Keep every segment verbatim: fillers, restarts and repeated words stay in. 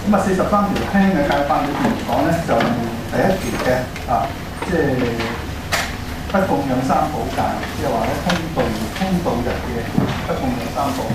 咁啊，四十三條輕嘅戒法裏邊嚟講咧，就第一條嘅啊，即係不供養三寶戒，即係話咧通道通道日嘅不供養三寶。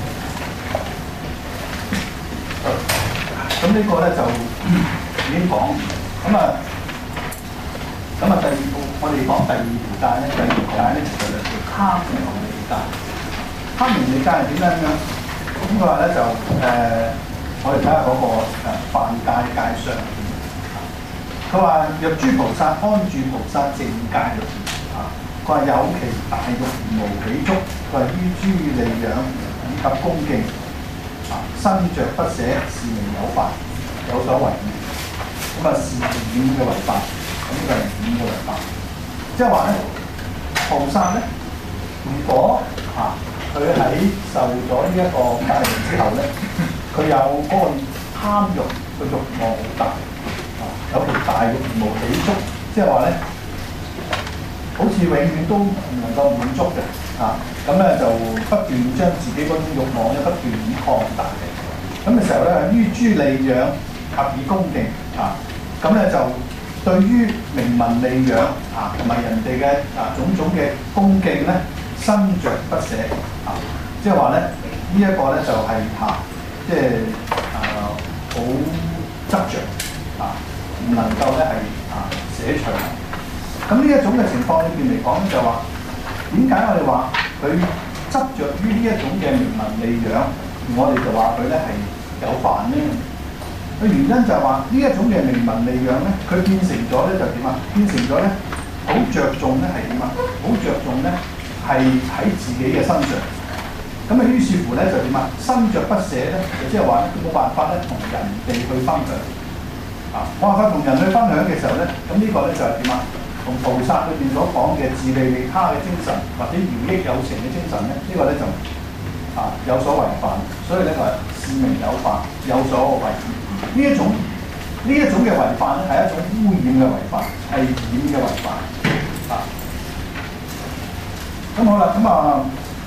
咁呢個咧就已經講，咁啊，咁啊第二步我哋講第二條戒咧，第二條戒咧其實就叫貪名利戒。貪名利戒係點咧咁樣？咁佢話咧就誒、呃，我哋睇下嗰個誒犯戒戒相。佢話若諸菩薩安住菩薩淨戒裏邊啊，佢話有其大欲無喜足，佢話於諸利養以及恭敬。啊，身着不捨是名有法，有所違逆。咁啊是染嘅違法，咁呢個係染嘅違法。即係話咧，菩薩咧，如果啊佢喺受咗呢一個戒律之後咧，佢有嗰個貪欲嘅慾望好大，啊有條大欲無喜足，即係話咧，好似永遠都唔能夠滿足嘅。啊，咁咧就不斷將自己嗰種慾望咧不斷咁擴大嘅，咁嘅時候咧，於諸利養合以恭敬啊，咁咧就對於名聞利養啊同埋人哋嘅啊種種嘅恭敬咧，身着不捨啊，即係話咧呢一個咧就係嚇，即係啊好執着啊，唔能夠咧係啊捨除。咁呢一種嘅情況裏邊嚟講咧就話。點解我哋話佢執着於呢一種嘅名聞利養，而我哋就話佢咧係有犯呢？個原因就係話呢一種嘅名聞利養咧，佢變成咗咧就點啊？變成咗咧好着重咧係點啊？好着重咧係喺自己嘅身上。咁啊，於是乎咧就點啊？身着不捨咧，就即係話佢冇辦法咧同人哋去分享啊！冇辦法同人去分享嘅時候咧，咁呢個咧就係點啊？同菩薩裏邊所講嘅自利利他嘅精神，或者饒益有情嘅精神咧，呢、這個咧就啊有所違反，所以咧就係是名有法，有所違。呢一種呢一種嘅違犯咧係一種污染嘅違犯，係染嘅違犯啊。咁好啦，咁啊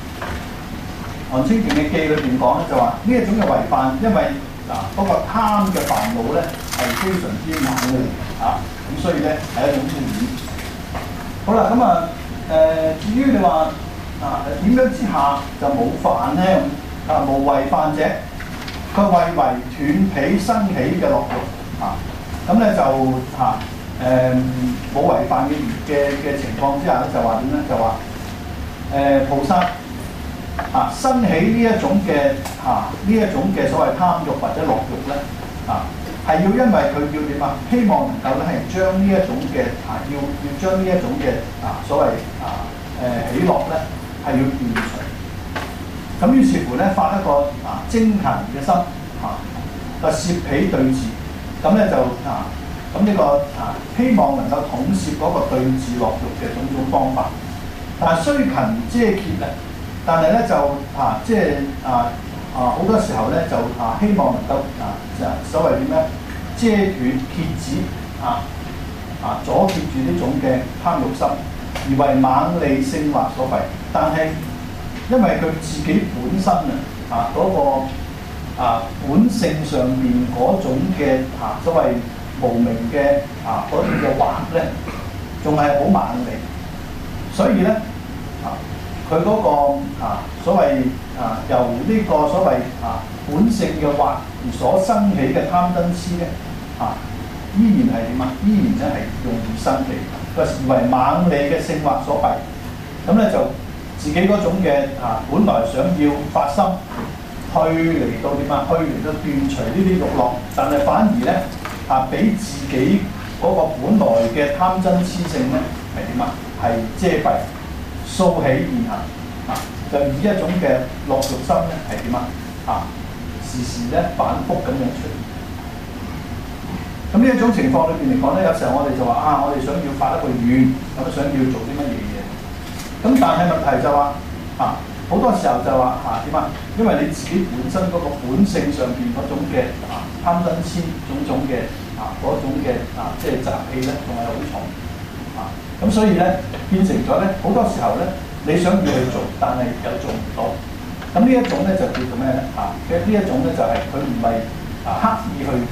《韓清淨嘅記》裏邊講咧就話呢一種嘅違犯，因為嗱嗰、那個貪嘅煩惱咧係非常之猛嘅啊，咁所以咧係一種污染。好啦，咁啊，誒、呃，至於你話啊點樣之下就冇犯咧？啊，無違犯者，佢謂為斷彼生起嘅樂欲啊，咁咧就嚇誒冇違犯嘅嘅嘅情況之下咧，就話點咧？就話誒、呃、菩薩啊生起呢一種嘅嚇呢一種嘅所謂貪欲或者樂欲咧啊。係要因為佢要點啊？希望能夠咧係將呢一種嘅啊，要要將呢一種嘅啊所謂啊誒、呃、喜樂咧係要斷除。咁於是乎咧發一個啊精勤嘅心啊，就攝彼對治。咁咧就啊咁呢個啊希望能夠統攝嗰個對治樂欲嘅種種方法。但係雖勤遮揭咧，但係咧就啊即係啊。啊！好多時候咧就啊希望能夠啊就所謂點咧遮斷揭止啊啊阻截住呢種嘅貪欲心，而為猛利性惑所蔽。但係因為佢自己本身啊啊嗰、那個啊本性上面嗰種嘅啊所謂無明嘅啊嗰種嘅惑咧，仲係好猛利，所以咧啊。佢嗰、那個啊所謂啊由呢個所謂啊本性嘅惑而所生起嘅貪嗔痴咧啊，依然係點啊？依然咧係容易生起，佢視為猛利嘅性惑所蔽。咁咧就自己嗰種嘅啊，本來想要發心去嚟到點啊？去嚟到斷除呢啲慾樂，但係反而咧啊，俾自己嗰個本來嘅貪嗔痴性咧係點啊？係遮蔽。掃起現行啊，就以一種嘅樂欲心咧係點啊？啊，時時咧反覆咁樣出現。咁呢一種情況裏邊嚟講咧，有時候我哋就話啊，我哋想要發一個願，咁想要做啲乜嘢嘢。咁但係問題就話啊，好多時候就話啊點啊？因為你自己本身嗰個本性上邊嗰種嘅啊貪嗔痴種種嘅啊嗰種嘅啊即係習氣咧，仲係好重。咁所以咧變成咗咧，好多時候咧，你想要去做，但係又做唔到。咁呢一種咧就叫做咩咧？啊，其實呢一種咧就係佢唔係啊刻意去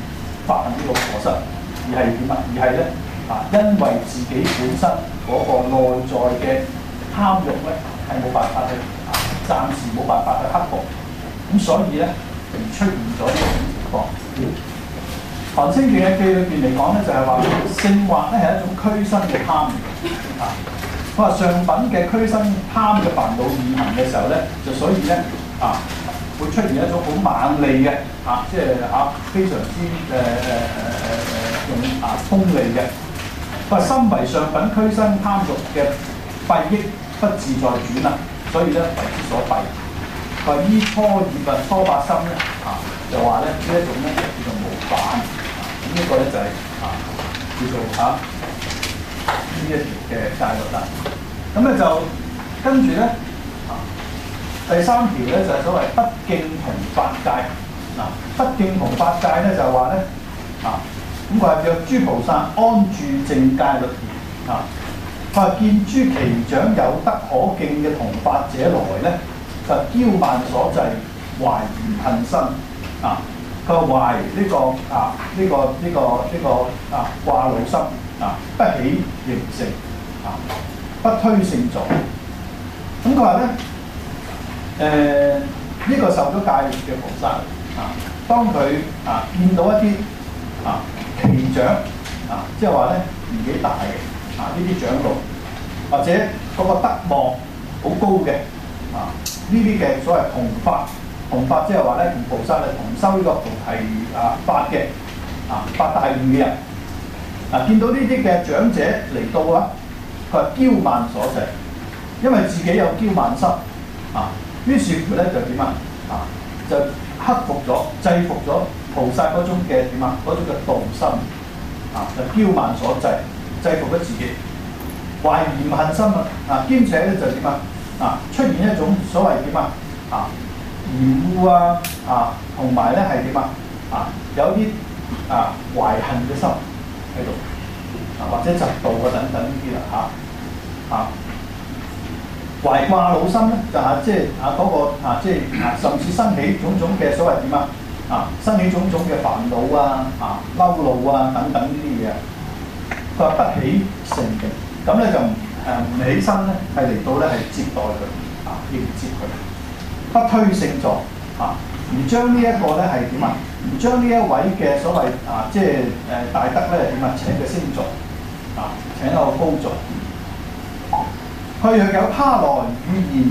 發行呢個過失，而係點啊？而係咧啊，因為自己本身嗰個內在嘅貪慾咧係冇辦法去啊，暫時冇辦法去克服，咁所以咧而出現咗呢種情況。韓清勁嘅記裏邊嚟講咧，就係話性惑咧係一種驅身嘅貪啊。佢話上品嘅驅身貪嘅煩惱現行嘅時候咧，就所以咧啊，會出現一種好猛利嘅啊，即係啊非常之誒誒誒誒誒用啊鋒利嘅。佢話心為上品驅身貪慾嘅弊益不自在轉啊，所以咧為之所弊。佢話依初業啊初發心咧啊，就話咧呢一種咧叫做無反。咁呢個咧就係、是、啊叫做嚇呢一條嘅戒律啦。咁咧就跟住咧啊第三條咧就係、是、所謂不敬同法戒。嗱、啊、不敬同法戒咧就係話咧啊咁佢係叫諸菩薩安住正戒律儀啊。佢話見諸其長有德可敬嘅同法者來咧，就驕慢所制，懷嫌恨身啊。佢話懷呢個啊呢、這個呢、這個呢、這個啊掛惱心啊，不起形成啊，不推聖助。咁佢話咧誒呢、這個受咗戒律嘅菩薩啊，當佢啊見到一啲啊奇長啊，即係話咧年紀大嘅啊呢啲長老，或者嗰個德望好高嘅啊呢啲嘅所謂同法。同法即係話咧，同菩薩係同修呢個菩提啊法嘅啊發大願嘅人啊，見到呢啲嘅長者嚟到啊，佢話驕慢所制，因為自己有驕慢心啊，於是乎咧就點啊啊就克服咗、制服咗菩薩嗰種嘅點啊嗰種嘅道心啊，就驕慢所制，制服咗自己，懷嫌恨心啊啊，兼且咧就點啊啊出現一種所謂點啊啊。嫌惡啊啊，同埋咧係點啊啊，有啲啊懷恨嘅心喺度啊，或者嫉妒啊等等呢啲啦嚇啊，懷掛惱心咧就係即係啊嗰個啊即係啊，甚至生起種種嘅所謂點啊啊，生起種種嘅煩惱啊啊嬲怒啊等等呢啲嘢，佢話不起誠敬，咁咧就唔誒唔起身咧係嚟到咧係接待佢啊，迎接佢。不推聖助啊，唔將呢一個咧係點啊？唔將呢一位嘅所謂啊，即係誒、呃、大德咧點啊？請佢升座啊，請一個高座。佢若有他來語言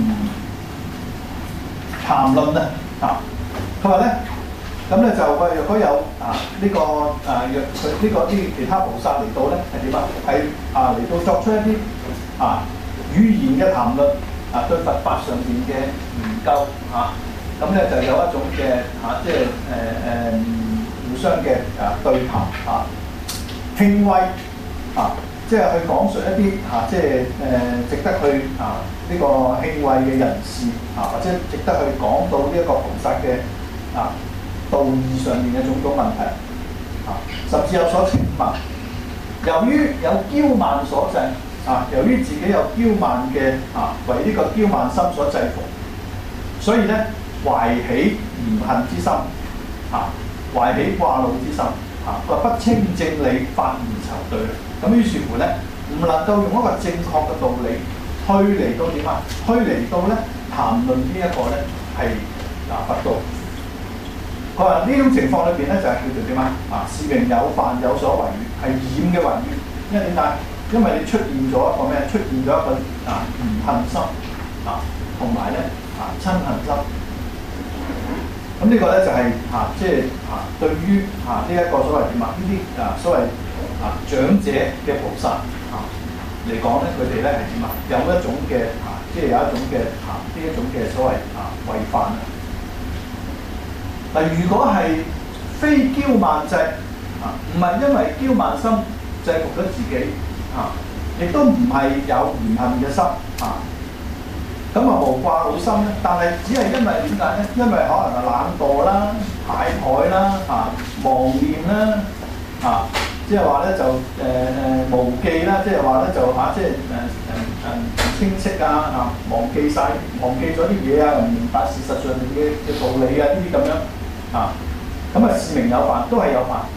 談論啊，啊，佢話咧，咁咧就佢若果有啊呢、這個啊若佢呢個啲其他菩薩嚟到咧係點啊？係啊嚟到作出一啲啊語言嘅談論。啊，對佛法上邊嘅研究嚇，咁、啊、咧就有一種嘅嚇、啊，即係誒誒互相嘅啊對談嚇，興威啊，即係去講述一啲嚇、啊，即係誒、呃、值得去啊呢、這個興威嘅人士啊，或者值得去講到呢一個菩薩嘅啊道義上面嘅種種問題啊，甚至有所請問。由於有驕慢所制。啊！由於自己有驕慢嘅啊，為呢個驕慢心所制服，所以咧懷起嫌恨之心，啊，懷起掛惱之心，啊，佢不清正理法而酬對。咁於是乎咧，唔能夠用一個正確嘅道理去嚟到點啊？去嚟到咧談論呢一個咧係啊佛道。佢話呢種情況裏邊咧就係、是、叫做點啊？啊，是名有犯有所違語，係染嘅違語。因為點解？因為你出現咗一個咩？出現咗一個啊嫌恨心啊，同埋咧啊親恨心。咁、嗯這個、呢個咧就係、是、啊，即係啊，對於啊呢一、這個所謂點啊呢啲啊所謂啊長者嘅菩薩啊嚟講咧，佢哋咧係點啊？有一種嘅啊，即係有一種嘅啊呢一種嘅所謂啊違犯啊。嗱，如果係非驕慢制啊，唔係因為驕慢心制服咗自己。啊！亦都唔係有嫌恨嘅心啊，咁啊無掛惱心咧，但係只係因為點解咧？因為可能係懶惰啦、懈怠啦、啊忘念啦、啊即係話咧就誒誒、呃、無記啦，即係話咧就嚇即係誒誒誒唔清晰啊啊，忘記晒，忘記咗啲嘢啊，唔明白事實上面嘅嘅道理啊，呢啲咁樣啊，咁啊是名有犯，都係有犯。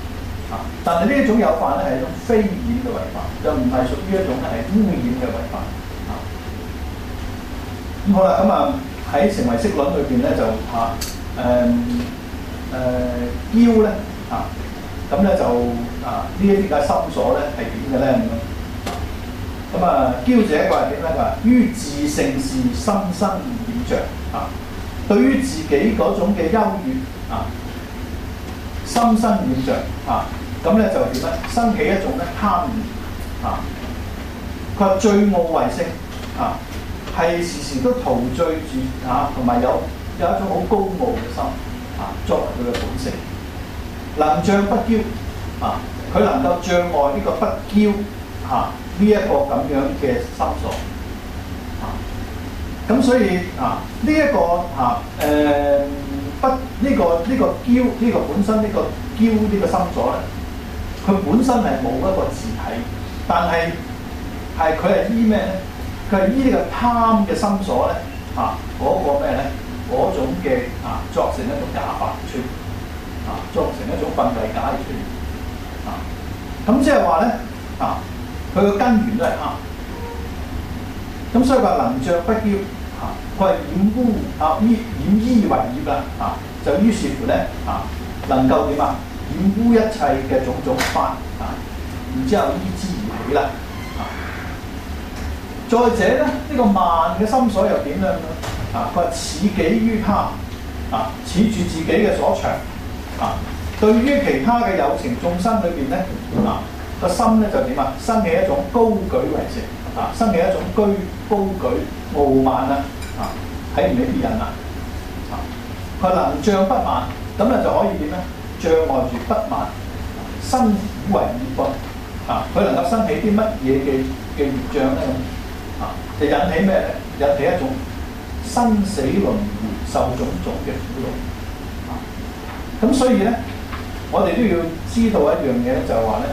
啊！但係呢一種有犯咧係一種非染嘅違犯，就唔係屬於一種咧係污染嘅違犯啊。咁好啦，咁啊喺成為色論裏邊咧就嚇誒誒驕咧啊，咁咧就啊呢一啲嘅心所咧係點嘅咧咁樣？咁啊驕者佢係點咧？佢話於自性是心生染著啊，對於自己嗰種嘅優越啊，心生染著啊。咁咧就點咧？生起一種咧貪念啊！佢話醉傲為性啊，係時時都陶醉住啊，同埋有有一種好高傲嘅心啊，作為佢嘅本性。能障不驕啊，佢能夠障礙呢個不驕啊呢一個咁樣嘅心所啊。咁所以啊，呢、這、一個啊誒、呃、不呢、這個呢、這個驕呢、這個本身呢、這個驕呢個心所咧。佢本身係冇一個自體，但係係佢係依咩咧？佢係依呢個貪嘅心所咧，啊嗰、那個咩咧？嗰種嘅啊作成一種假法出現，啊作成一種糞弊假而出現，啊咁即係話咧，啊佢個根源都係貪，咁所以話能障不驕，啊佢係染污啊依染依為業啦，啊就於是乎咧啊能夠點啊？染污一切嘅種種法啊，然之後依之而起啦啊！再者咧，呢、這個慢嘅心所又點樣咧？啊，佢話恃己於他啊，恃住自己嘅所長啊，對於其他嘅有情眾生裏邊咧啊，個心咧就點啊？生起一種高舉為性啊，生起一種居高舉傲慢啊啊，睇唔起別人啊啊！佢能障不慢，咁咧就可以點咧？障礙住不慢，生苦為業噃啊！佢能夠生起啲乜嘢嘅嘅業障咧咁啊？就引起咩咧？引起一種生死輪迴、受種種嘅苦惱啊！咁所以咧，我哋都要知道一樣嘢咧，就係話咧，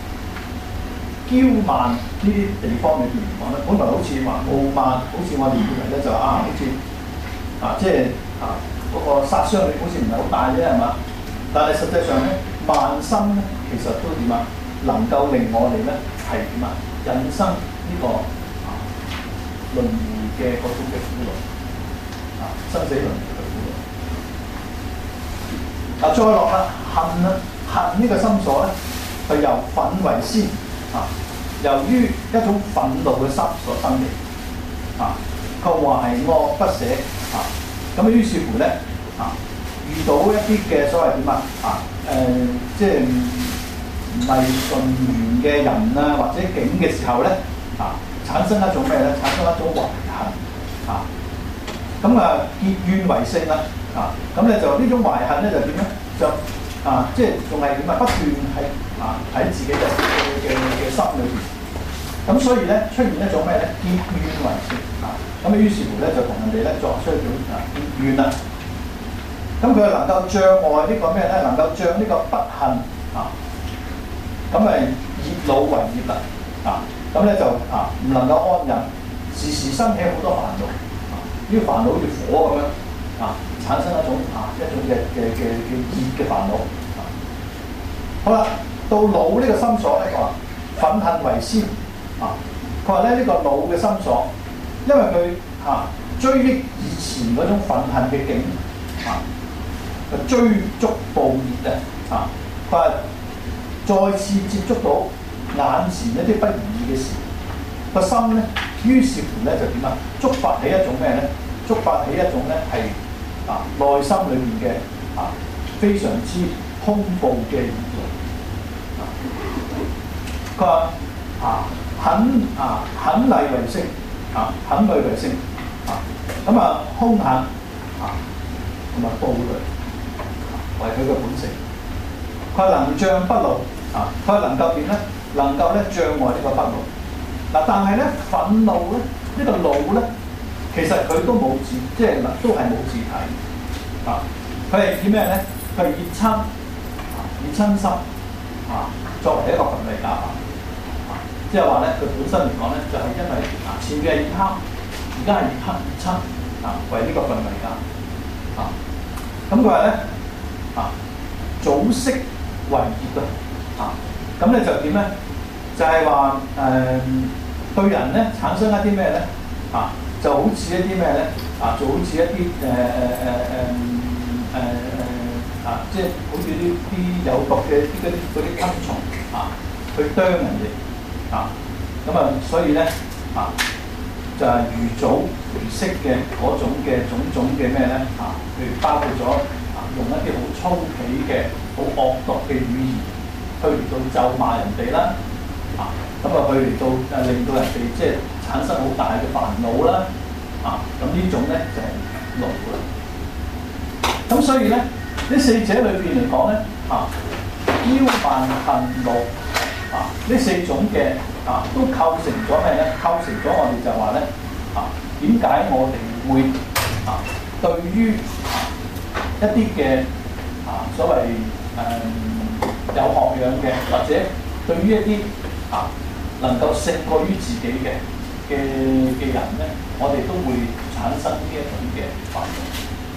驕慢呢啲地方裏邊嚟講咧，本來好似話傲慢，好似我哋以為咧就啊，好似啊，即係啊嗰、那個殺傷力好似唔係好大啫，係嘛？但係實際上咧，慢心咧，其實都點啊？能夠令我哋咧係點啊？引生呢、這個啊輪迴嘅嗰種嘅苦惱啊，生死輪迴嘅苦惱。啊，再落啦，恨啦，恨呢個心所咧，係由憤為先啊，由於一種憤怒嘅心所生起啊，佢懷惡不捨啊，咁於是乎咧啊。遇到一啲嘅所謂點啊啊誒，即係唔係順緣嘅人啊或者境嘅時候咧啊，產生一種咩咧？產生一種懷恨啊，咁啊結怨為性啦啊，咁咧就呢種懷恨咧就點咧？就啊即係仲係點啊？不斷喺啊喺自己嘅嘅嘅心裏邊，咁所以咧出現一種咩咧？結怨為性啊，咁啊於是乎咧就同人哋咧作出一種啊結怨啦。咁佢能夠障礙呢個咩咧？能夠障呢個不恨啊，咁咪業惱為業啦啊！咁咧就啊唔能夠安忍，時時生起好多煩惱啊！呢、這個煩惱好似火咁樣啊，產生一種啊一種嘅嘅嘅嘅熱嘅煩惱啊。好啦，到惱呢個心所咧，佢話憤恨為先啊！佢話咧呢、這個惱嘅心所，因為佢啊追憶以前嗰種憤恨嘅境啊。追逐暴熱啊！佢話再次接觸到眼前一啲不如意嘅事，個心咧，於是乎咧就點啊？觸發起一種咩咧？觸發起一種咧係啊內心裏面嘅啊非常之恐怖嘅現象啊！佢話啊很啊很厲為性啊，很厲為性啊，咁啊兇狠啊同埋暴戾。為佢嘅本性，佢能障不怒啊！佢能夠點咧？能夠咧障礙呢個不怒嗱，但係咧憤怒咧，呢、這個怒咧，其實佢都冇自，即係都係冇自體啊！佢係以咩咧？佢係以親啊，以親心啊作為一個分類假法啊！即係話咧，佢本身嚟講咧，就係、是、因為啊前邊係以貪，而家係以親以親啊為呢個分類假啊！咁佢話咧。啊，早識為業啊！ 啊，咁咧就點咧？就係話誒對人咧產生一啲咩咧？啊，就好似一啲咩咧？啊，就好似一啲誒誒誒誒誒誒啊，即係好似啲啲有毒嘅啲嗰啲嗰啲昆蟲啊，去啄人哋啊，咁啊，所以咧啊，就係、是、魚藻魚色嘅嗰種嘅種種嘅咩咧啊，譬如包括咗啊，用一啲好粗鄙嘅好惡毒嘅語言去嚟到咒罵人哋啦，啊，咁啊去嚟到誒令到人哋即係產生好大嘅煩惱啦，啊，咁呢種咧就係怒啦。咁所以咧，呢四者裏邊嚟講咧，啊，驕慢恨怒啊，呢四種嘅啊都構成咗咩咧？構成咗我哋就話咧，啊，點解我哋會啊對於啊一啲嘅啊所謂誒、嗯、有學養嘅，或者對於一啲啊能夠勝過於自己嘅嘅嘅人咧，我哋都會產生呢一種嘅煩惱。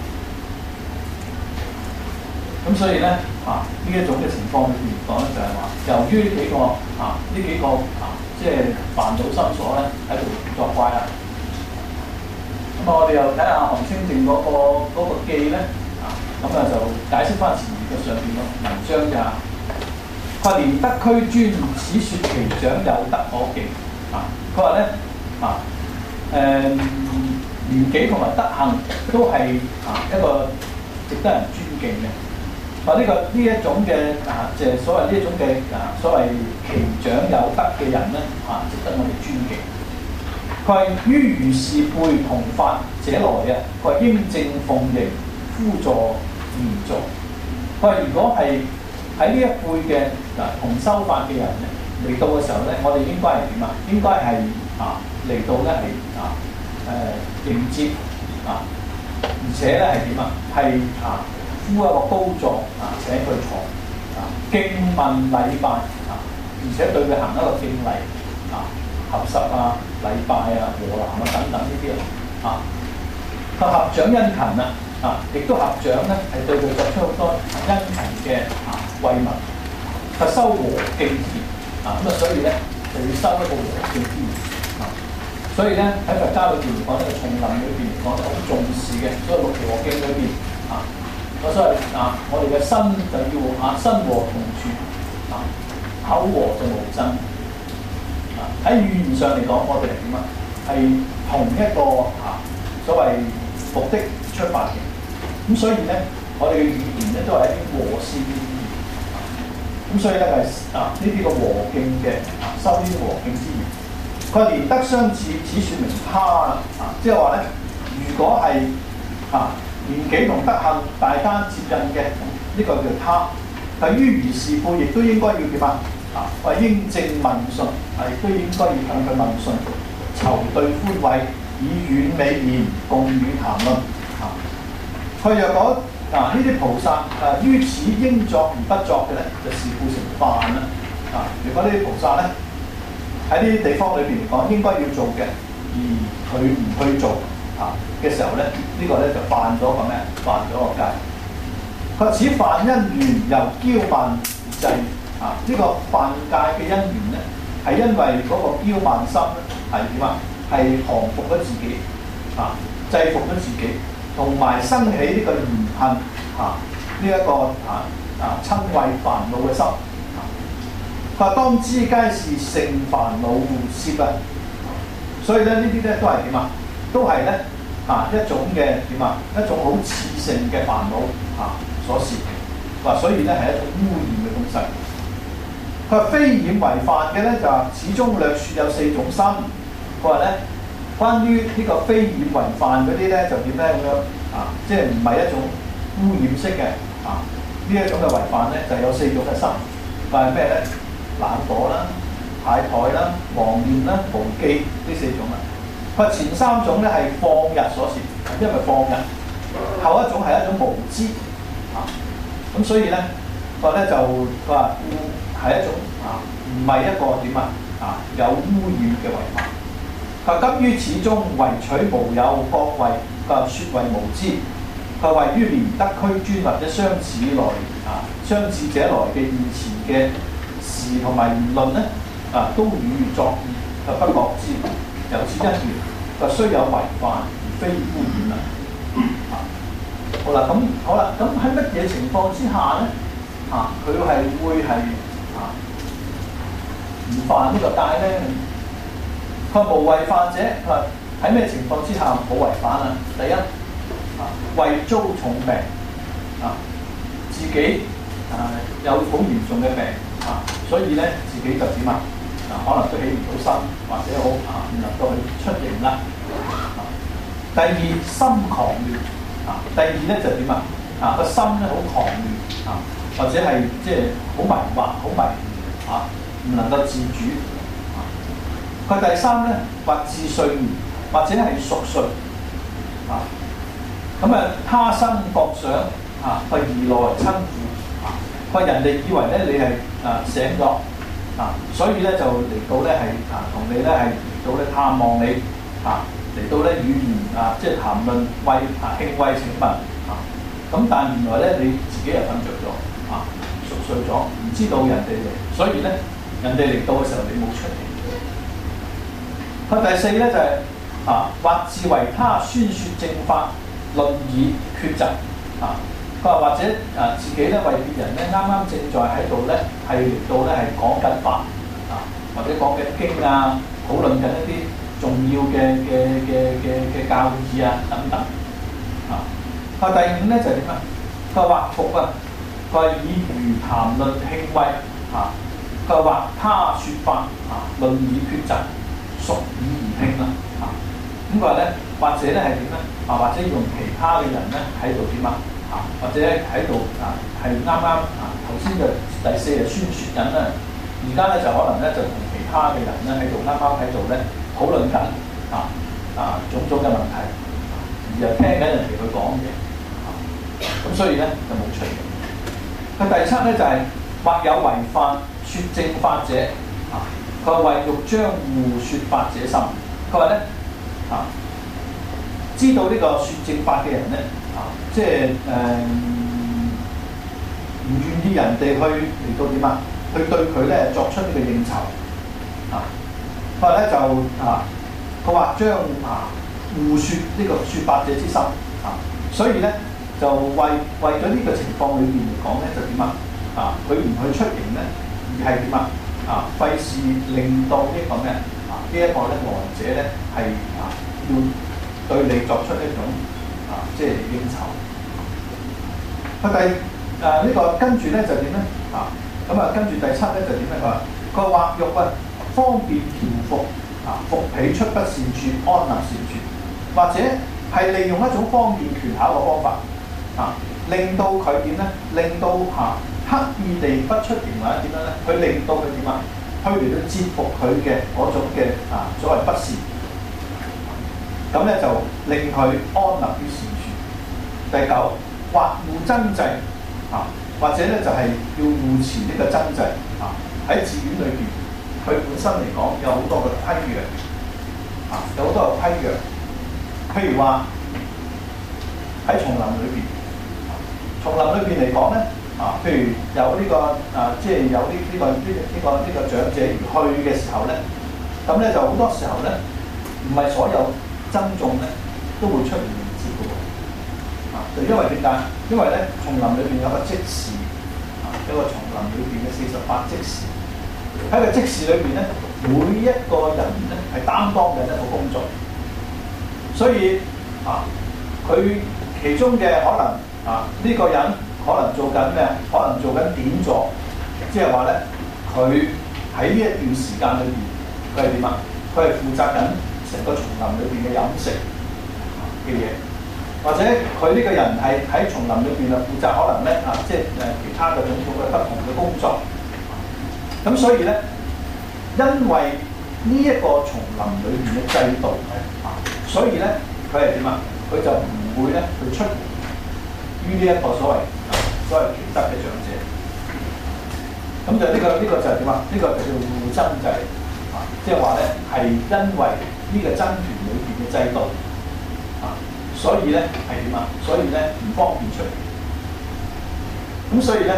咁所以咧啊，呢一種嘅情況裏邊講咧，就係話，由於呢幾個啊呢幾個啊即係煩惱心所咧喺度作怪啦。咁啊，我哋又睇下韓清靜嗰、那個嗰、那個記咧啊，咁啊就解釋翻前面嘅上邊個文章咋。佢話連德俱尊，此説其長有德可敬啊。佢話咧啊誒、嗯、年紀同埋德行都係啊一個值得人尊敬嘅。話呢、這個呢一種嘅啊，即係所謂呢一種嘅啊，所謂其長有德嘅人咧啊，值得我哋尊敬。佢話於如是輩同法者來啊，佢話應正奉迎，輔助嚴助。佢話如果係喺呢一輩嘅嗱同修法嘅人咧嚟到嘅時候咧，我哋應該係點啊？應該係啊嚟到咧係啊誒迎接啊，而且咧係點啊？係啊。敷一個高座啊，請佢坐啊，敬問禮拜啊，而且對佢行一個敬禮啊、合十啊、禮拜啊、和南啊等等呢啲啊，佢合掌殷勤啊，啊，亦都合掌咧，係對佢作出好多殷勤嘅啊慰問。佢修和敬之言啊，咁啊，所以咧就要修一個和敬之言啊。所以咧喺佛家裏邊嚟講，呢、這個叢林裏邊嚟講就好重視嘅，所以六期和敬裏邊啊。所以啊，我哋嘅身就要啊，身和同住啊，口和就無爭啊。喺語言上嚟講，我哋係點啊？係同一個啊所謂目的出發嘅。咁所以咧，我哋嘅語言咧都係一啲和善嘅語言。咁所以咧係啊，呢啲個和敬嘅啊，收呢啲和敬之言。佢話連德相似，此説明他啦啊，即係話咧，如果係啊。年紀同德行大家接近嘅，呢、這個叫他。係於如是輩，亦都應該要點啊？啊，話應正問訊，係亦都應該要向佢問訊，酬對寬慰，以軟美言共與談論。啊，佢若果啊呢啲菩薩啊於此應作而不作嘅咧，就視故成犯啦。啊，如果呢啲菩薩咧喺呢啲地方裏邊嚟講應該要做嘅，而佢唔去做。啊嘅時候咧，這個、呢個咧就犯咗個咩？犯咗個戒。佢話此犯因緣由驕慢而制啊！呢、這個犯戒嘅因緣咧，係因為嗰個驕慢心咧係點啊？係降服咗自己啊，制服咗自己，同埋生起呢個嫌恨啊，呢、這、一個啊啊瞋恚煩惱嘅心。佢話當知皆是性煩惱互攝啊，所以咧呢啲咧都係點啊？都係咧啊一種嘅點啊，一種好熾盛嘅煩惱啊所攝。話所以咧係一種污染嘅東西。佢話非染為犯嘅咧就話始終略説有四種心。佢話咧關於呢個非染為犯嗰啲咧就點咧咁樣啊？即係唔係一種污染式嘅啊？呢一種嘅違犯咧就有四種嘅心。佢係咩咧？懶惰啦、懈怠啦、妄念啦、無記呢四種啦。佢前三種咧係放逸所攝，因為放逸；後一種係一種無知啊。咁所以咧，佢咧就佢話係一種啊，唔係一個點啊啊有污染嘅違法。佢急於此中唯取無有各位，佢話説為無知。佢位於連德俱尊或者相似來啊相似者來嘅現前嘅時同埋言論咧啊，都與作意，就不覺知。由此一緣，就雖有違犯，而非污染啦。啊，好啦，咁好啦，咁喺乜嘢情況之下咧？啊，佢係會係啊唔犯呢個戒咧？佢話無違犯者，佢話喺咩情況之下冇違反啊？第一啊，為遭重病啊，自己啊有好嚴重嘅病啊，所以咧自己就點啊？啊，可能都起唔到身，或者好啊唔能夠去出營啦。啊，第二心狂亂啊，第二咧就點啊？啊個心咧好狂亂啊，或者係即係好迷惑、好迷糊啊，唔能夠自主。佢第三咧，或自睡眠，或者係熟睡啊。咁啊，他生覺想啊，佢而來親附啊。佢人哋以為咧你係啊醒咗啊，所以咧就嚟到咧係啊同你咧係嚟到咧探望你啊，嚟到咧語言啊即係談論慰啊興慰請問啊。咁但原來咧你自己又瞓着咗啊，熟睡咗，唔知道人哋嚟，所以咧人哋嚟到嘅時候你冇出嚟。佢第四咧就係、是、啊，或自為他宣説正法，論議抉擇啊。佢話或者啊自己咧為別人咧啱啱正在喺度咧係嚟到咧係講緊法啊，或者講緊經啊，討論緊一啲重要嘅嘅嘅嘅嘅教義啊等等啊。佢第五咧就係點啊？佢話或復啊，佢話以餘談論興慰啊。佢話他説法啊，論議抉擇。屬耳而聽啦，啊，咁佢話咧，或者咧係點咧？啊，或者用其他嘅人咧喺度點啊？啊，或者喺度啊，係啱啱啊頭先嘅第四日宣説緊啦，而家咧就可能咧就同其他嘅人咧喺度啱啱喺度咧討論緊啊啊種種嘅問題，而又聽緊人哋去講嘢，啊，咁所以咧就冇出現。佢第七咧就係、是、或有違犯説正法者啊。佢話為欲將護説法者心，佢話咧啊，知道呢個説正法嘅人咧啊，即係誒唔願意人哋去嚟到點啊，去對佢咧作出呢個應酬啊。佢話咧就啊，佢話將啊護説呢個説法者之心啊，所以咧就為為咗呢個情況裏邊嚟講咧，就點啊啊，佢唔去出營咧，而係點啊？啊！費事令到呢個咩啊？這個、呢一個咧來者咧係啊，要對你作出一種啊，即係應酬。佢第誒呢個跟住咧就點咧啊？咁啊跟住第七咧就點咧？佢話佢話或欲啊方便調伏啊，伏彼出不善處，安立善處，或者係利用一種方便權巧嘅方法啊，令到佢點咧？令到嚇。啊刻意地不出營或者點樣咧？佢令到佢點啊？去嚟到折服佢嘅嗰種嘅啊所謂不善，咁咧就令佢安立於善處。第九，或護真制啊，或者咧就係、是、要護持呢個真制啊。喺寺院裏邊，佢本身嚟講有好多嘅規約啊，有好多嘅規約。譬如話喺叢林裏邊，叢林裏邊嚟講咧。啊，譬如有呢、這個啊，即係有呢、這、呢個呢呢、這個呢、這個長者而去嘅時候咧，咁咧就好多時候咧，唔係所有僧眾咧都會出嚟迎接嘅喎。啊，就因為點解？因為咧，叢林裏邊有個職事，啊，一個叢林裏邊嘅四十八職事，喺個職事裏邊咧，每一個人咧係擔當嘅一個工作，所以啊，佢其中嘅可能啊呢、這個人。可能做緊咩？可能做緊典座，即係話咧，佢喺呢一段時間裏邊，佢係點啊？佢係負責緊成個叢林裏邊嘅飲食嘅嘢，或者佢呢個人係喺叢林裏邊啊負責可能咧啊，即係誒其他嘅種種嘅不同嘅工作。咁所以咧，因為呢一個叢林裏邊嘅制度啊，所以咧佢係點啊？佢就唔會咧去出於呢一個所謂。所謂權德嘅長者，咁就呢、這個呢、這個就係點啊？呢、這個就叫護真制啊，即係話咧係因為呢個僧團裏邊嘅制度啊，所以咧係點啊？所以咧唔方便出嚟。咁所以咧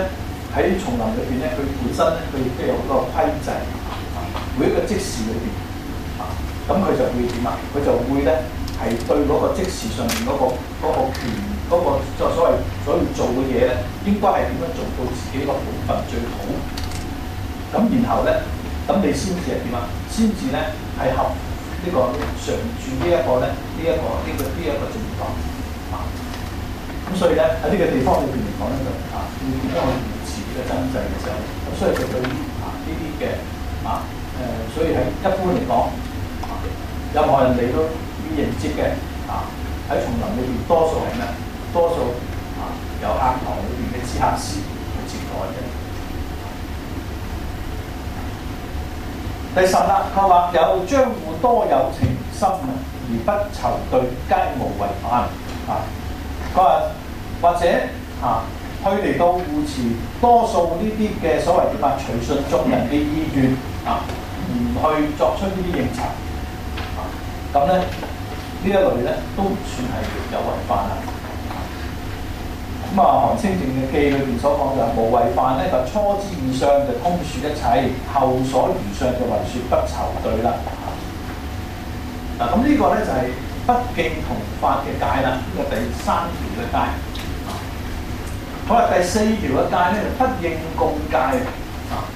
喺叢林裏邊咧，佢本身咧佢亦都有好多規制啊，每一個職事裏邊啊，咁佢就會點啊？佢就會咧係對嗰個職事上面嗰、嗰個嗰、嗰個權嗰、嗰個即係所謂所要做嘅嘢咧，應該係點樣做到自己個本分最好？咁然後咧，咁你先至係點啊？先至咧係合呢、呢個常住呢一個咧呢一個呢、呢個呢一、呢個情況啊。咁所以咧喺呢個地方裏邊嚟講咧就啊，要點樣去維持呢個真制嘅時候，咁所以就對於啊呢啲嘅啊誒、呃，所以喺一般嚟講，啊任何人嚟到要迎接嘅啊喺叢林裏邊，多數係咩？多數啊由客堂裏邊嘅知客師去接待嘅。第十啦，佢話有將戶多有情深而不酬對，皆無為犯啊。佢話或者啊，去嚟到護持多數呢啲嘅所謂點啊，隨順眾人嘅意願啊，唔去作出呢啲應酬啊，咁咧呢一類咧都唔算係有違犯啦。咁啊，《韓清淨嘅記》裏邊所講就係無違犯咧，就初之以上就通説一切，後所餘上就為説不酬對啦。嗱、啊，咁呢個咧就係、是、不敬同法嘅戒啦，呢、這個第三條嘅戒。好啦，第四條嘅戒咧就不應供戒啊。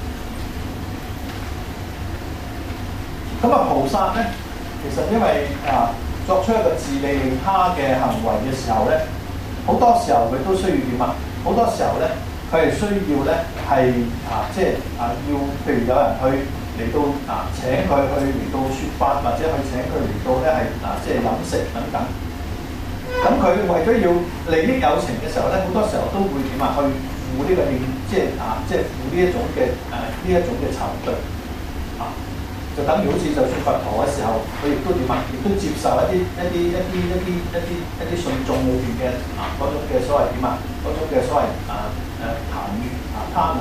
咁啊，菩薩咧其實因為啊作出一個自利利他嘅行為嘅時候咧。好多時候佢都需要點啊？好多時候咧，佢係需要咧係啊，即係啊，要譬如有人去嚟到啊請佢去嚟到説法，或者去請佢嚟到咧係啊，即係飲食等等。咁佢為咗要利益有情嘅時候咧，好多時候都會點啊？去付呢個應，即係啊，即係付呢一種嘅誒呢一種嘅酬對啊。就等於好似就算佛陀嘅時候，佢亦都點啊？亦都接受一啲一啲一啲一啲一啲一啲信眾裏邊嘅啊嗰種嘅所謂點啊？嗰種嘅所謂啊誒談語啊貪啊。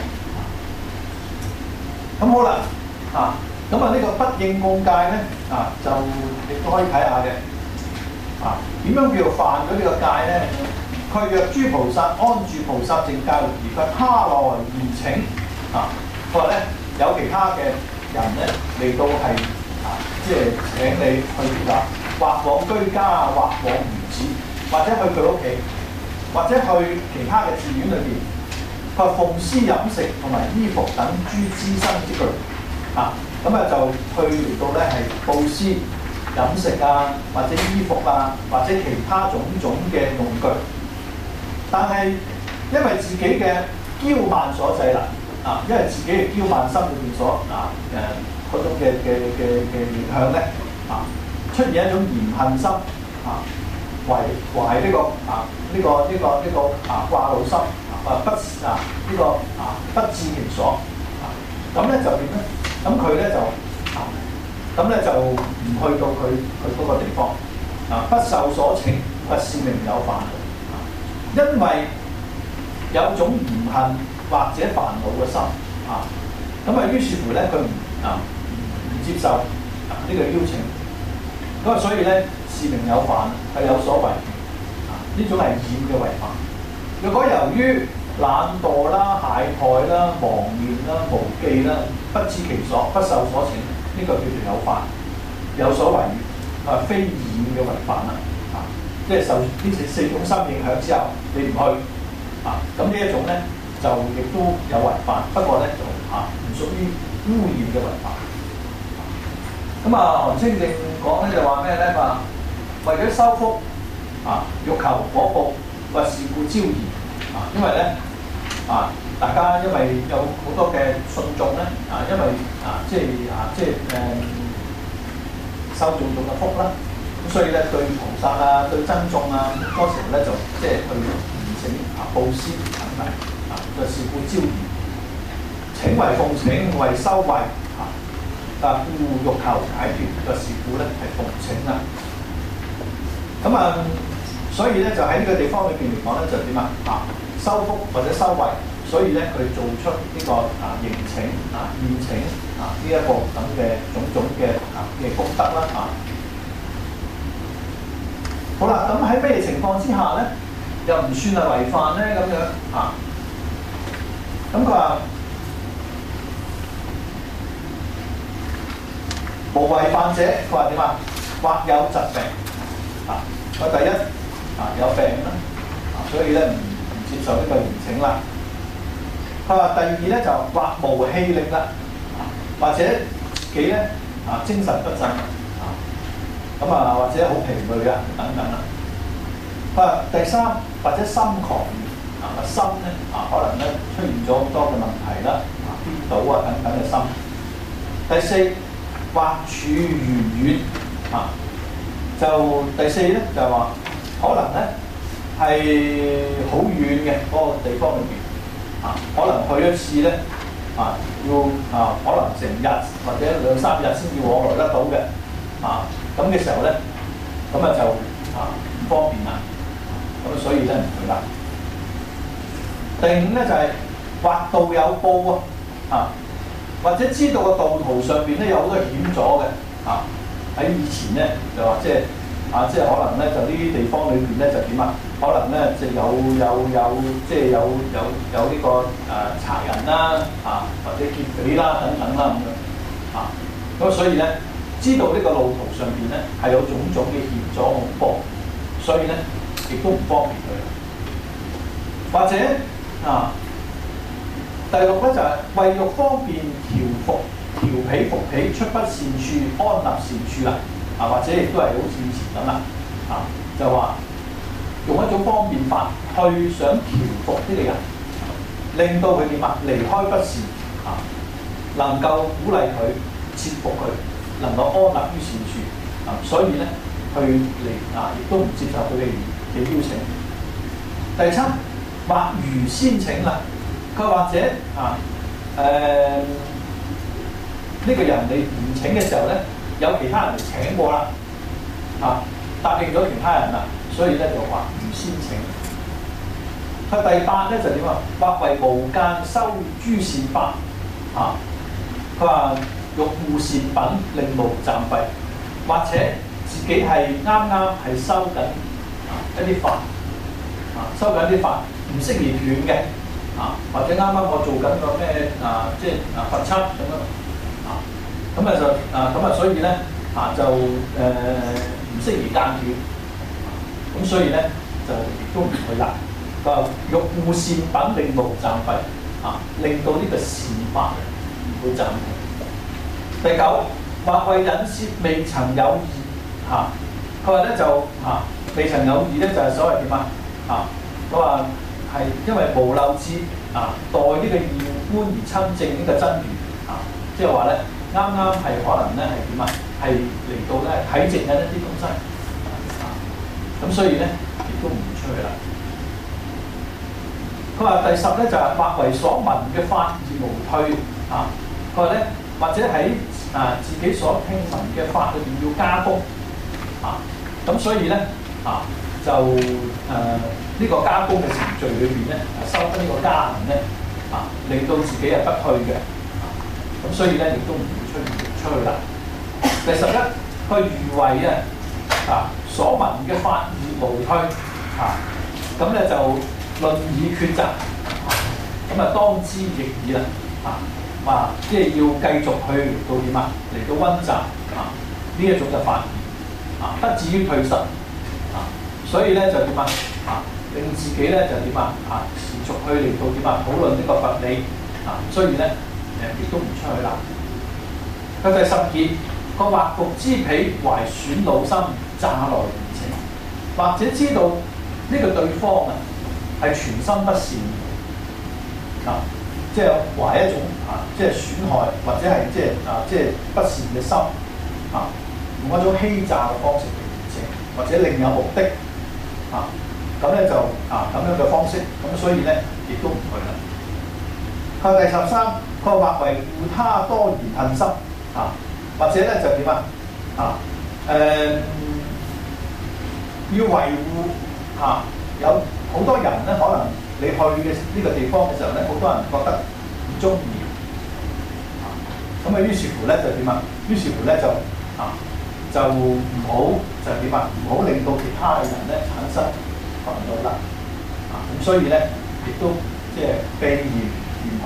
咁好啦啊，咁啊呢個不應供戒咧啊，就亦都可以睇下嘅啊。點樣叫做犯咗呢個戒咧？佢若諸菩薩安住菩薩正教而佢他來而請啊，佢話咧有其他嘅人咧嚟到係啊，即係請你去學習，或往居家，或往園子，或者去佢屋企，或者去其他嘅寺院裏邊，佢話奉施飲食同埋衣服等諸資生之具啊，咁啊就去嚟到咧係布施飲食啊，或者衣服啊，或者其他種種嘅用具，但係因為自己嘅驕慢所制啦。啊，因為自己嘅驕慢心裏邊所啊誒嗰種嘅嘅嘅嘅影響咧，啊出現一種嫌恨心，啊懷懷呢個啊呢、這個呢、這個呢、這個啊掛惱心，啊不啊呢、這個啊不至其所，啊咁咧就點咧？咁佢咧就啊咁咧就唔去到佢佢嗰個地方，啊不受所請，不是名有犯，啊因為有種嫌恨。或者煩惱嘅心啊，咁啊於是乎咧，佢唔啊唔接受啊呢、這個邀請，咁啊所以咧是名有犯，係有所違啊，呢種係染嘅違犯。若果由於懶惰啦、懈怠啦、妄念啦、無記啦、不知其所、不受所請，呢、這個叫做有犯，有所違啊，非染嘅違犯啦啊，即係受呢四四種心影響之後，你唔去啊，咁呢一種咧。就亦都有違犯，不過咧就啊唔屬於污染嘅違犯。咁啊，韓清淨講咧就話咩咧？話為咗修福啊，欲求果報，或是故招疑啊。因為咧啊，大家因為有好多嘅信眾咧啊，因為啊即係啊即係誒受眾眾嘅福啦，咁所以咧對菩薩啊、對僧眾啊，多時候咧就即係去虔誠啊、布施等等。就事故招疑，請為奉請，為修慧啊！啊，故欲求解脫，就事故咧係奉請啦。咁啊，所以咧就喺呢個地方裏邊嚟講咧，就點啊？啊，修福或者修慧，所以咧佢做出呢、這個啊迎請啊宴請啊呢一、這個咁嘅種種嘅啊嘅功德啦啊。好啦，咁喺咩情況之下咧，又唔算係違犯咧咁樣啊？ 咁佢話無違犯者，佢話點啊？或有疾病啊，佢第一啊有病啦，啊所以咧唔唔接受呢個延請啦。佢話第二咧就或無氣力啦，或者自己咧啊精神不振啊，咁啊或者好疲累啊等等啦。佢話第三或者心狂熱啊，個心咧啊可能咧出現咗好多嘅問題啦，啊顛倒啊等等嘅心。第四或處緣遠啊，就第四咧就係話可能咧係好遠嘅嗰個地方裏邊。啊，可能去一次咧，啊要啊可能成日或者兩三日先至往來得到嘅，啊咁嘅時候咧，咁啊就啊唔方便啦，咁所以咧唔去啦。第五咧就係、是、或道有報啊，啊或者知道個道途上邊咧有好多險阻嘅，啊喺以前咧就話即係啊即係可能咧就呢啲地方裏邊咧就點啊？可能咧就有有有即係有有有呢、這個誒賊、呃、人啦，啊或者劫匪啦等等啦咁樣，啊咁所以咧知道呢個路途上邊咧係有種種嘅險阻恐怖，所以咧亦都唔方便佢。或者啊第六咧就係、是、為欲方便調伏調彼伏彼出不善處安立善處啦，啊或者亦都係好似以前咁啦，啊就話。用一種方便法去想調伏呢個人，令到佢點啊離開不善啊，能夠鼓勵佢、折服佢，能夠安立於善處啊，所以咧去嚟啊，亦都唔接受佢哋嘅邀請。第七，或預先請啦，佢或者啊誒呢、呃這個人你唔請嘅時候咧，有其他人嚟請過啦，啊答應咗其他人啦。所以咧就話預先請。佢第八咧就點啊？或為無間修諸善法啊！佢話欲護善品，令無暫廢，或者自己係啱啱係修緊啊一啲法啊，修緊一啲法唔適宜斷嘅啊，或者啱啱我做緊個咩啊，即係啊佛七咁樣啊，咁啊就啊咁啊，所以咧啊就誒唔適宜間斷。咁所以咧就亦都唔去啦。佢話欲護善品，令無暫廢啊，令到呢個善法唔會暫停。第九，或為引涉未曾有義嚇，佢話咧就嚇未曾有義咧就係所謂點啊嚇？佢話係因為無漏智啊，待呢個驗官而親證呢個真如啊，即係話咧啱啱係可能咧係點啊？係嚟到咧睇證緊一啲東西。咁所以咧，亦都唔出去啦。佢話第十咧就係、是、或為所聞嘅法而無退啊。佢話咧，或者喺啊自己所聽聞嘅法裏邊要加工啊。咁所以咧啊，就誒呢、呃這個加工嘅程序裏邊咧，收得呢個加行咧啊，令到自己係不退嘅。咁、啊、所以咧，亦都唔會出出去啦。第十一，佢如為啊啊。所聞嘅法而無退啊，咁咧就論議抉擇，咁啊當知亦已啦啊，話即係要繼續去嚟到點啊，嚟到溫習啊呢一種嘅法啊，不至於退失啊，所以咧就點啊啊，令自己咧就點啊啊持續去嚟到點啊討論呢個佛理啊，所以咧誒亦都唔出去啦。佢第十二，個或復知彼懷損惱心。乍來而請，或者知道呢個對方啊係全心不善啊，即係懷一種啊，即係損害或者係即係啊，即係不善嘅心啊，用一種欺詐嘅方式嚟而請，或者另有目的啊，咁咧就啊咁樣嘅方式，咁所以咧亦都唔去啦。佢第十三，佢或為護他多而恨心啊，或者咧就點啊啊誒。呃要維護嚇、啊，有好多人咧，可能你去嘅呢個地方嘅時候咧，好多人覺得唔中意，咁啊於是乎咧就點啊？於是乎咧就啊就唔好就點啊？唔好令到其他嘅人咧產生煩惱啦，啊咁所以咧亦都即係避而去。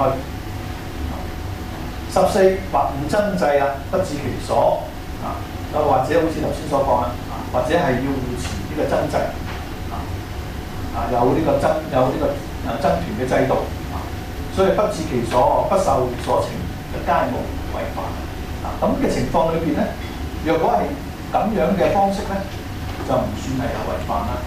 十四或唔真制啦，不致其所啊，又或者好似頭先所講啦，啊或者係要護持呢個真制啊，啊有呢個真有呢個啊僧團嘅制度啊，所以不致其所，不受所請，皆無違犯啊。咁嘅情況裏邊咧，若果係咁樣嘅方式咧，就唔算係有違犯啦。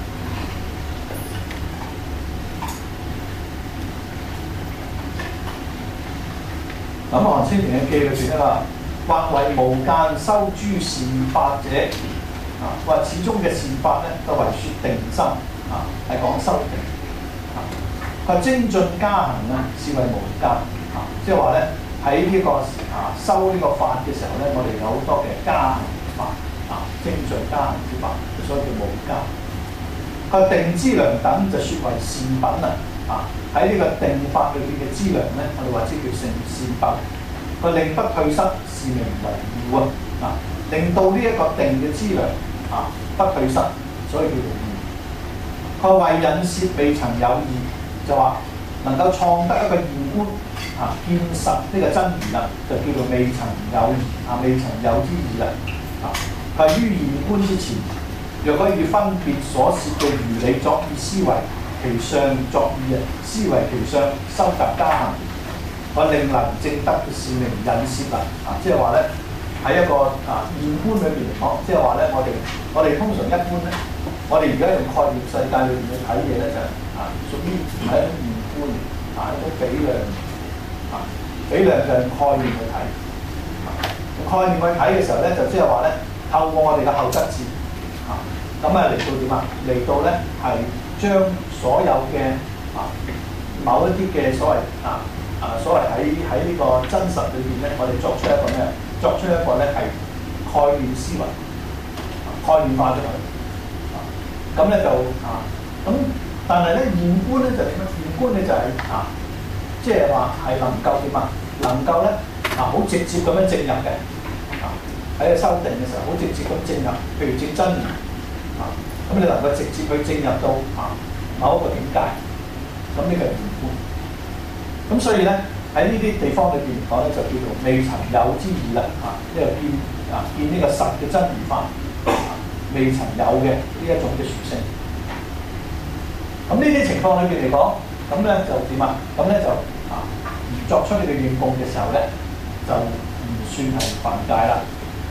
咁《韓清平嘅記》裏邊咧話，或為無間修諸善法者，啊，或始終嘅善法咧，都為説定心，啊，係講修定，啊，佢精進加行啊，是為無間，啊，即係話咧喺呢個啊修呢個法嘅時候咧，我哋有好多嘅加行法，啊，精進加行之法，所以叫無間。佢定資糧等就説為善品啊。啊！喺呢個定法裏邊嘅資糧咧，我哋話之叫成善品。佢令不退失，是名為妙啊！啊，令到呢一個定嘅資糧啊不退失，所以叫做妙。佢為引攝未曾有義，就話能夠創得一個現觀啊，見實呢個真義啦，就叫做未曾有義啊，未曾有之義啦。啊，佢係於現觀之前，若果以分別所攝嘅如理作意思維。其上作意啊，思維其上，修習加行，我令能正得嘅是名引攝啦。啊，即係話咧喺一個啊現觀裏邊嚟講，即係話咧我哋我哋通常一般咧，我哋而家用概念世界裏邊去睇嘢咧，就係、是、啊屬於唔係一種現觀，啊一種比量啊，比量就係概念去睇。啊，概念去睇嘅時候咧，就即係話咧透過我哋嘅後質智啊，咁啊嚟到點啊？嚟到咧係將所有嘅啊某一啲嘅所謂啊啊所謂喺喺呢個真實裏邊咧，我哋作出一個咩？作出一個咧係概念思維，啊、概念化咗佢。啊，咁咧就啊咁，但係咧現觀咧就點樣？現觀咧就係、是、啊，即係話係能夠點啊？能夠咧啊好直接咁樣進入嘅啊喺個修定嘅時候，好直接咁進入，譬如證真言啊，咁你能夠直接去進入到啊。某一個境界，咁呢個係現觀。咁所以咧喺呢啲地方裏邊嚟講咧，就叫做未曾有之義啦。啊，呢個見啊見呢個實嘅真如法，啊、未曾有嘅呢一種嘅殊性。咁呢啲情況裏邊嚟講，咁咧就點啊？咁咧就啊唔作出呢個應供嘅時候咧，就唔算係犯戒啦。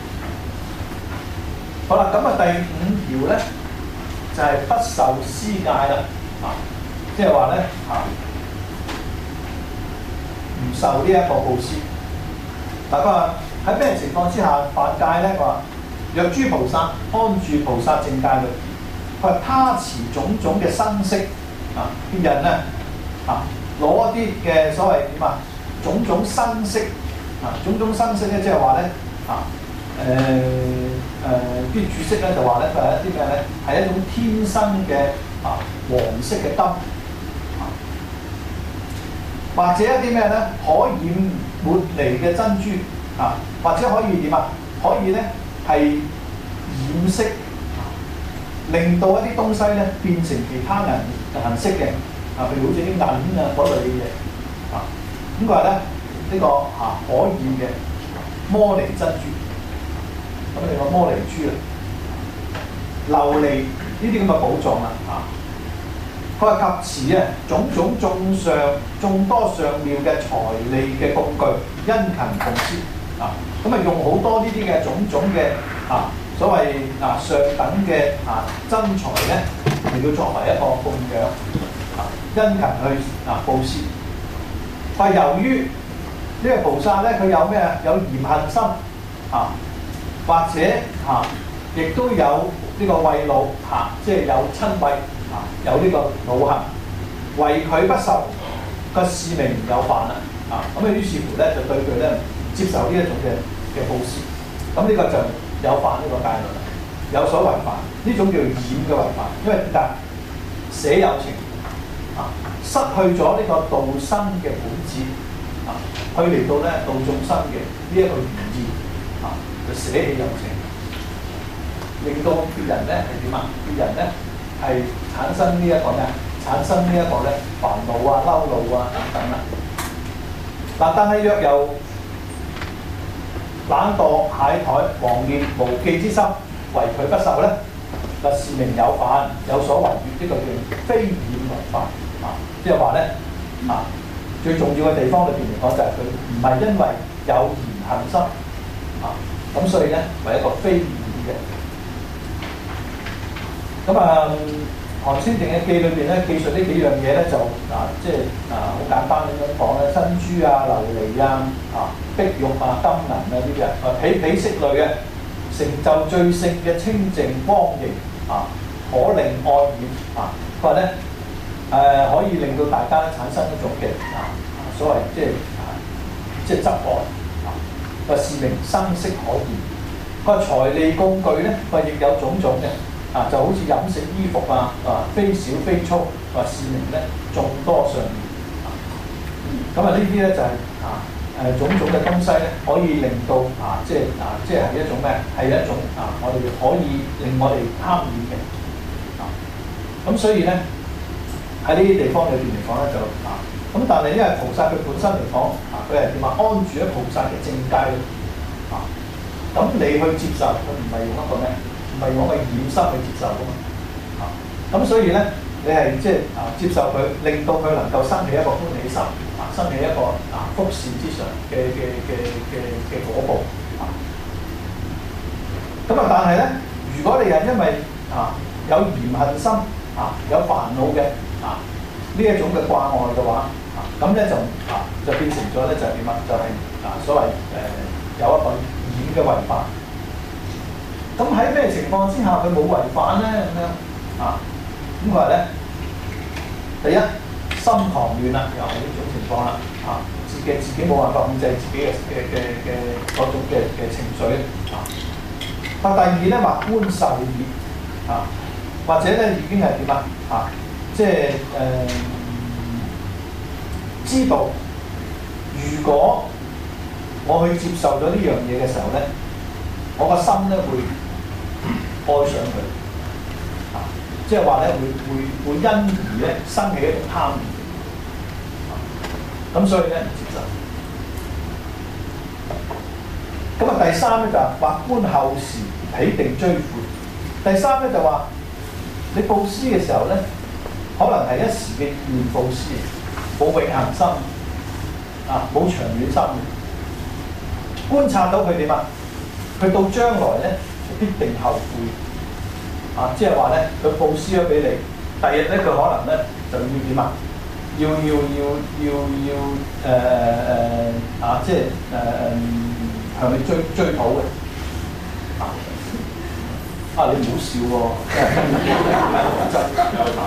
好啦，咁啊第五條咧就係、是、不受施戒啦。啊，即係話咧，啊，唔受呢一個布施。嗱，佢話喺咩情況之下犯戒咧？佢話若諸菩薩安住菩薩正戒律，佢話他持種種嘅身色啊，啲人咧啊，攞一啲嘅所謂點啊，種種身色啊，種種身色咧，即係話咧啊，誒誒啲注釋咧就話咧，佢係一啲咩咧？係一種天生嘅。啊，黃色嘅金，啊，或者一啲咩咧？可染抹離嘅珍珠，啊，或者可以點啊？可以咧係染色，令到一啲東西咧變成其他人顏色嘅，啊，譬如好似啲銀啊嗰類嘅嘢，啊，咁佢話咧呢個啊可染嘅摩尼珍珠，咁你個摩尼珠啊，琉璃。呢啲咁嘅寶藏啦，啊！佢話及持啊，種種眾上眾多上妙嘅財利嘅工具，殷勤奉施啊！咁啊用好多呢啲嘅種種嘅啊所謂啊上等嘅啊真財咧，嚟到作為一個供養啊，殷勤去啊布施。佢話由於呢個菩薩咧，佢有咩啊？有嫌恨心啊，或者啊，亦都有。呢個畏惱嚇，即係有親畏嚇，有呢個惱恨，為佢不受個使命有犯啦啊！咁啊於是乎咧就對佢咧唔接受呢一種嘅嘅布施，咁呢個就有犯呢個戒律啦，有所違犯，呢種叫染嘅違犯，因為點解捨有情啊，失去咗呢個度生嘅本質啊，去嚟到咧度眾生嘅呢一個原意啊，就捨棄有情。令到別人咧係點啊？別人咧係產生呢一個咩？產生呢一個咧煩惱啊、嬲怒啊等等啦。 嗱，但係若有懶惰、懈怠、妄念、無忌之心，為佢不受咧，嗱，是名有犯，有所違越，呢、這個叫非染為犯啊！即係話咧啊，最重要嘅地方裏邊嚟講就係佢唔係因為有嫌恨心啊，咁所以咧為一個非染嘅。咁啊，《寒星定日記》裏邊咧記述呢幾樣嘢咧就啊，即係啊好簡單咁樣講咧，珍珠啊、琉璃啊、啊碧玉啊、金銀啊呢啲啊，彼彼色類嘅，成就最勝嘅清淨光明啊，可令愛染啊，佢話咧誒可以令到大家產生一種嘅啊所謂即係啊即係執愛啊，個是名生色可厭。佢話財利工具咧，佢亦有種種嘅。啊，就好似飲食衣服啊，啊，非小非粗，話是名咧眾多上面啊。咁啊，呢啲咧就係、是、啊誒種種嘅東西咧，可以令到啊，即係啊，即係一種咩？係一種啊，我哋可以令我哋貪戀嘅啊。咁所以咧喺呢啲地方裏邊嚟講咧就啊，咁但係因為菩薩佢本身嚟講啊，佢係點啊？安住喺菩薩嘅正階啊。咁你去接受佢唔係用一個咩？唔係用個染心去接受噶嘛，啊，咁所以咧，你係即係啊接受佢，令到佢能夠生起一個歡喜心，啊，生起一個啊福善之上嘅嘅嘅嘅嘅果報，啊，咁啊，但係咧，如果你係因為啊有嫌恨心，啊有煩惱嘅，啊呢一種嘅掛礙嘅話，啊咁咧就啊就變成咗咧就係點啊？就係、是、啊所謂誒、呃、有一個染嘅違法。咁喺咩情況之下佢冇違反咧？咁樣啊？咁佢話咧，第一心狂亂啦，又係呢種情況啦。啊，自己自己冇辦法控制自己嘅嘅嘅嘅各種嘅嘅情緒啊。但第二咧話觀受已啊，或者咧已經係點啊？啊，即係誒、呃、知道，如果我去接受咗呢樣嘢嘅時候咧，我個心咧會愛上佢，啊，即係話咧會會會因而咧生起一種貪念，咁、啊、所以咧唔接受。咁啊第三咧就係話觀後時彼定追悔。第三咧就話你布施嘅時候咧，可能係一時嘅意布施，冇永恆心，啊冇長遠心。觀察到佢點啊？佢到將來咧，必定後悔啊！即係話咧，佢佈施咗俾你，第日咧佢可能咧就要點啊？要要要要要誒誒、呃、啊！即係誒、呃、向你追追討嘅啊！啊！你唔好笑喎、哦，真有啊！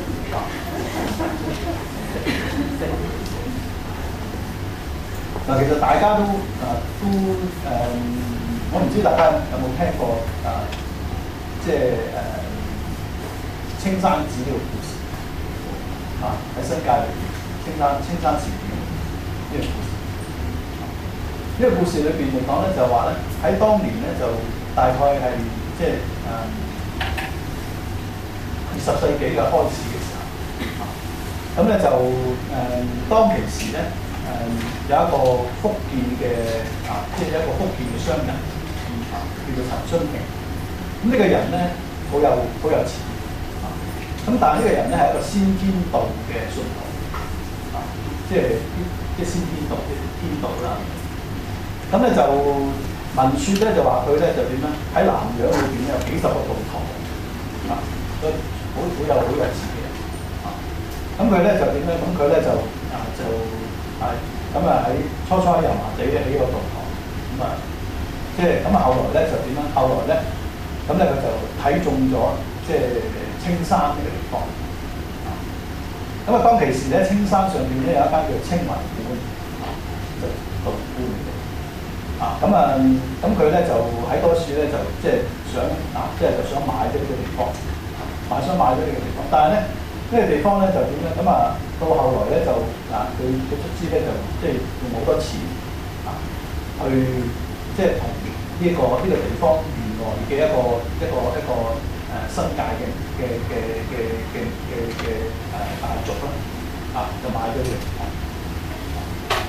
嗱，其實大家都啊都誒。呃我唔知大家有冇聽過啊，即係誒、呃、青山寺呢個故事啊，喺新界裏邊，青山青山寺廟呢個故事。呢、這個故事裏邊嚟講咧，就話咧喺當年咧就大概係即係誒二十世紀嘅開始嘅時候，咁、啊、咧就誒、呃、當其時咧誒、呃、有一個福建嘅啊，即係一個福建嘅商人。叫做陳春平，咁、這、呢個人咧好有好有錢，啊，咁但係呢個人咧係一個先天道嘅信徒，啊，即係即係先天道嘅天道啦。咁咧就聞説咧就話佢咧就點咧喺南洋裏邊有幾十個道堂，啊，所以好好有好有錢嘅人，啊，咁佢咧就點咧？咁佢咧就啊就係咁啊喺初初喺油麻地咧起個道堂，咁啊。即係咁啊！後來咧就點樣？後來咧，咁咧佢就睇中咗即係青山呢個地方。咁啊，當其時咧，青山上邊咧有一間叫青雲館，啊，就道觀嚟嘅。啊，咁啊，咁佢咧就喺多處咧就即係想啊，即係就想買咗呢個地方，買想買咗呢個地方。但係咧呢、這個地方咧就點咧？咁啊，到後來咧就啊，佢佢卒之咧就即係用好多錢啊去。即係同呢一個呢、這個地方原來嘅一個一個一個誒、呃、新界嘅嘅嘅嘅嘅嘅嘅誒大族啦，啊就買咗佢。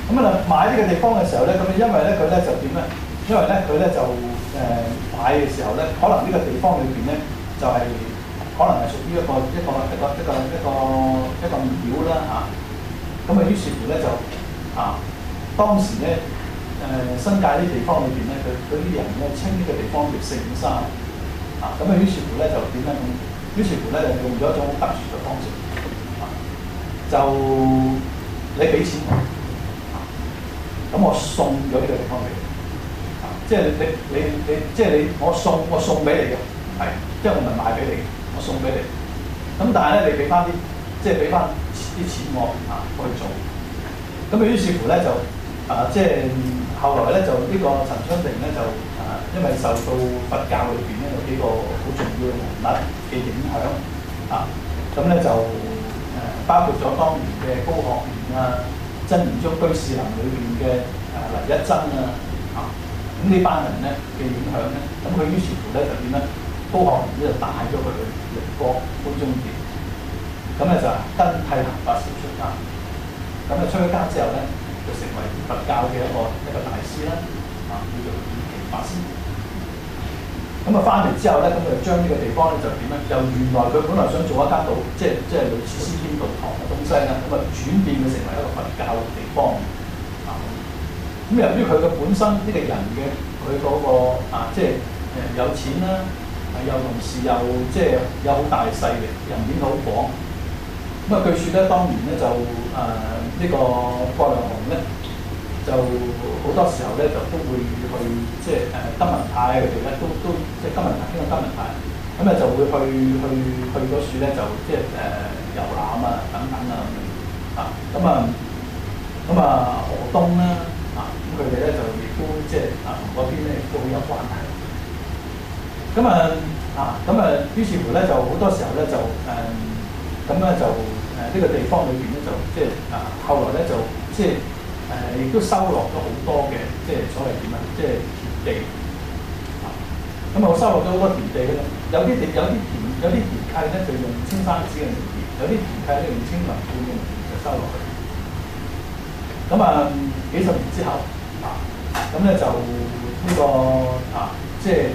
咁啊買呢個地方嘅時候咧，咁因為咧佢咧就點咧？因為咧佢咧就誒、呃、買嘅時候咧，可能呢個地方裏邊咧就係、是、可能係屬於一個一個一個一個一個一個廟啦嚇。咁啊於是乎咧就啊當時咧誒、呃、新界啲地方裏邊咧，佢佢啲人咧稱呢個地方叫聖山啊。咁啊於是乎咧就點咧？咁於是乎咧就用咗一種好特殊嘅方式啊，就你俾錢我。咁我送咗呢個地方俾你，啊，即係你你你即係你我送我送俾你嘅，係，即係我唔係賣俾你嘅，我送俾你。咁但係咧，你俾翻啲，即係俾翻啲錢我啊去做。咁啊，於是乎咧就啊，即係後來咧就呢個陳昌定咧就啊，因為受到佛教裏邊咧有幾個好重要嘅人物嘅影響啊，咁咧就誒包括咗當年嘅高學年啊。真言宗居士林裏邊嘅誒黎一真啊，啊，咁呢班人咧嘅影響咧，咁佢於是乎咧就點咧？高學年咧就帶咗佢去寧波觀中殿，咁咧就跟剃行法師出家，咁啊出咗家之後咧，就成為佛教嘅一個一個大師啦，啊，叫做顯奇法師。咁啊翻嚟之後咧，咁就將呢個地方咧就點咧？由原來佢本來想做一間道，即係即係類似思天道堂嘅東西啦，咁啊轉變佢成為一個佛教嘅地方啊。咁由於佢嘅本身呢個人嘅佢嗰個啊，即係誒有錢啦，啊又同時又即係有好大勢力，人面好廣。咁啊據說咧，當年咧就誒呢、啊這個郭亮雄咧。就好多時候咧，就都會去即係誒金文泰佢哋咧，都都即係金文泰邊個金文泰，咁咧就會去去去嗰處咧，就即係誒遊覽啊等等啊咁樣啊，咁啊咁啊河東啦啊，咁佢哋咧就亦都即係啊同嗰邊咧亦都好有關係。咁啊啊咁啊，於是乎咧就好多時候咧就誒咁咧就誒呢、呃這個地方裏邊咧就即係啊後來咧就即係。誒亦都收落咗好多嘅，即係所謂點啊，即係田地啊。咁啊，我收落咗好多田地嘅咧，有啲地有啲田有啲田契咧就用青山寺嘅名義，有啲田契咧用青林觀嘅名義就收落去。咁啊，幾十年之後啊，咁咧就呢、這個啊，即係誒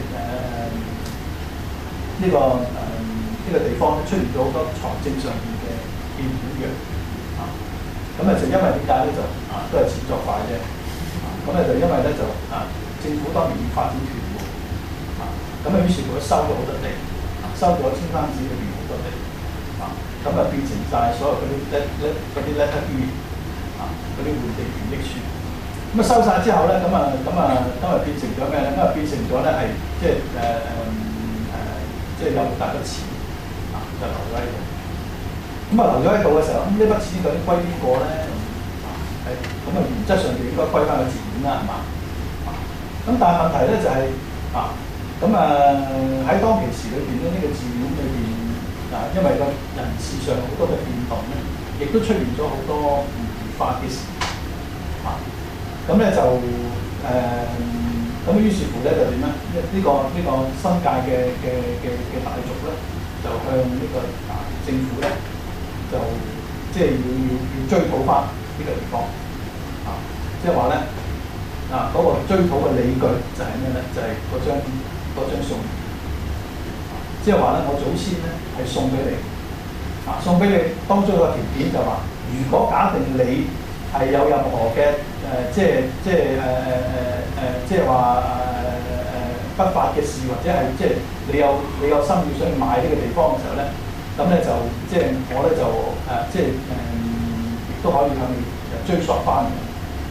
呢個誒呢、呃這個地方咧出現咗好多財政上面嘅欠款嘅。咁啊就因為點解咧就啊都係錢作怪啫，咁咧就因為咧就啊政府當年要發展屯門，啊咁啊於是乎收咗好多地，收咗青山寺裏邊好多地，啊咁啊變成晒所有嗰啲咧咧嗰啲 letter deed 啊嗰啲換地權益書，咁啊收晒之後咧，咁啊咁啊今日變成咗咩咧？今日變成咗咧係即係誒誒誒即係有好大筆錢啊就留喺度。咁啊留咗喺度嘅時候，咁呢筆錢究竟歸邊個咧？係咁啊，原則上就應該歸翻個寺院啦，係嘛？咁但係問題咧就係、是、啊，咁啊喺當其時裏邊咧，呢、這個寺院裏邊啊，因為個人事上好多嘅變動咧，亦都出現咗好多唔如法嘅事啊。咁咧就誒，咁、呃、於是乎咧就點咧？呢、這、呢個呢、這個新界嘅嘅嘅嘅大族咧，就向呢個啊政府咧。就即係要要要追討翻呢個地方啊！即係話咧啊，嗰、那個追討嘅理據就係咩咧？就係、是、嗰張嗰張送，即係話咧，我祖先咧係送俾你啊，送俾你當中個條件就話，如果假定你係有任何嘅誒、呃，即係即係誒誒誒誒，即係話誒誒不法嘅事，或者係即係你有你有心要想去買呢個地方嘅時候咧。咁咧就即係我咧就誒、呃、即係誒亦都可以向你追溯翻嘅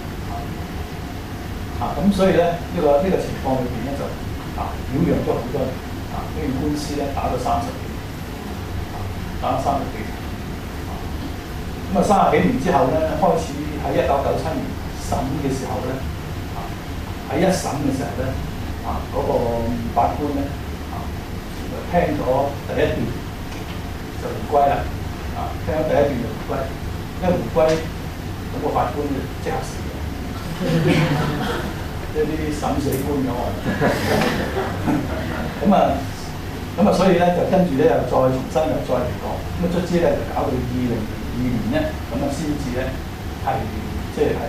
啊！咁所以咧呢、這個呢、這個情況裏邊咧就啊擾攘咗好多年啊！呢件官司咧打咗三十幾年啊，打咗三十幾年啊！咁啊三十幾年之後咧，開始喺一九九七年審嘅時候咧啊，喺一審嘅時候咧啊嗰、那個法官咧啊聽咗第一段。就回歸啦，啊！聽咗第一段就回歸，一回歸咁、那個法官就即刻死咗，即係呢啲審死官咁啊！咁啊，咁啊，所以咧就跟住咧又再重新又再嚟過，咁啊卒之咧就搞到二零零二年咧，咁啊先至咧係即係係啊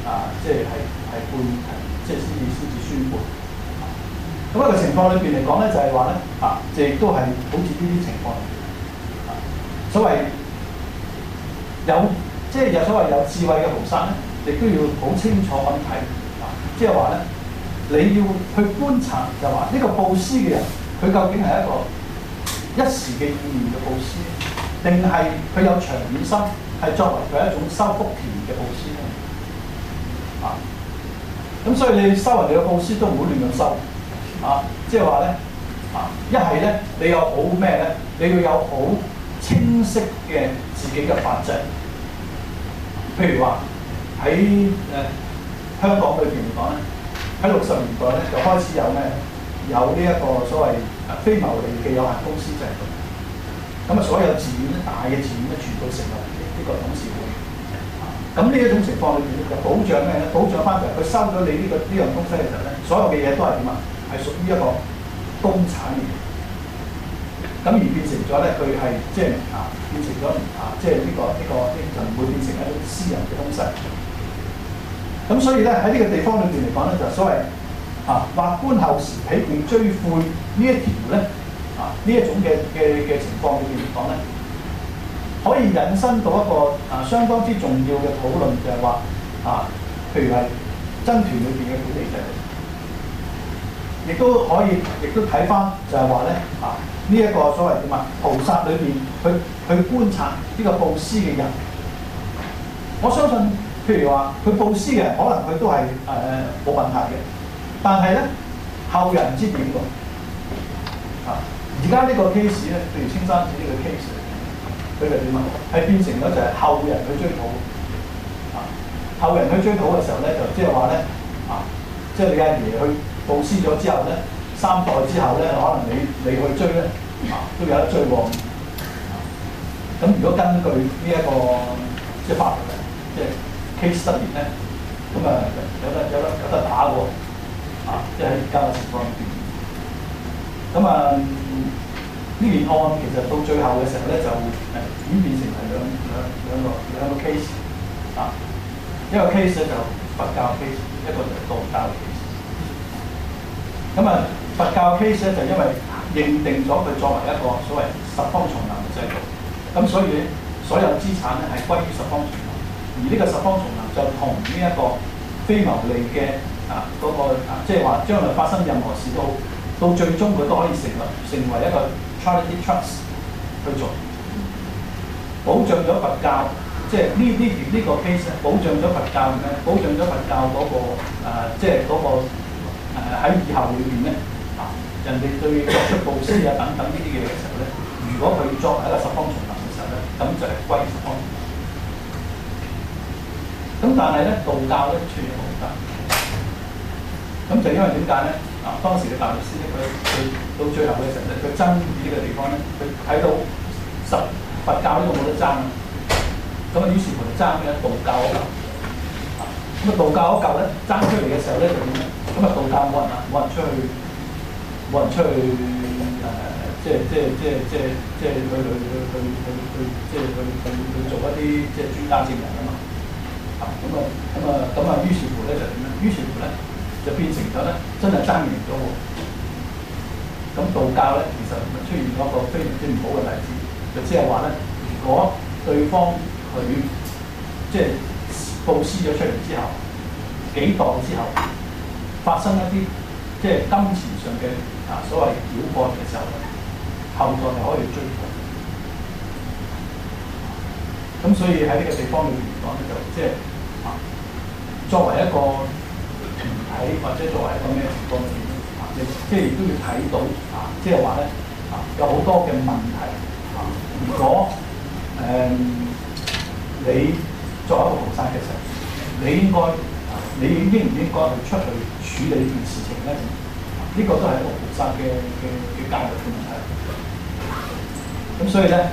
啊，即係係係判係即係先至先至宣判。咁一個情況裏邊嚟講咧，就係話咧啊，亦都係好似呢啲情況裏邊啊，所謂有即係有所謂有智慧嘅菩薩咧，亦都要好清楚咁睇啊，即係話咧，你要去觀察就話呢個佈施嘅人，佢究竟係一個一時嘅意念嘅佈施，定係佢有長遠心，係作為佢一種收福田嘅佈施咧？啊，咁所以你收人哋嘅佈施都唔好亂咁收啊！即係話咧啊，一係咧你有好咩咧？你要有好清晰嘅自己嘅法制。譬如話喺誒香港裏邊嚟講咧，喺六十年代咧就開始有咩？有呢一個所謂非牟利嘅有限公司制度。咁啊，所有寺院咧，大嘅寺院咧，全部成立呢個董事會。咁呢一種情況裏邊咧，就保障咩咧？保障翻就係佢收咗你呢、這個呢樣東西嘅時候咧，所有嘅嘢都係點啊？係屬於一個公產嘅。咁而變成咗咧，佢係即係啊，變成咗啊，即係呢個呢、這個呢就唔會變成一種私人嘅東西。咁所以咧喺呢個地方裏邊嚟講咧，就所謂啊，或觀後時彼並追悔呢一條咧啊，呢一種嘅嘅嘅情況裏邊嚟講咧，可以引申到一個啊相當之重要嘅討論，就係話啊，譬如係僧團裏邊嘅管理制度，亦都可以，亦都睇翻就係話咧啊，呢、這、一個所謂點啊，菩薩裏邊去去觀察呢個佈施嘅人，我相信譬如話佢佈施嘅人，可能佢都係誒冇問題嘅，但係咧後人唔知點喎啊！而家呢個 case 咧，譬如青山寺呢個 case。佢就點啊？係變成咗就係後人去追討啊！後人去追討嘅時候咧，就即係話咧啊，即係你阿爺去佈施咗之後咧，三代之後咧，可能你你去追咧啊，都有得追喎。咁、啊、如果根據呢、這、一個即係法律嘅即係 case study 咧，咁啊有得有得有得打喎啊！即係喺而家嘅情況裏邊，咁啊。呢件案其實到最後嘅時候咧，就誒演變成係兩兩兩個兩個 case 啊，一個 case 咧就佛教 case，一個就道教 case。咁啊，佛教 case 咧就因為認定咗佢作為一個所謂十方叢林嘅制度，咁所以所有資產咧係歸於十方叢林，而呢個十方叢林就同呢一個非牟利嘅啊嗰、那個啊，即係話將來發生任何事都好，到最終佢都可以成為成為一個Charity Trust 去做，保障咗佛教，即係呢呢條呢個 case 保障咗佛教咩？保障咗佛教嗰、那個、呃、即係嗰、那個喺、呃、以後裏邊咧啊，人哋對作出佈施啊等等呢啲嘢嘅時候咧，如果佢作為一個十方叢林嘅時候咧，咁就係歸十方。咁但係咧，道教咧出現好大，咁就因為點解咧？啊，當時嘅大律師咧，佢佢到最後嘅時候咧，佢爭議呢個地方咧，佢睇到十佛教呢個冇得爭啊，咁啊於是乎就爭咩道教嗰嚿，咁啊道教嗰嚿咧爭出嚟嘅時候咧就點咧？咁啊道教冇人啊，冇人出去，冇人出去誒、呃，即係即係即係即係即係去去去去去去即係去去去做一啲即係專家證人啊嘛，啊咁啊咁啊咁啊於是乎咧就點咧？於是乎咧。就變成咗咧，真係爭贏咗喎。咁道教咧，其實出現咗一個非常之唔好嘅例子，就即係話咧，如果對方佢即係佈施咗出嚟之後，幾代之後發生一啲即係金錢上嘅啊所謂繳過嘅時候咧，後代係可以追討。咁所以喺呢個地方裏面嚟講咧，就即係啊作為一個喺或者作為一個咩情況裏邊啊，你即係亦都要睇到啊，即係話咧啊，有好多嘅問題啊。如果誒、嗯、你作為一個菩薩嘅時候，你應該啊，你應唔應該去出去處理呢件事情咧？呢、這個都係一個菩薩嘅嘅嘅教育嘅問題。咁所以咧，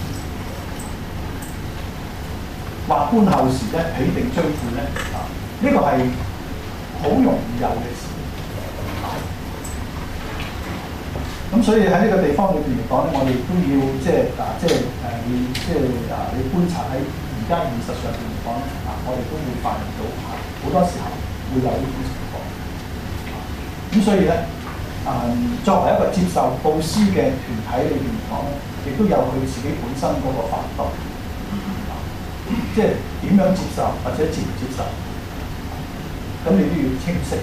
或觀後時咧，彼並追悔咧啊，呢、這個係好容易有嘅事，咁所以喺呢個地方裏邊嚟講咧，我哋都要即係啊，即係誒，要即係啊，你觀察喺而家現實上邊嚟講咧啊， 我哋都會發現到啊，好多時候會有呢種情況。咁、啊、所以咧，誒、嗯、作為一個接受佈施嘅團體裏邊嚟講咧，亦都有佢自己本身嗰個法度，啊、即係點樣接受或者接唔接受，咁、啊、你都要清晰。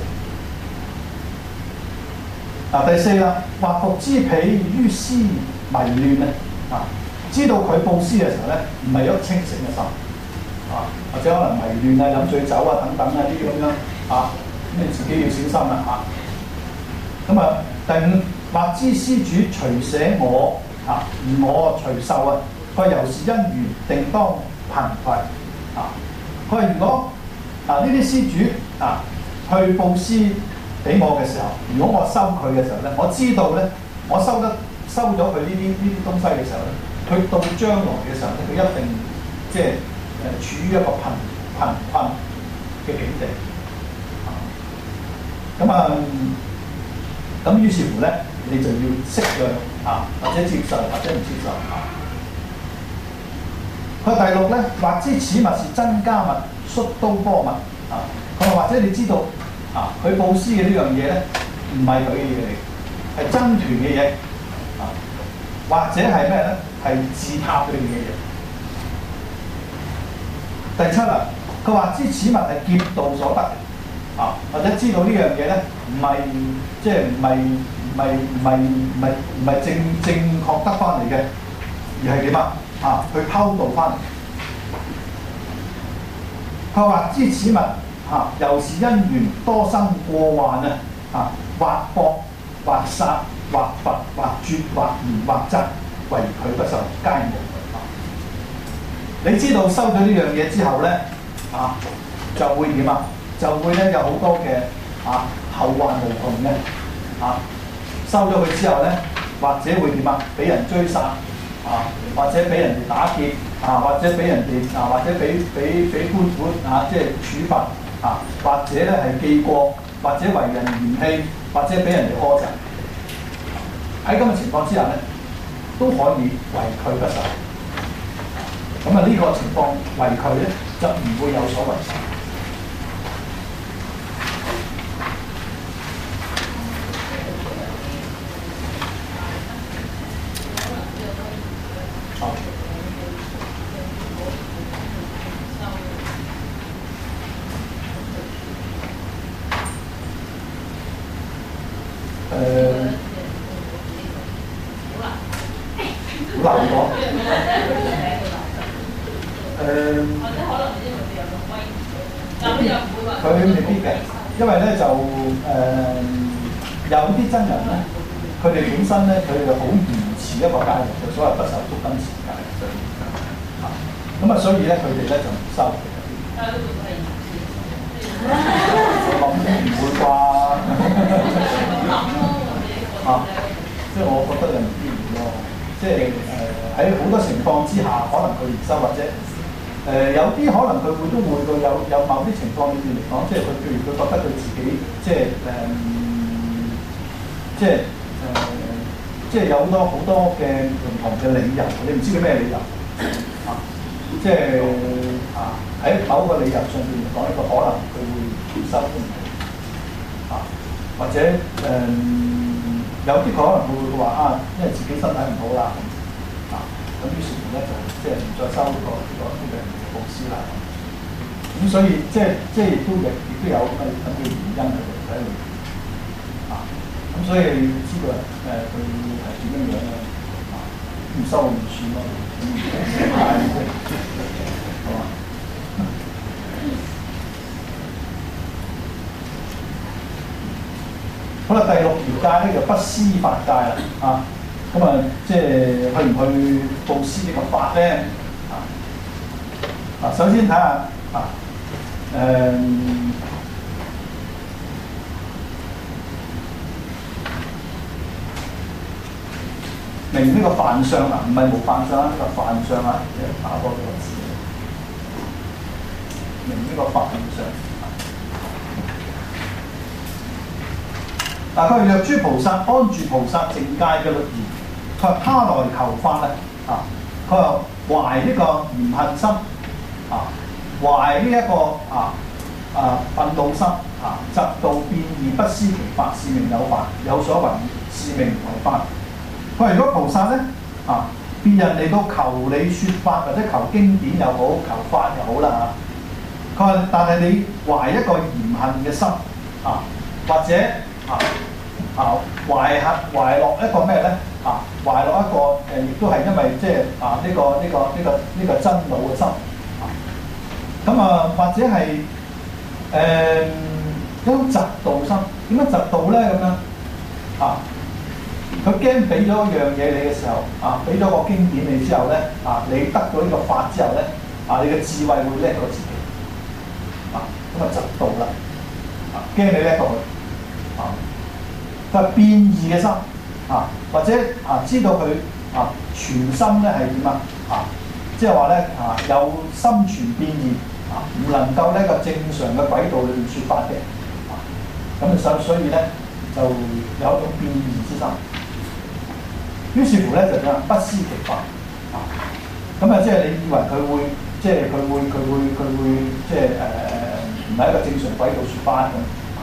嗱、啊、第四啦，或復之彼於施迷亂咧，啊，知道佢佈施嘅時候咧，唔係一個清醒嘅心，啊，或者可能迷亂啊、飲醉酒啊等等啊呢啲咁樣，啊，咁你自己要小心啦，嚇。咁啊，第五，或知施主隨捨我，啊，而我隨受啊，佢由是因緣定當貧乏，啊，佢如果啊呢啲施主啊去佈施俾我嘅時候，如果我收佢嘅時候咧，我知道咧，我收得收咗佢呢啲呢啲東西嘅時候咧，佢到將來嘅時候咧，佢一定即係誒處於一個貧貧困嘅境地。咁啊，咁於是乎咧，你就要適量啊，或者接受，或者唔接受啊。佢第六咧，或知此物是真加物、率都波物啊。佢話或者你知道。啊！佢佈施嘅呢樣嘢咧，唔係佢嘅嘢嚟，係僧團嘅嘢啊，或者係咩咧？係自塔裏面嘅嘢。第七啦，佢話知此物係劫道所得啊，或者知道呢樣嘢咧，唔係即係唔係唔係唔係唔係唔係正正確得翻嚟嘅，而係點啊？啊，去偷渡翻嚟。佢話知此物。啊！由是因緣多生過患啊！啊，或搏或殺或伐或絕或言或責，唯佢不受，皆無。啊！你知道收咗呢樣嘢之後咧，啊，就會點啊？就會咧有好多嘅啊後患無窮嘅啊！收咗佢之後咧，或者會點啊？俾人追殺啊，或者俾人哋打劫啊，或者俾人哋啊，或者俾俾俾官府啊，即係處罰。啊，或者咧係記過，或者為人嫌棄，或者俾人哋苛責。喺咁嘅情況之下咧，都可以為佢不受。咁啊，呢個情況為佢咧就唔會有所違犯。因為咧就誒、呃、有啲真人咧，佢哋本身咧佢哋好原始一個戒律，就所謂不受足金錢戒律啊。咁啊，所以咧佢哋咧就唔收。我諗唔會啩？啊，即係我覺得又唔必要咯。即係誒喺好多情況之下，可能佢唔收或者。誒、呃、有啲可能佢會都會個有有某啲情況裏面嚟講，即係佢譬如佢覺得佢自己即係誒、呃、即係誒、呃、即係有好多好多嘅唔同嘅理由，你唔知佢咩理由啊？即係啊喺某個理由上邊嚟講，呢個可能佢會收都唔係啊，或者誒、呃、有啲佢可能會會話啊，因為自己身體唔好啦。咁於是乎咧就即係唔再收呢個呢個呢個佈施啦。咁所以即係即係亦都亦亦都有咁嘅咁嘅原因喺度喺度啊。咁所以你知道誒佢係點樣樣咧？啊，唔收唔算咯，係嘛？好啦，第六條戒咧就不施法戒啦啊。咁啊，即係去唔去佈施呢個法咧？啊，啊，首先睇下啊，誒、嗯，明呢個犯相啊，唔係無犯相啊，呢、這個犯相啊，即係打多幾個字，明呢個犯相。嗱，佢係若諸菩薩安住菩薩淨戒嘅律儀。佢話他來求法咧，啊！佢話懷呢個嫌恨心，啊！ 懷呢一個啊啊憤怒心啊，嫉妒變異，不思其法，是名有犯，有所違逆，是名違法。佢話如果菩薩咧啊，別人嚟到求你説法，或者求經典又好，求法又好啦嚇。佢話但係你懷一個嫌恨嘅心啊，或者啊啊懷恨懷落一個咩咧啊？懷落一個誒，亦都係因為即係啊呢、這個呢、這個呢、這個呢、這個真老嘅心啊。咁啊，或者係誒、呃、一種嫉妒心。點樣嫉妒咧？咁樣啊？佢驚俾咗一樣嘢你嘅時候啊，俾咗個經典你之後咧啊，你得到呢個法之後咧啊，你嘅智慧會叻過自己啊，咁啊嫉妒啦啊，驚你叻過佢啊。佢係變異嘅心啊，或者啊知道佢啊全心咧係點啊啊，即係話咧啊有心存變異啊，唔能夠呢個正常嘅軌道裏邊説法嘅啊，咁所所以咧就有一種變異之心。於是乎咧就點啊？不思其法啊！咁啊，即係你以為佢會，即係佢會，佢會，佢會，即係誒唔係一個正常軌道説法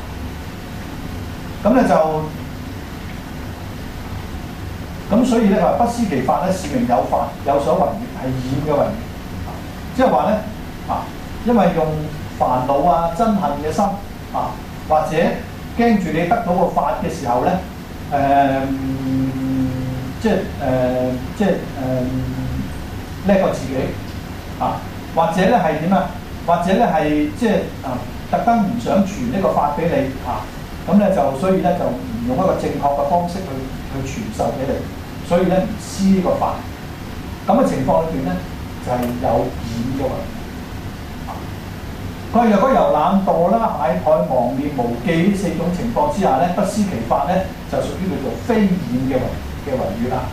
咁。咁咧就咁，所以咧話不思其法咧，是名有犯，有所違逆，係染嘅違逆。即係話咧啊，因為用煩惱啊、憎恨嘅心啊，或者驚住你得到個法嘅時候咧，誒、呃。即係誒、呃，即係誒叻過自己啊，或者咧係點啊？或者咧係即係啊，特登唔想傳呢個法俾你啊，咁咧就所以咧就唔用一個正確嘅方式去去傳授俾你，所以咧唔施呢個法。咁嘅情況裏邊咧就係、是、有染嘅喎。佢話若果由懶惰啦、懈怠、忘念、無記呢四種情況之下咧，不思其法咧，就屬於叫做非染嘅違嘅違語啦。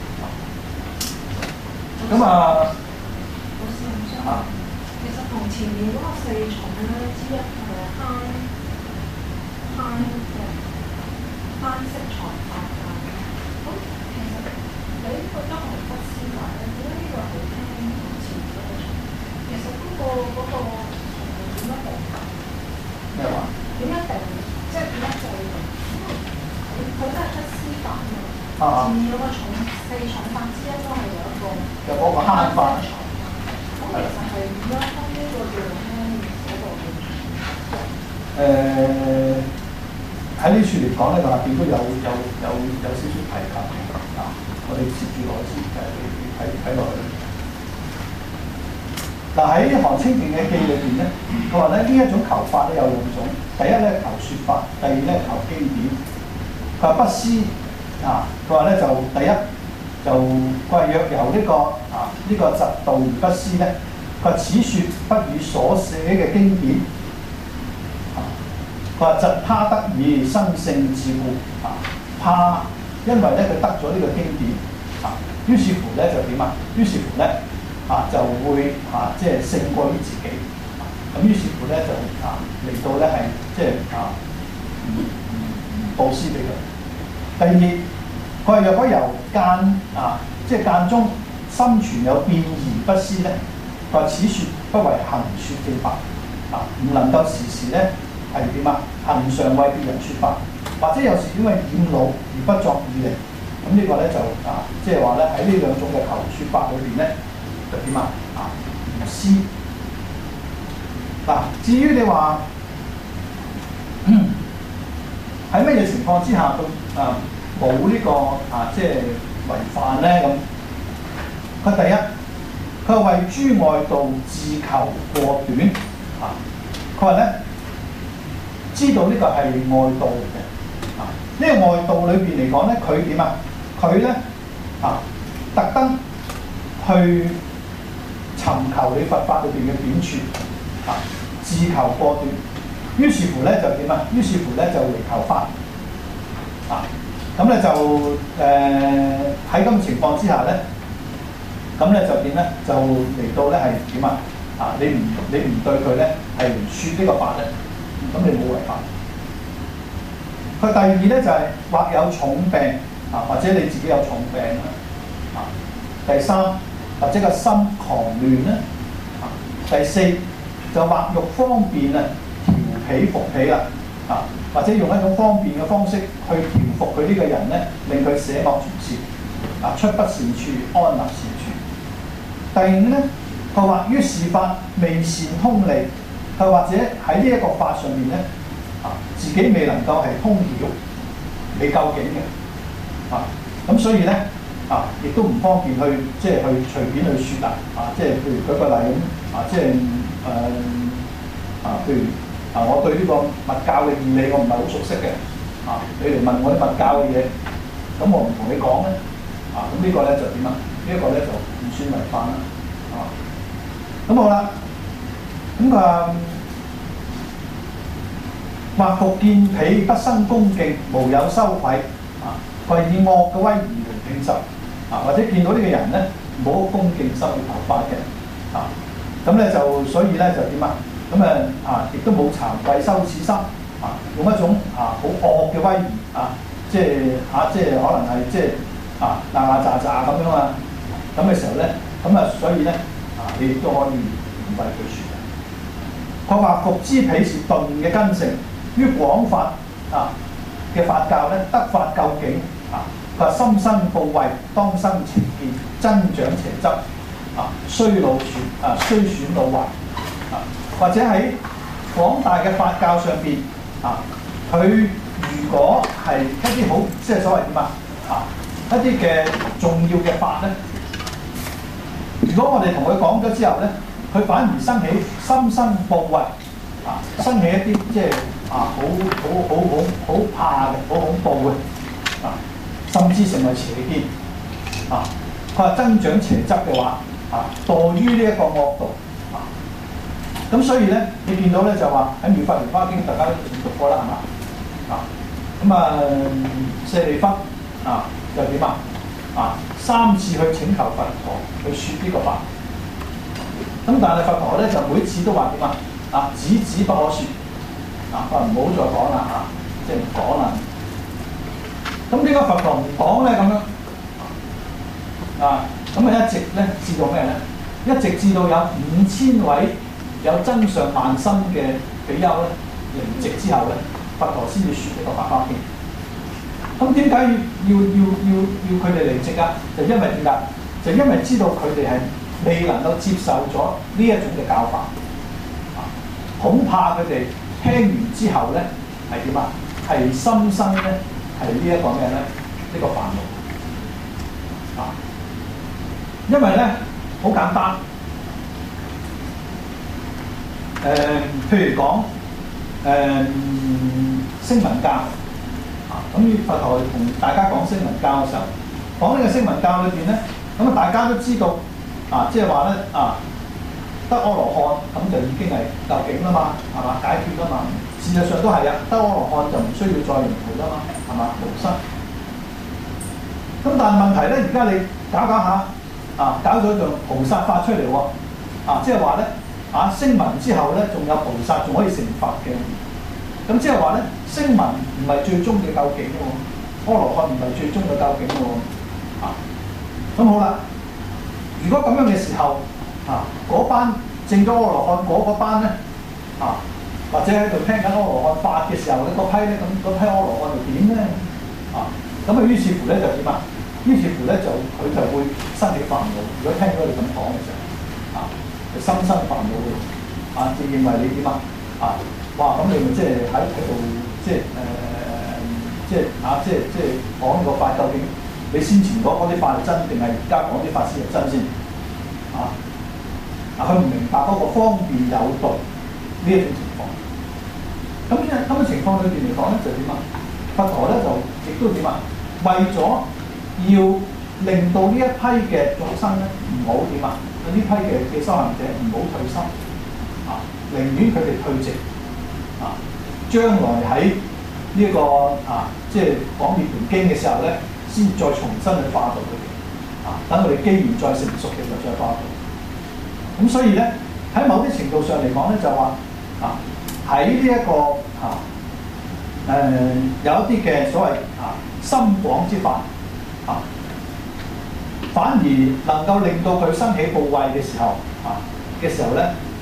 咁啊， 我試唔想。其實同前面嗰個四重咧之一係慳慳嘅慳色財法啊。咁其實你覺得係不思維咧？點解呢個係聽同前面嗰個重？其實嗰、那個嗰、那個重點一定咩話？點一定即係點一定？因為佢都係出司法㗎嘛。前面有個重四重法之一都係有一個有嗰個慳法。 咁其實係點樣分呢個叫做慳嗰個嘅？ 誒喺呢處嚟講咧，就下邊都有有有有少少提及啊！我哋接住落去先誒睇睇落去。嗱喺《韓清淨嘅記》裏邊咧，佢話咧呢一種求法咧有兩種，第一咧求説法，第二咧求經典。佢話不思。啊！佢話咧就第一就佢話若由呢、這個啊呢、這個嫉妒而不思咧，佢話此説不與所寫嘅經典。佢話嫉他得以生性自故啊，怕因為咧佢得咗呢個經典啊，於是乎咧就點啊？於是乎咧啊就會啊即係勝過於自己。咁、啊、於是乎咧就啊嚟到咧係即係啊唔唔唔佈施俾佢。第二，佢話若果由間啊，即係間中心存有變而不思咧，佢話此説不為恒説正法啊，唔能夠時時咧係點啊？恒常為別人説法，或者有時因為厭惱而不作意嚟，咁呢個咧就啊，即係話咧喺呢兩種嘅求説法裏邊咧，就點啊？啊，唔思嗱。至於你話喺乜嘢情況之下佢啊？冇呢、這個啊，即係違犯咧咁。佢第一，佢係為諸外道自求過短啊。佢話咧，知道呢個係外道嘅啊。呢、這個外道裏邊嚟講咧，佢點啊？佢咧啊，特登去尋求你佛法裏邊嘅短處啊，自求過短。於是乎咧就點啊？於是乎咧就嚟求法啊。咁咧就誒喺咁嘅情況之下咧，咁咧就點咧？就嚟到咧係點啊？啊，你唔你唔對佢咧係唔説呢個法咧，咁你冇違法。佢第二咧就係、是、或有重病啊，或者你自己有重病啦啊。第三或者個心狂亂咧啊。第四就或欲方便啊調彼服彼啦啊，或者用一種方便嘅方式去調服佢呢個人咧，令佢捨惡從善啊，出不善處，安立善處。第五咧，佢話於是法未善通利，佢或者喺呢一個法上面咧啊，自己未能夠係通曉，未夠境嘅啊，咁所以咧啊，亦都唔方便去即係去隨便去説啊啊，即係譬如舉個例咁啊，即係誒啊，譬如啊，我對呢個佛教嘅義理我唔係好熟悉嘅啊，你嚟問我啲佛教嘅嘢，咁我唔同你講咧啊，咁呢個咧就點啊？呢一個咧就唔算違反啦啊。咁好啦，咁啊，或復見彼不生恭敬，無有羞愧啊，佢係以惡嘅威儀嚟領受啊，或者見到呢個人咧冇恭敬收佢頭髮嘅啊，咁咧就所以咧就點啊？咁誒啊，亦都冇慚愧羞恥心啊，用一種啊好惡嘅威儀啊，即係嚇，即係可能係即係啊牙牙喳喳咁樣啊，咁嘅時候咧，咁啊所以咧啊，你亦都可以唔為佢説嘅。佢話復知彼是頓嘅根性，於廣法啊嘅法教咧，得法究竟啊，佢話心生怖畏，當生邪見，增長邪執啊，衰老損啊，衰損老壞啊。或者喺廣大嘅法教上邊啊，佢如果係一啲好即係所謂點啊啊一啲嘅重要嘅法咧，如果我哋同佢講咗之後咧，佢反而生起心生怖畏啊，生起一啲即係啊好好好好好怕嘅、好恐怖嘅啊，甚至成為邪見啊。佢話增長邪執嘅話啊，墮於呢一個惡道。咁所以咧，你見到咧就話喺《妙法蓮華經》，大家都讀過啦，係嘛？啊，咁啊，舍利弗啊，就點啊？啊，三次去請求佛陀去説呢個法。咁但係佛陀咧就每次都話點啊？啊，止止不可説。啊，佢話唔好再講啦嚇，即係唔講啦。咁點解佛陀唔講咧？咁樣啊，咁啊一直咧至到咩咧？一直至到有五千位。有增上慢心嘅比丘咧離席之後咧，佛陀先至説呢個《法華經》。咁點解要要要要佢哋離席啊？就因為點解？就因為知道佢哋係未能夠接受咗呢一種嘅教法，啊，恐怕佢哋聽完之後咧係點啊？係心生咧係呢一個咩咧？呢、這個煩惱啊！因為咧好簡單。誒、呃，譬如講誒聲聞教啊，咁佛陀同大家講聲聞教嘅時候，講呢個聲聞教裏邊咧，咁啊大家都知道啊，即係話咧啊，得阿羅漢咁就已經係究竟啦嘛，係嘛，解決啦嘛。事實上都係啊，得阿羅漢就唔需要再輪迴啦嘛，係嘛，無生。咁但係問題咧，而家你搞搞下啊，搞咗個菩薩法出嚟喎，啊，即係話咧。啊！聲聞之後咧，仲有菩薩，仲可以成佛嘅。咁即係話咧，聲聞唔係最終嘅究竟嘅喎，阿羅漢唔係最終嘅究竟嘅喎。啊，咁好啦。如果咁樣嘅時候，啊，嗰班證咗阿羅漢嗰個班咧，啊，或者喺度聽緊阿羅漢法嘅時候咧，嗰批咧，咁嗰批阿羅漢就點咧？啊，咁啊，於是乎咧就點啊？於是乎咧就佢就會生起煩惱。如果聽到你咁講嘅時候，啊。心生煩惱嘅，啊，就認為你點啊？啊，哇！咁你咪即係喺喺度，即係誒，即係啊，即係即係講呢個法究竟你先前講嗰啲法係真，定係而家講啲法先係真先？啊，啊，佢唔明白嗰個方便有道呢一種情況。咁呢咁嘅情況裏邊嚟講咧，就點啊？佛陀咧就亦都點啊？為咗要令到呢一批嘅眾生咧唔好點啊？呢批嘅嘅修行者唔好退心，啊，寧願佢哋退席，啊，將來喺呢一個啊，即係講《涅槃經》嘅時候咧，先再重新去化導佢哋，啊，等佢哋機緣再成熟嘅時候再化導。咁所以咧，喺某啲程度上嚟講咧，就話啊，喺呢一個啊，誒、呃、有一啲嘅所謂啊深廣之法，啊。反而能夠令到佢生起怖畏嘅時候，啊嘅時候咧，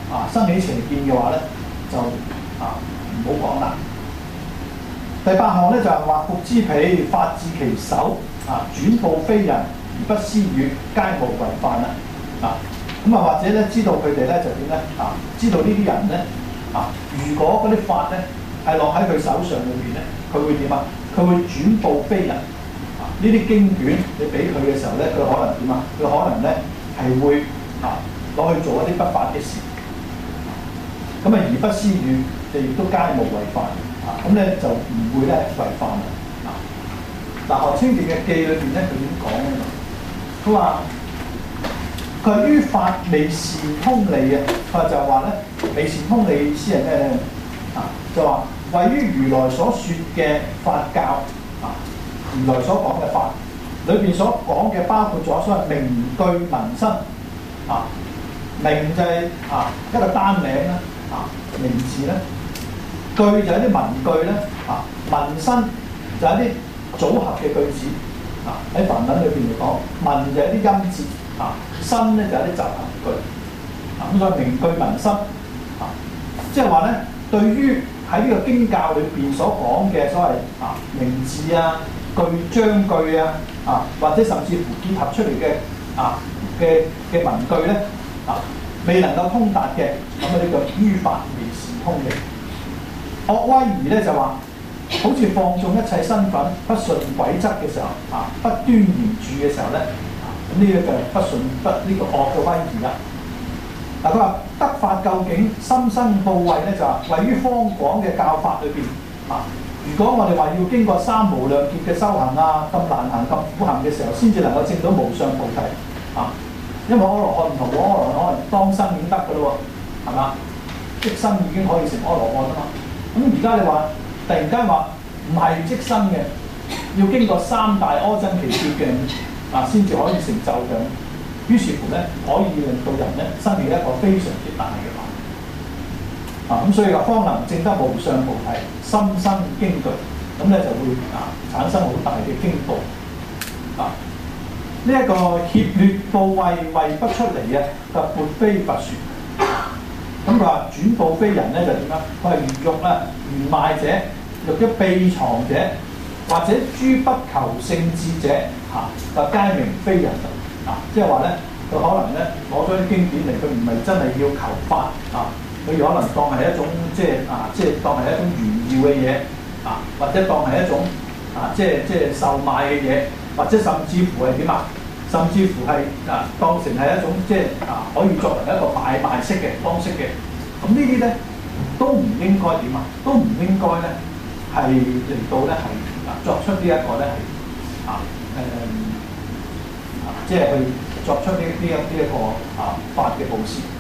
啊生起邪見嘅話咧，就啊唔好講啦。第八項咧就係畫服之婢，發自其手，啊轉報非人而不施予，皆無違犯啦。啊咁啊或者咧知道佢哋咧就點咧啊？知道呢啲人咧啊，如果嗰啲法咧係落喺佢手上裏邊咧，佢會點啊？佢會轉報非人。啊呢啲經卷你俾佢嘅時候咧，佢可能點啊？佢可能咧係會啊攞去做一啲不法嘅事。咁啊而不施予，就亦都皆無違犯。啊咁咧就唔會咧違犯啦。啊嗱，《何清澱嘅記》裏邊咧，佢點講咧？佢話佢係於法未善通理嘅，佢就話咧未善通理意思係咩咧？啊就話位於如來所說嘅法教啊，如來所講嘅法裏邊所講嘅包括咗所謂名句文身啊，名就係啊一個單名啦，啊名字咧。句就係啲文句咧，啊文身就係啲組合嘅句子，啊喺梵文裏邊嚟講，文就係啲音節，啊身咧就係啲集合句，啊咁所以名句文身，啊即係話咧，對於喺呢個經教裏邊所講嘅所謂啊名字啊、句章句啊，啊或者甚至乎結合出嚟嘅啊嘅嘅文句咧，啊未能夠通達嘅，咁啊呢個於法未善通理。岳威儀咧就話，好似放縱一切身份不順軌則嘅時候，啊不端嚴住嘅時候咧，咁呢個就不順不呢、這個惡嘅威儀啦。嗱佢話得法究竟心生怖畏咧，就話位於方廣嘅教法裏邊啊。如果我哋話要經過三無量劫嘅修行啊，咁難行咁苦行嘅時候，先至能夠證到無上菩提啊。因為阿羅漢唔同，阿羅漢可能當生已經得㗎咯喎，係嘛？即身已經可以成阿羅漢啊嘛。咁而家你話突然間話唔係即身嘅，要經過三大阿僧祇劫嘅啊，先至可以成就嘅。於是乎咧，可以令到人咧生起一個非常之大嘅法啊！咁所以話方能證得無上菩提，心生驚懼，咁咧就會啊產生好大嘅驚怖啊！呢、這、一個怯劣怖畏畏不出嚟嘅，就撥非佛說。咁佢話轉報非人咧就點啊？佢係如欲啦，愚賣者、欲咗秘藏者，或者諸不求勝智者，嚇、啊、就皆名非人啊！即係話咧，佢可能咧攞咗啲經典嚟，佢唔係真係要求法啊，佢可能當係一種即係啊，即係當係一種炫耀嘅嘢啊，或者當係一種啊，即係即係售賣嘅嘢，或者甚至乎係點啊？甚至乎係啊，當成係一種即係啊，可以作為一個買賣式嘅方式嘅。咁呢啲咧都唔應該點啊？都唔應該咧係嚟到咧係啊作出呢一個咧係啊誒啊，即係去作出呢呢一呢一個啊法嘅佈施。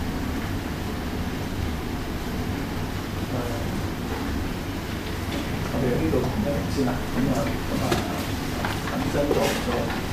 誒、呃，我哋呢度停一停先啦。咁啊咁啊，緊張咗咗。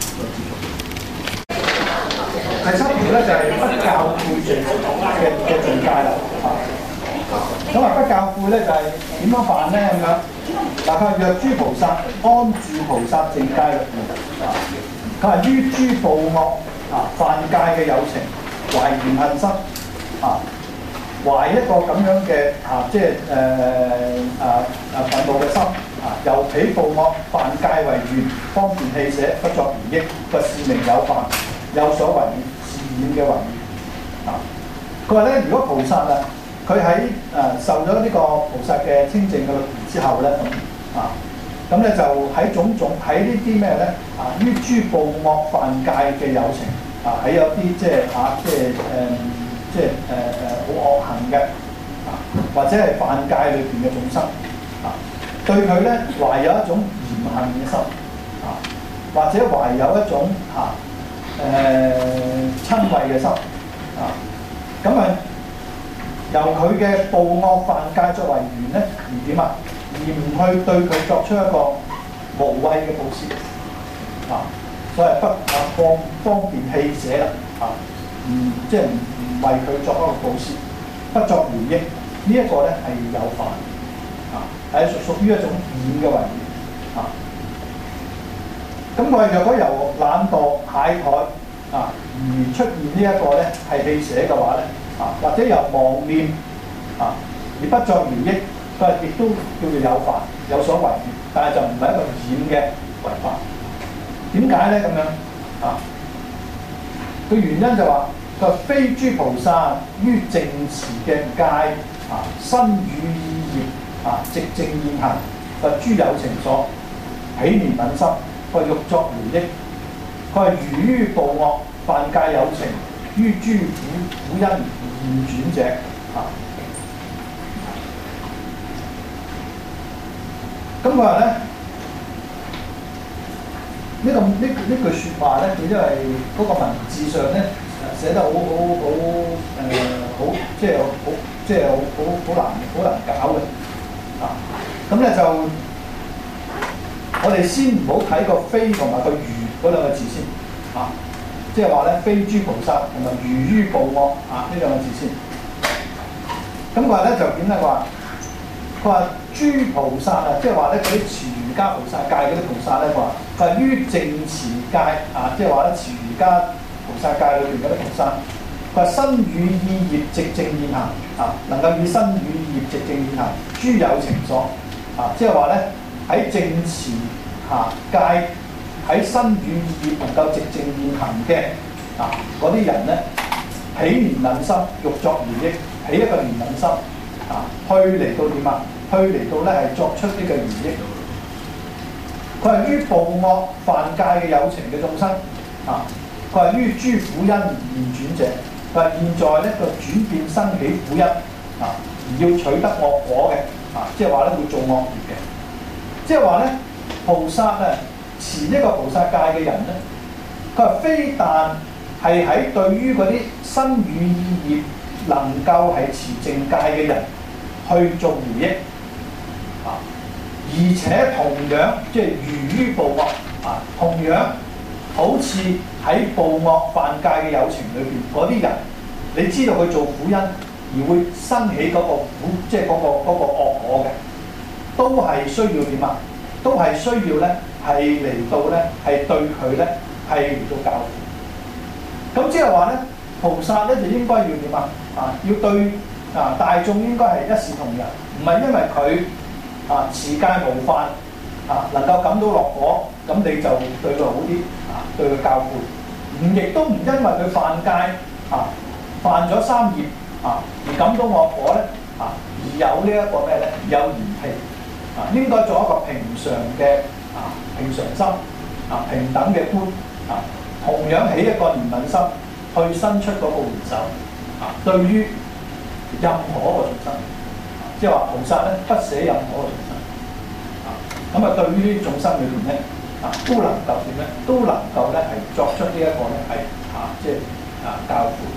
第七條咧就係、是、不教誨罪嘅嘅罪戒啦，啊，咁啊不教誨咧就係、是、點樣辦咧咁樣？嗱，佢話若諸菩薩安住菩薩正戒律啊，佢話於諸暴惡啊犯戒嘅有情，懷嫌恨心啊，懷一個咁樣嘅啊，即係誒啊啊憤怒嘅心。啊！由彼暴惡犯戒為願，方便棄捨，不作餘益，個是名有犯，有所為意，是染嘅為意。啊！佢話咧，如果菩薩啊，佢喺誒受咗呢個菩薩嘅清淨嘅律儀之後咧，咁啊，咁咧就喺種種喺呢啲咩咧啊？於諸暴惡犯戒嘅有情啊，喺有啲即係啊，即係誒，即係誒誒好惡行嘅啊，或者係犯戒裏邊嘅眾生啊。對佢咧懷有一種嫌恨嘅心啊，或者懷有一種啊誒親畏嘅心啊，咁啊由佢嘅暴惡犯戒作為緣咧，而點啊？而唔去對佢作出一個無畏嘅佈施啊，所謂不啊方方便棄捨啦啊，唔即係唔唔為佢作一個佈施，不作回應，這個、呢一個咧係有犯。係屬屬於一種染嘅為業啊！咁我哋若果由懶惰懈怠啊而出現呢一個咧係棄捨嘅話咧， 啊，或者由妄念啊而不作饒益，佢亦都叫做有犯，有所違越，但係就唔係一個染嘅違法。點解咧咁樣啊？個原因就話佢話非諸菩薩於正持嘅戒啊，身語意業啊，直正現行，佢話諸有情所起憐憫心，佢話欲作饒益，佢話如於暴惡犯戒有情，於諸苦苦因而現轉者啊。咁佢話咧，呢、這個呢呢句説話咧，佢因為嗰個文字上咧寫得好好好誒好，即係好即係好好好難好難搞嘅啊！咁咧就我哋先唔好睇個非同埋個如嗰兩個字先啊，即係話咧非諸菩薩同埋如於暴惡啊呢兩個字先。咁佢話咧就點咧？佢話佢話諸菩薩啊，即係話咧嗰啲持瑜伽菩薩戒嗰啲菩薩咧，佢話佢係於正持戒啊，即係話咧持瑜伽菩薩戒裏邊嗰啲菩薩，佢話身語意業直正現行啊，能夠以身語意業直正現行，諸有情所啊，即係話咧喺正持嚇戒喺身語意業能夠直正現行嘅啊嗰啲人咧，起憐憫心，欲作饒益，起一個憐憫心啊，去嚟到點啊？去嚟到咧係作出呢個饒益。佢係於暴惡犯戒嘅有情嘅眾生啊，佢係於諸苦因而現轉者。佢話現在咧個轉變生起苦因啊，而要取得惡果嘅啊，即係話咧會做惡業嘅。即係話咧菩薩咧持呢個菩薩戒嘅人咧，佢話非但係喺對於嗰啲身語意業能夠係持正戒嘅人去做饒益啊，而且同樣即係如於暴惡啊，同樣好似喺暴惡犯戒嘅有情裏邊嗰啲人，你知道佢做苦因而會生起嗰個苦，即係嗰個嗰個惡果嘅，都係需要點啊？都係需要咧，係嚟到咧，係對佢咧係嚟到教誨。咁即係話咧，菩薩咧就應該要點啊？啊，要對啊大眾應該係一視同仁，唔係因為佢啊持戒無犯啊能夠感到樂果，咁你就對佢好啲啊，對佢教誨。唔亦都唔因為佢犯戒啊犯咗三業啊而感到惡果咧啊，而有呢一個咩咧？有嫌棄啊，應該做一個平常嘅啊平常心啊平等嘅觀啊，同樣起一個憐憫心，去伸出嗰個援手啊，對於任何一個眾生，即係話菩薩咧不捨任何一個眾生啊，咁啊對於眾生裏邊咧啊都能夠點咧？都能夠咧係作出呢一個咧係啊即係啊教誨。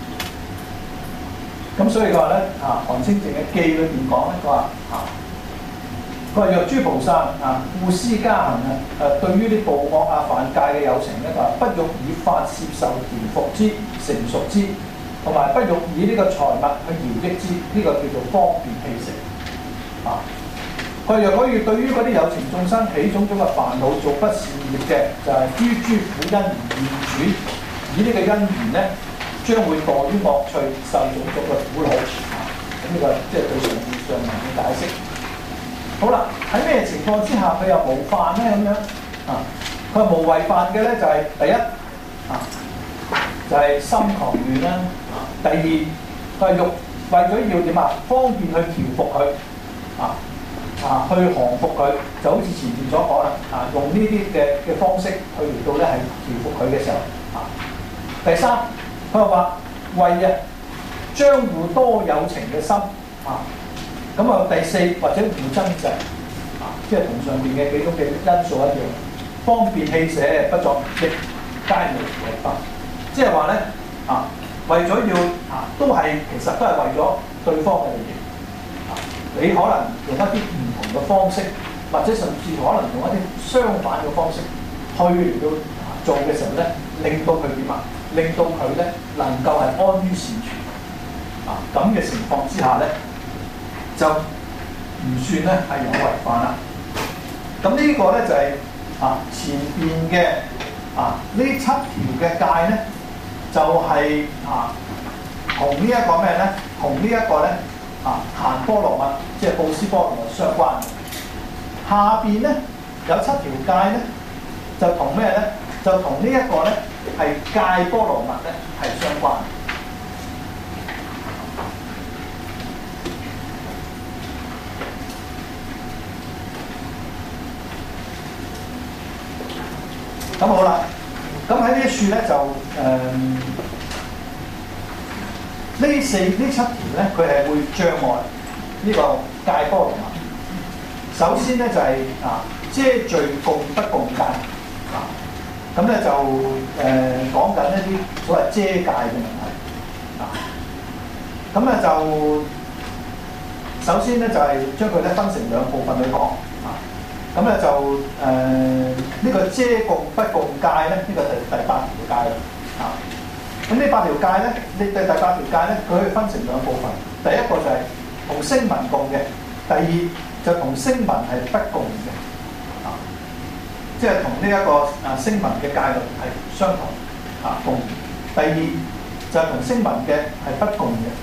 咁所以佢話咧啊韓清淨嘅記裏邊講咧，佢話啊佢話若諸菩薩啊護施加行啊誒對於啲暴惡啊犯戒嘅有情咧，佢話不欲以法攝受調伏之成熟之，同埋不欲以呢個財物去饒益之，呢、這個叫做方便棄食啊。佢話若果要對於嗰啲有情眾生起種種嘅煩惱做不善業嘅，就係、是、於諸苦因而現轉，以呢個因緣咧將會墮於惡趣，受種種嘅苦惱啊。咁呢個即係對上上文嘅解釋。好啦，喺咩情況之下佢又無犯咧？咁樣啊，佢話無違犯嘅咧就係、是、第一啊，就係、是、心狂亂啦。啊，第二佢係欲為咗要點啊，方便去調服佢啊啊，去降服佢，就好似前面所講啦。啊，用呢啲嘅嘅方式去嚟到咧係調服佢嘅時候啊。第三，佢話為啊將護多有情嘅心啊。咁啊，第四或者互增值啊，即係同上邊嘅幾種嘅因素一樣，方便棄捨，不作業，皆無違法。即係話咧啊，為咗要啊，都係其實都係為咗對方嘅利益啊。你可能用一啲唔同嘅方式，或者甚至可能用一啲相反嘅方式去嚟到做嘅時候咧，令到佢點啊？令到佢咧能夠係安於善全啊。咁嘅情況之下咧，就唔算咧係有違犯啦。咁呢個咧就係、是、啊前邊嘅啊呢七條嘅戒咧，就係、是、啊好同呢一個咩咧？同呢一個咧啊檀波羅蜜，即係布施波羅蜜相關嘅。下邊咧有七條戒咧，就同咩咧？就同呢一個咧係戒波羅蜜咧係相關。咁好啦，咁喺呢一處咧就誒。嗯呢四呢七條咧，佢係會障礙呢個戒波羅蜜。首先咧就係、是、啊遮罪共不共戒啊，咁咧就誒、呃、講緊一啲所謂遮戒嘅問題啊。咁咧就首先咧就係、是、將佢咧分成兩部分去講啊。咁咧就誒呢、呃這個遮共不共戒咧，呢、這個就係第八條戒啦啊。咁呢八條戒咧，呢第第八條戒咧，佢可以分成兩部分。第一個就係同聲聞共嘅，第二就同聲聞係不共嘅，啊，即係同呢一個啊聲聞嘅戒律係相同啊共。第二就係同聲聞嘅係不共嘅。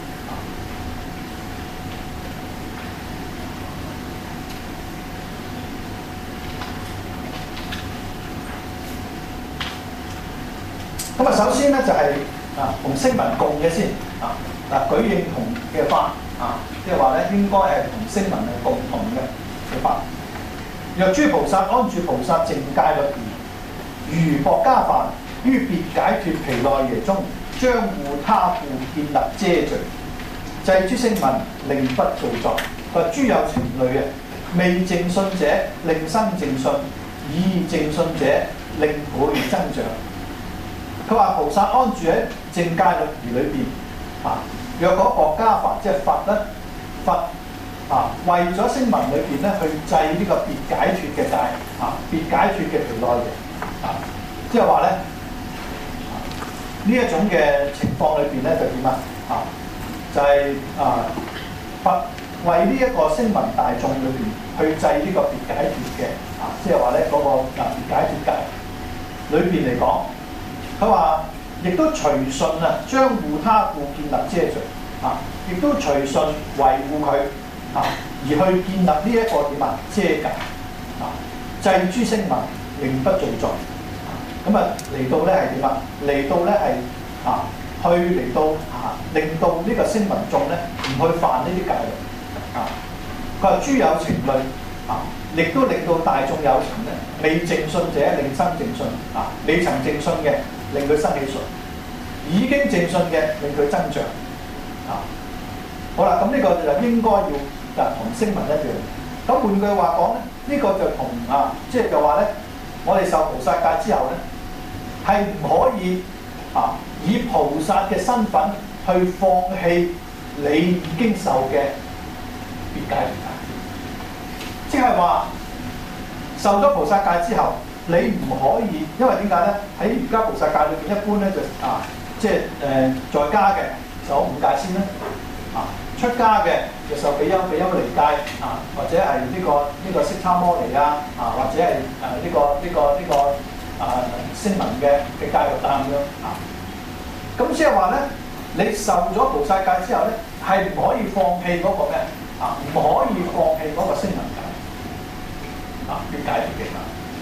咁啊，首先咧就係、是、啊同聲聞共嘅先啊，嗱舉應同嘅法啊，即係話咧應該係同聲聞係共同嘅嘅法。若諸菩薩安住菩薩淨戒律儀，如薄伽梵於別解脫毗奈耶中，將護他故建立遮罪，制諸聲聞，令不造作。佢話諸有情類啊，未淨信者令生淨信，已淨信者令倍增長。佢話菩薩安住喺淨戒律儀裏邊啊，若果薄伽梵即係佛咧，佛啊為咗聲聞裏邊咧去制呢個別解脫嘅戒啊，別解脫嘅毗奈耶啊，即係話咧呢一種嘅情況裏邊咧就點啊？啊就係、是、啊佛為呢一個聲聞大眾裏邊去制呢個別解脫嘅啊，即係話咧嗰個啊別解脫戒裏邊嚟講。佢話：亦都隨順啊，將護他故建立遮罪啊，亦都隨順維護佢啊，而去建立呢一個點啊遮戒啊，制諸聲聞，令不造作。咁啊嚟到咧係點啊？嚟到咧係啊，去嚟到啊，令到呢個聲聞眾咧唔去犯呢啲戒律啊。佢話諸有情類啊，亦都令到大眾有情咧，未淨信者令生淨信啊，未曾淨信嘅。令佢生起信，已經淨信嘅令佢增長啊！好啦，咁呢個就應該要嗱同聲聞一樣。咁換句話講咧，呢、這個就同啊，即係就話咧，我哋受菩薩戒之後咧，係唔可以啊以菩薩嘅身份去放棄你已經受嘅別解脫戒，即係話受咗菩薩戒之後。你唔可以，因為點解咧？喺瑜伽菩薩戒裏邊，一般咧就啊，即係誒、呃、在家嘅受五戒先啦，啊出家嘅就受比丘比丘尼戒啊，或者係呢、這個呢、這個悉叉摩尼啊，啊或者係誒呢個呢、這個呢、這個啊聲聞嘅嘅戒律啊咁樣啊。咁即係話咧，你受咗菩薩戒之後咧，係唔可以放棄嗰個咩啊？唔可以放棄嗰個聲聞戒啊，別解脫嘅戒。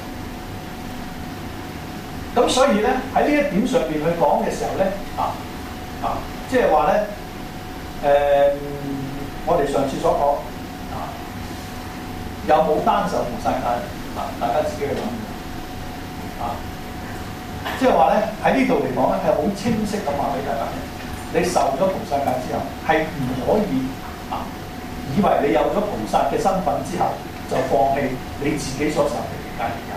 咁所以咧喺呢一點上邊去講嘅時候咧，啊啊，即係話咧，誒、呃，我哋上次所講啊，有冇單受菩薩戒啊？大家自己去諗啊，即係話咧喺呢度嚟講咧係好清晰咁話俾大家聽，你受咗菩薩戒之後係唔可以啊，以為你有咗菩薩嘅身份之後就放棄你自己所受嘅戒律。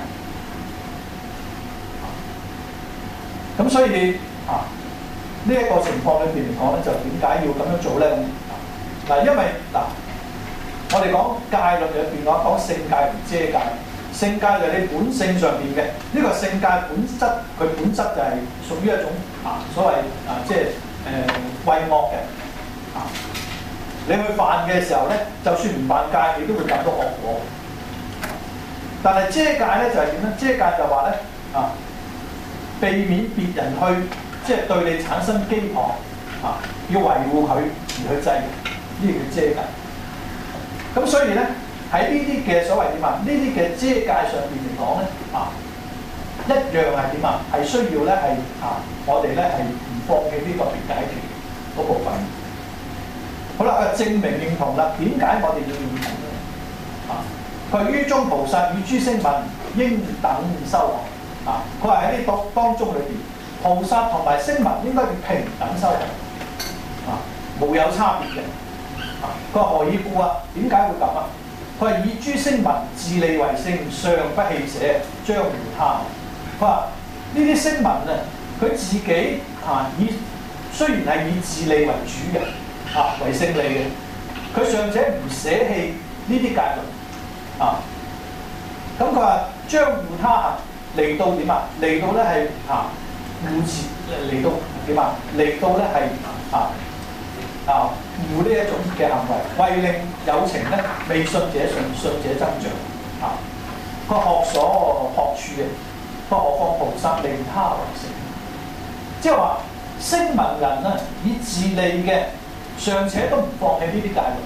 咁所以你啊呢一、這個情況裏邊嚟講咧，就點解要咁樣做咧？嗱，因為嗱、啊，我哋講戒律裏邊講講性戒同遮戒，性戒就係你本性上邊嘅呢個性戒本質，佢本質就係屬於一種啊所謂啊即係誒畏惡嘅啊。你去犯嘅時候咧，就算唔犯戒，你都會感到惡果。但係遮戒咧就係點咧？遮戒就話咧啊。避免別人去即係對你產生譏謗啊，要維護佢而去制，呢啲叫遮戒。咁所以咧喺呢啲嘅所謂點啊？呢啲嘅遮戒上邊嚟講咧啊，一樣係點啊？係需要咧係啊，我哋咧係唔放棄呢個別解脫嗰部分。好啦，佢證明認同啦。點解我哋要認同咧？啊，佢於中菩薩與諸聲聞應等修學。啊，佢話喺呢當當中裏邊，菩薩同埋聲聞應該要平等修學。啊，無有差別嘅。啊，佢話何以故啊？點解會咁啊？佢話以諸聲聞自利為性，尚不棄捨，將護他。佢話呢啲聲聞啊，佢自己啊以雖然係以自利為主嘅。啊，為勝利嘅，佢尚且唔捨棄呢啲戒律啊，咁佢話將護他行嚟到點啊？嚟到咧係啊護持嚟到點啊？嚟到咧係啊啊護呢一種嘅行為，為令有情咧未信者信，信者增長啊。佢學所學處嘅，佢何況菩薩利他為性，即係話聲聞人啊以自利嘅。尚且都唔放棄呢啲戒律，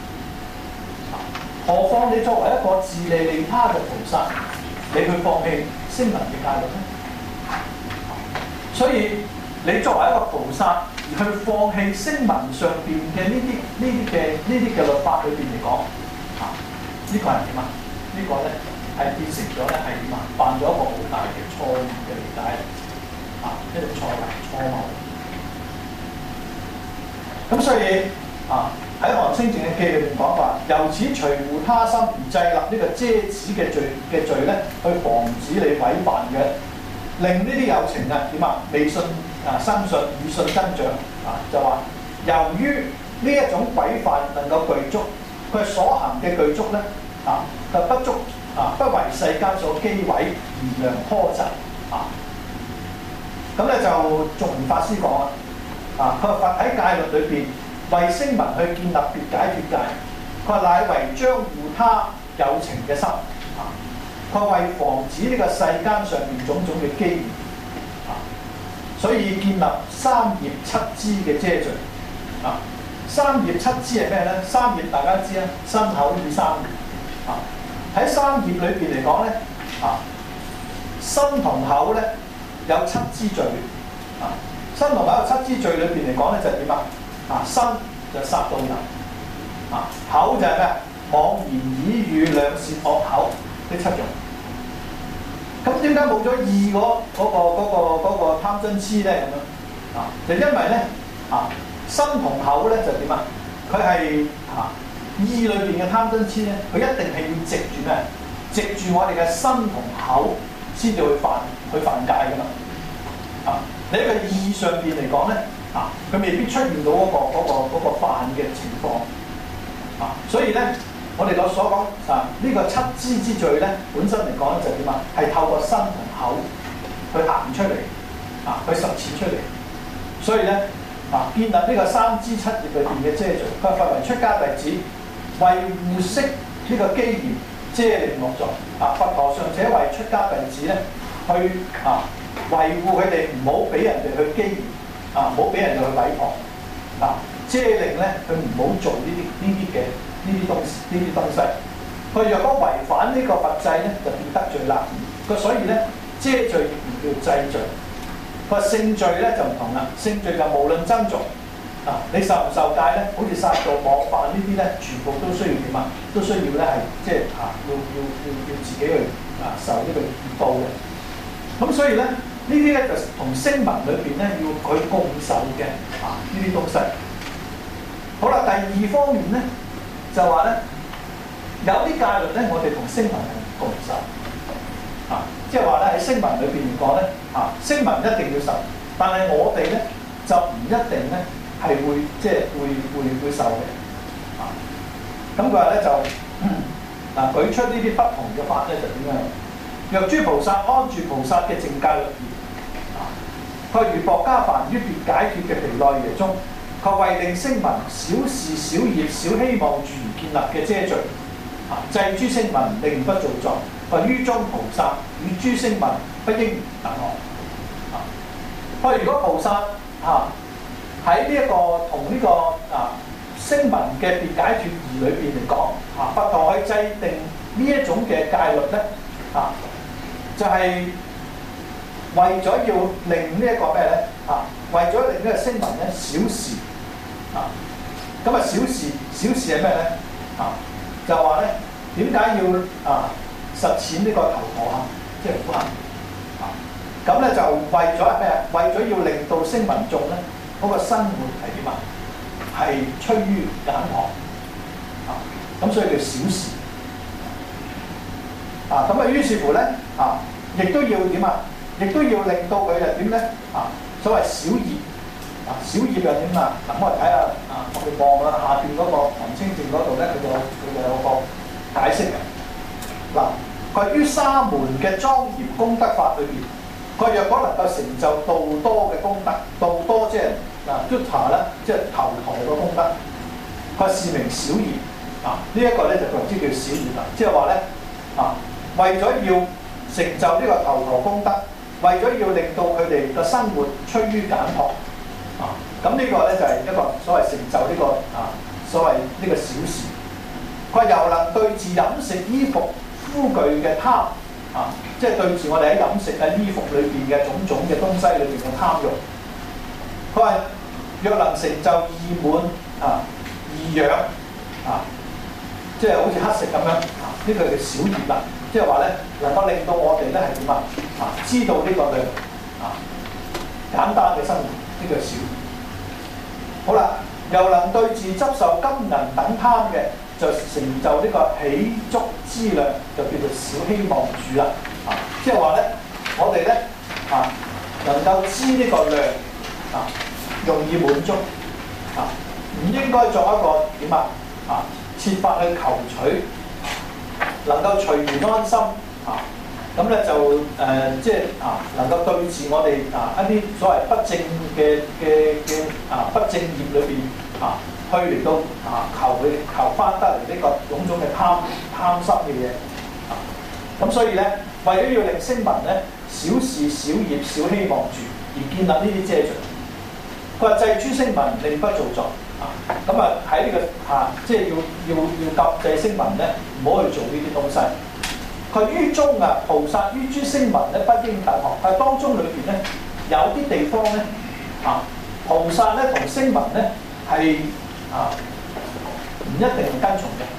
何況你作為一個自利利他嘅菩薩，你去放棄聲聞嘅戒律咧？所以你作為一個菩薩而去放棄聲聞上邊嘅呢啲呢啲嘅呢啲嘅律法裏邊嚟講，啊，呢、這個係點啊？呢個咧係變成咗咧係點啊？犯咗一個好大嘅錯誤嘅理解，啊，一種錯誤錯謬。咁所以啊喺《韓清淨嘅記》裏邊講話，由此隨護他心而制立呢個遮止嘅罪嘅罪咧，去防止你違犯嘅，令呢啲有情啊點啊未信啊生信與信增長啊，就話由於呢一種規範能夠具足，佢所行嘅具足咧啊就不足啊不為世間所譏毀而量苛責啊，咁咧就仲唔法師講啊。啊！佢話佛喺戒律裏邊為聲聞去建立別解脫戒，佢話乃為將護他有情嘅心啊！佢話為防止呢個世間上面種種嘅機緣啊，所以建立三業七支嘅遮罪啊！三業七支係咩咧？三業大家知啊，身口意三業啊！喺三業裏邊嚟講咧啊，身同口咧有七支罪啊！身同埋一個七支罪裏邊嚟講咧就係點啊？啊，身就殺盜淫，啊口就係咩？妄言綺語兩舌惡口呢七種。咁點解冇咗意嗰嗰個嗰、嗰個嗰、嗰個貪嗔痴咧？咁樣啊，就因為咧啊，身同口咧就點啊？佢係啊意裏邊嘅貪嗔痴咧，佢一定係要藉住咩？藉住我哋嘅身同口先至去犯去犯戒噶嘛啊！你喺個意上邊嚟講咧，啊，佢未必出現到嗰、那個嗰、那個嗰、那個犯嘅情況，啊，所以咧，我哋所講啊，呢、這個七支之罪咧，本身嚟講咧就點啊？係透過身同口去行出嚟，啊，去實踐出嚟，所以咧，啊，建立呢個三支七業裏邊嘅遮罪，佢分為出家弟子，為護息呢個機緣遮令樂作，啊，佛陀尚且為出家弟子咧，去啊。維護佢哋唔好俾人哋去譏擾啊，唔好俾人哋去毀謗啊，遮令咧佢唔好做呢啲呢啲嘅呢啲東呢啲東西。佢若果違反呢個佛制咧，就變得罪立異。佢所以咧遮罪唔叫制罪。佢性罪咧就唔同啦，性罪就無論僧俗啊，你受唔受戒咧，好似殺盜妄犯呢啲咧，全部都需要點啊？都需要咧係即係啊，要要要要自己去啊受呢個業報嘅。咁所以咧，呢啲咧就同聲聞裏邊咧要佢共受嘅啊呢啲東西。好啦，第二方面咧就話咧，有啲戒律咧，我哋同聲聞係唔共受啊，即係話咧喺聲聞裏邊嚟講咧啊，聲聞一定要受，但係我哋咧就唔一定咧係會即係會會會受嘅啊。咁佢話咧就嗱舉出呢啲不同嘅法咧就點樣？若諸菩薩安住菩薩嘅淨戒律義，啊，佢如薄伽梵於別解脫嘅毗奈耶中，佢為令聲聞小事小業小希望住而建立嘅遮罪，啊，制諸聲聞令不造作，佢於中菩薩與諸聲聞不應等惡，啊，佢如果菩薩啊喺呢一個同呢、這個啊聲聞嘅別解脫義裏邊嚟講，啊佛陀去制定呢一種嘅戒律咧，啊就係、是、為咗要令呢一個咩咧？啊為咗令呢個聲聞咧小事啊，咁啊小事小事係咩咧？啊就話咧點解要啊實踐呢個頭陀行，即係苦行啊？咁咧就為咗係咩啊？為咗要令到聲聞眾咧嗰個生活係點啊？係趨於簡樸啊，咁所以叫小事啊。咁啊於是乎咧啊，亦都要點啊？亦都要令到佢係點咧啊？所謂小業啊，小業又點啊？嗱，我哋睇下啊，我哋望啦下邊嗰個文清淨嗰度咧，佢就佢就有個解釋嘅。嗱，佢於沙門嘅莊嚴功德法裏邊，佢若果能夠成就道多嘅功德，道多即係嗱 Dutta 咧，即係頭陀嘅功德，佢係視名小業啊。這個、呢一個咧就佢知叫小業啦，即係話咧啊，為咗要成就呢個頭陀功德。為咗要令到佢哋嘅生活趨於簡樸啊，咁呢個咧就係、是、一個所謂成就呢、這個啊所謂呢個小事。佢話又能對治飲食衣服膚具嘅貪啊，即係對治我哋喺飲食啊衣服裏邊嘅種種嘅東西裏邊嘅貪欲。佢話若能成就意滿啊意養啊，即係好似乞食咁樣啊，呢、這個叫小業啦。即係話咧，能夠令到我哋咧係點啊？啊，知道呢個嘅啊簡單嘅生活，呢、這個小。好啦，又能對治執受金銀等貪嘅，就成就呢個喜足資糧，就叫做小希望住啦。啊，即係話咧，我哋咧啊能夠知呢個量啊，容易滿足啊，唔應該作一個點啊啊設法去求取。能夠隨緣安心啊，咁咧就誒、呃、即係啊，能夠對治我哋啊一啲所謂不正嘅嘅嘅啊不正業裏邊啊，去嚟到啊求佢求翻得嚟呢個種種嘅貪貪心嘅嘢啊，咁所以咧為咗要令聲聞咧小事小業小希望住而建立呢啲遮障，佢話制諸聲聞令不造作。啊，咁啊喺呢個嚇、啊，即係要要要禁制聲聞咧，唔好去做呢啲東西。佢於中啊，菩薩於諸聲聞咧，不應等學。喺當中裏邊咧，有啲地方咧，啊，菩薩咧同聲聞咧係啊唔一定跟從嘅。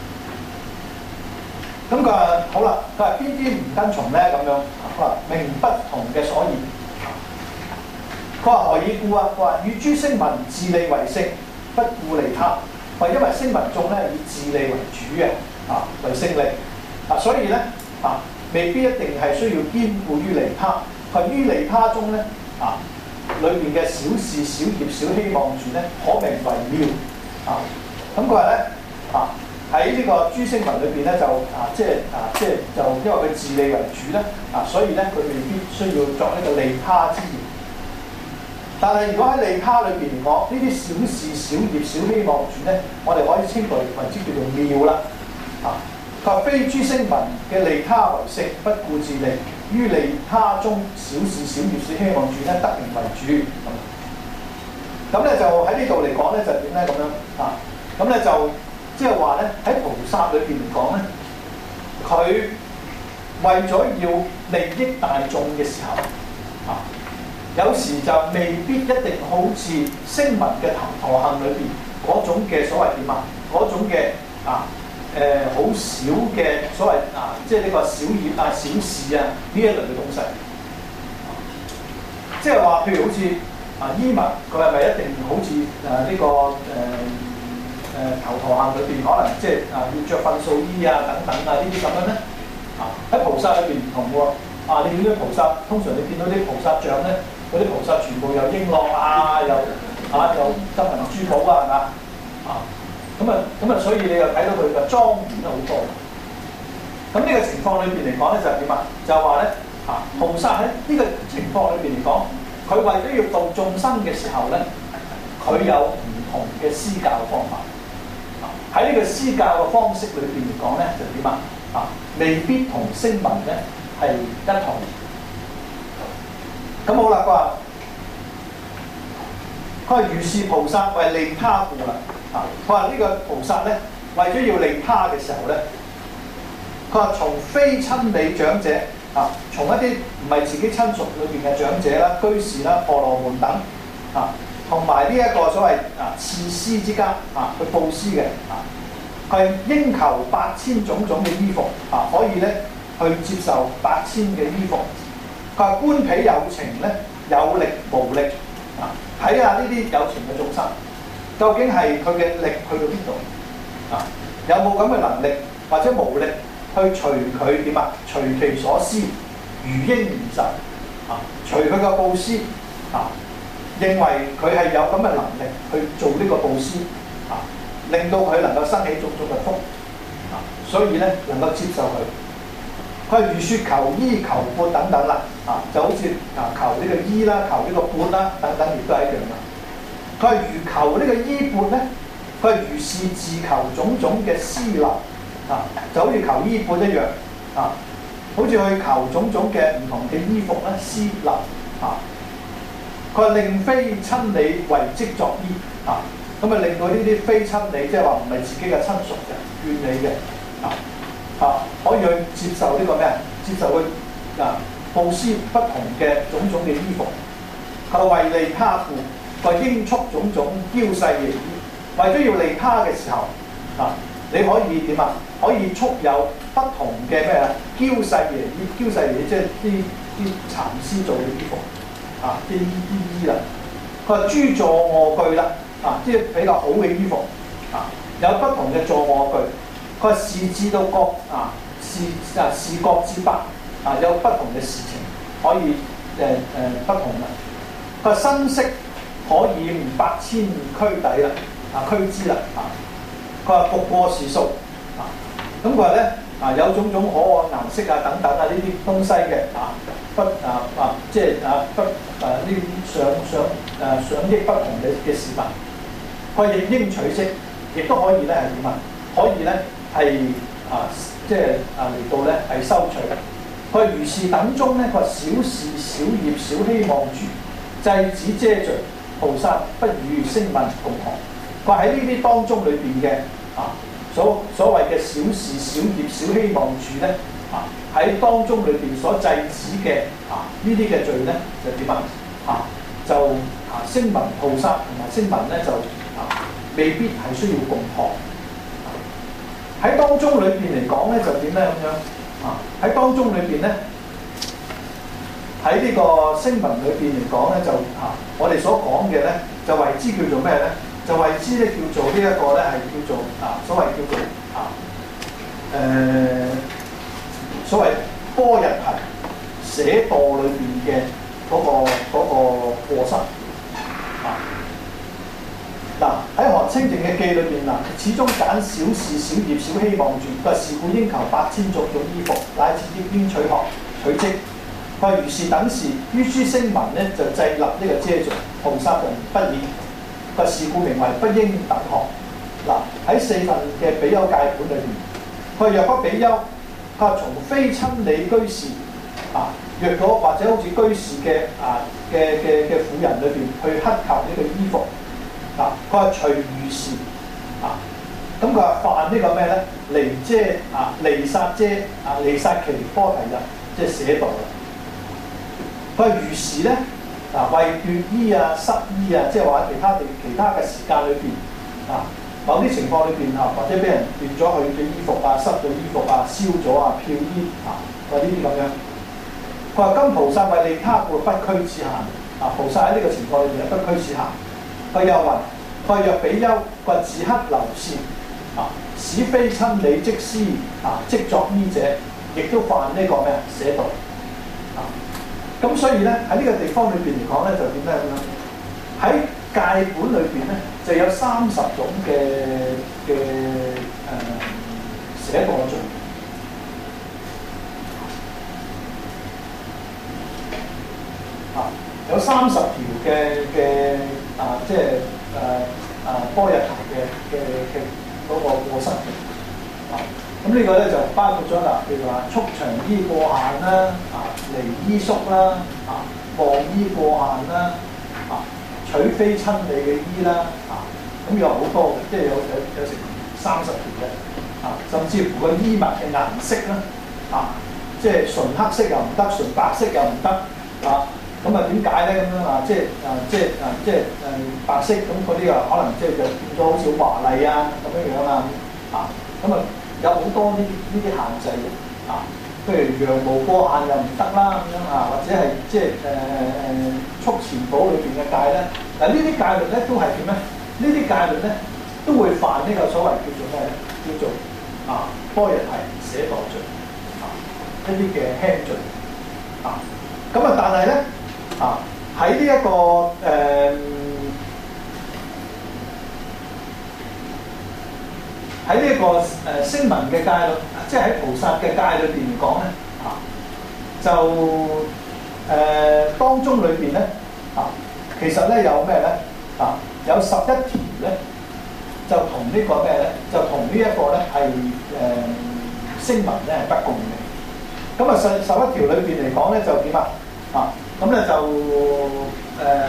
咁佢話好啦，佢話邊啲唔跟從咧？咁樣，佢話明不同嘅所以。佢話何以故啊？佢話與諸聲聞自利為性，不顧利他。佢話因為聲聞眾咧以自利為主嘅，啊為勝利，啊所以咧啊未必一定係需要兼顧於利他。佢於利他中咧啊裏邊嘅小事小業小希望住咧，可名為妙啊。咁佢話咧啊喺呢個諸聲聞裏邊咧就啊即係啊即係就因為佢自利為主咧啊，所以咧佢未必需要作呢個利他之業。但係如果喺利他裏邊嚟講，呢啲小事小業小希望住咧，我哋可以稱佢為之叫做妙啦。啊，佢話非諸聲聞嘅利他為性，不顧自利，於利他中小事小業小希望住咧，得名為主。咁，咁咧就喺呢度嚟講咧，就點咧咁樣啊？咁咧就即係話咧喺菩薩裏邊嚟講咧，佢為咗要利益大眾嘅時候啊。有時就未必一定好似聲聞嘅頭陀行裏邊嗰種嘅所謂點啊，嗰種嘅啊誒好少嘅所謂啊，即係呢個小業啊、小事啊呢一類嘅東西。即係話，譬如好似啊衣物，佢係咪一定好似誒呢個誒誒、呃呃、頭陀行裏邊可能即係啊要着糞掃衣啊等等啊呢啲咁樣咧？啊喺菩薩裏邊唔同喎。啊你見到菩薩，通常你見到啲菩薩像咧。嗰啲菩薩全部有瓔珞啊，又啊又金銀珠寶啊，係嘛啊？咁啊咁啊，所以你又睇到佢嘅莊嚴得好多。咁呢個情況裏邊嚟講咧，就係點啊？就係話咧啊，菩薩喺呢個情況裏邊嚟講，佢為咗要度眾生嘅時候咧，佢有唔同嘅施教方法。啊，喺呢個施教嘅方式裏邊嚟講咧，就點啊？啊，未必同聲聞咧係一同。咁好啦，佢話佢話如是菩薩為利他故啦。啊，佢話呢個菩薩咧，為咗要利他嘅時候咧，佢話從非親理長者啊，從一啲唔係自己親屬裏邊嘅長者啦、居士啦、婆羅門等啊，同埋呢一個所謂啊刺施之間啊，去佈施嘅啊，佢應求八千種種嘅衣服啊，可以咧去接受八千嘅衣服。佢話觀彼有情咧，有力無力啊，睇下呢啲有情嘅眾生，究竟係佢嘅力去到邊度啊？有冇咁嘅能力或者無力去隨佢點啊？隨其所施，如應如實啊！隨佢嘅佈施啊，認為佢係有咁嘅能力去做呢個佈施啊，令到佢能夠生起種種嘅福啊，所以咧能夠接受佢。佢如説求衣求缽等等啦，啊就好似啊求呢個衣啦，求呢個缽啦等等，亦都係一樣啦。佢係如求呢個衣缽咧，佢係如是自求種種嘅施流啊，就好似求衣缽一樣啊，好似去求種種嘅唔同嘅衣服咧施流啊。佢係令非親理為職作衣啊，咁啊令到呢啲非親理，即係話唔係自己嘅親屬嘅眷理嘅啊。啊，可以去接受呢個咩啊？接受佢啊，佈施不同嘅種種嘅衣服。佢為利他故，佢應束種種嬌細嘅衣。為咗要利他嘅時候，啊，你可以點啊？可以束有不同嘅咩啊？嬌細嘅衣，嬌細嘅衣即係啲啲蠶絲做嘅衣服，啊，啲啲衣啦。佢話諸坐臥具啦，啊，即係比較好嘅衣服，啊，有不同嘅坐臥具。佢話視至到各啊，視啊視各之百啊，有不同嘅事情可以誒誒、呃、不同嘅。佢話身色可以百千俱底啦，啊俱之啦啊。佢話復過是數啊，咁佢話咧啊有種種可愛顏色啊等等啊呢啲東西嘅啊不啊啊即係啊不誒呢啲上上誒上益不同嘅嘅事物，佢亦應取息，亦都可以咧係點啊？可以咧。係啊，即係啊嚟到咧係收取。佢如是等中咧，佢話小事小業小希望住，制止遮罪，菩薩不與聲聞共學。佢話喺呢啲當中裏邊嘅啊，所所謂嘅小事小業小希望住咧啊，喺當中裏邊所制止嘅啊呢啲嘅罪咧就點啊？啊就啊聲聞菩薩同埋聲聞咧就啊未必係需要共學。喺當中裏邊嚟講咧，就點咧咁樣啊？喺當中裏邊咧，喺呢個聲聞裏邊嚟講咧，就啊，我哋所講嘅咧，就為之叫做咩咧？就為之咧叫做呢一個咧係叫做啊，所謂叫做啊誒、呃，所謂般若提捨墮裏邊嘅嗰個嗰、那個過失啊。嗱喺《韓清淨嘅記》裏邊嗱，始終揀小事小業小希望住，佢話是故應求八千種種衣服，乃至亦應取學取職。佢話如是等事，於諸聲聞咧就制立呢個遮罪，菩薩就不以。佢話是故名為不應等學。嗱喺四份嘅比丘戒本裏邊，佢話若不比丘，佢話從非親理居士啊，若果或者好似居士嘅啊嘅嘅嘅婦人裏邊去乞求呢個衣服。嗱，佢話隨如是啊，咁佢話犯呢個咩咧？離遮啊，離殺遮啊，離殺其波提日，即係捨墮啦。佢話如是咧，嗱為奪衣啊、失衣啊，即係話其他地其他嘅時間裏邊啊，某啲情況裏邊啊，或者俾人奪咗佢嘅衣服啊、失咗衣服啊、燒咗啊、漂衣啊，或呢啲咁樣。佢話今菩薩為利他故不拘此限啊，菩薩喺呢個情況裏邊不拘此限。佢又云：佢若比丘，佢自刻流線啊，使非親理即施啊，即作衣者，亦都犯呢個咩啊？捨墮啊！咁所以咧喺呢個地方裏邊嚟講咧，就點咧咁樣？喺戒本裏邊咧，就有三十種嘅嘅誒捨墮罪啊，有三十條嘅嘅。啊，即係誒誒般若提嘅嘅嘅嗰個過失啊，咁呢個咧就包括咗啦，譬如話束長衣過限啦，啊離衣縮啦，啊忘衣過限啦，啊取非親你嘅衣啦，啊，咁有好多嘅，即係有有有成三十條嘅，啊，甚至乎個衣物嘅顏色啦，啊，即係純黑色又唔得，純白色又唔得，啊，咁啊點解咧咁樣啊？即係啊，即係啊，即係誒白色咁嗰啲啊，可能即係就變咗好似華麗啊咁樣樣啊，啊，咁啊有好多呢啲呢啲限制嘅，啊。譬如羊毛過限又唔得啦咁樣啊，或者係即係誒誒速錢簿裏邊嘅戒咧，嗱呢啲戒律咧都係點咧？呢啲戒律咧都會犯呢個所謂叫做咩咧？叫做啊般若提捨墮罪啊一啲嘅輕罪啊，咁啊但係咧啊喺呢一個誒。呃喺呢一個誒聲聞嘅戒律，即係喺菩薩嘅戒裏邊嚟講咧，啊，就誒、呃、當中裏邊咧，啊，其實咧有咩咧？啊，有十一條咧，就同呢個咩咧？就同呢一個咧係誒聲聞咧係不共嘅。咁啊，十十一條裏邊嚟講咧就點啊？啊，咁咧就誒、呃，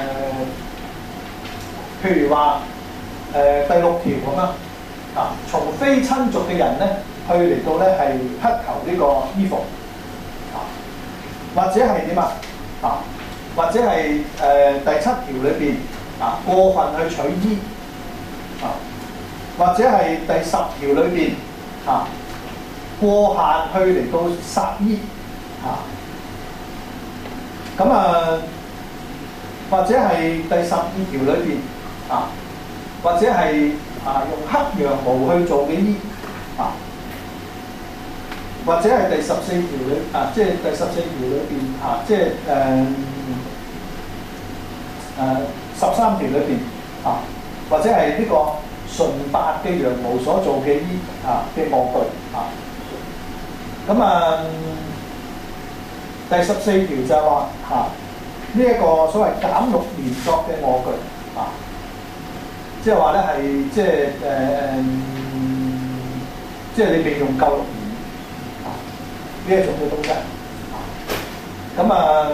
譬如話誒、呃、第六條咁啊。啊，從非親族嘅人咧，去嚟到咧係乞求呢個衣服，啊，或者係點啊？啊，或者係誒、呃、第七條裏邊啊過分去取衣，啊，或者係第十條裏邊啊過限去嚟到殺衣，啊，咁啊，或者係第十二條裏邊啊，或者係。啊！用黑羊毛去做嘅衣啊，或者係第十四條裏啊，即係第十四條裏邊啊，即係誒誒十三條裏邊啊，或者係呢個純白嘅羊毛所做嘅衣啊嘅臥具啊。咁啊，第十四條就係話嚇呢一個所謂減六年作嘅臥具啊。即係話咧係即係誒誒，即係你未用夠六年啊呢一種嘅東西啊，咁啊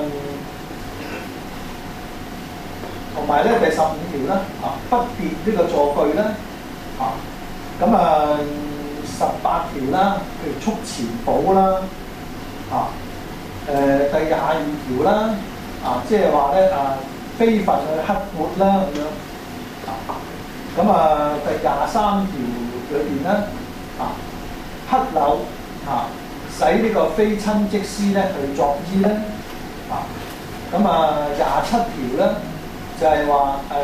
同埋咧第十五條啦啊，不別呢個坐具啦啊，咁啊十八條啦，譬如速錢寶啦啊，誒、呃、第廿二條啦啊，即係話咧啊非分去刻活啦咁樣啊。咁啊，第廿三條裏邊咧，啊，乞柳啊，使呢個非親職師咧去作衣咧，啊，咁啊廿七條咧就係話誒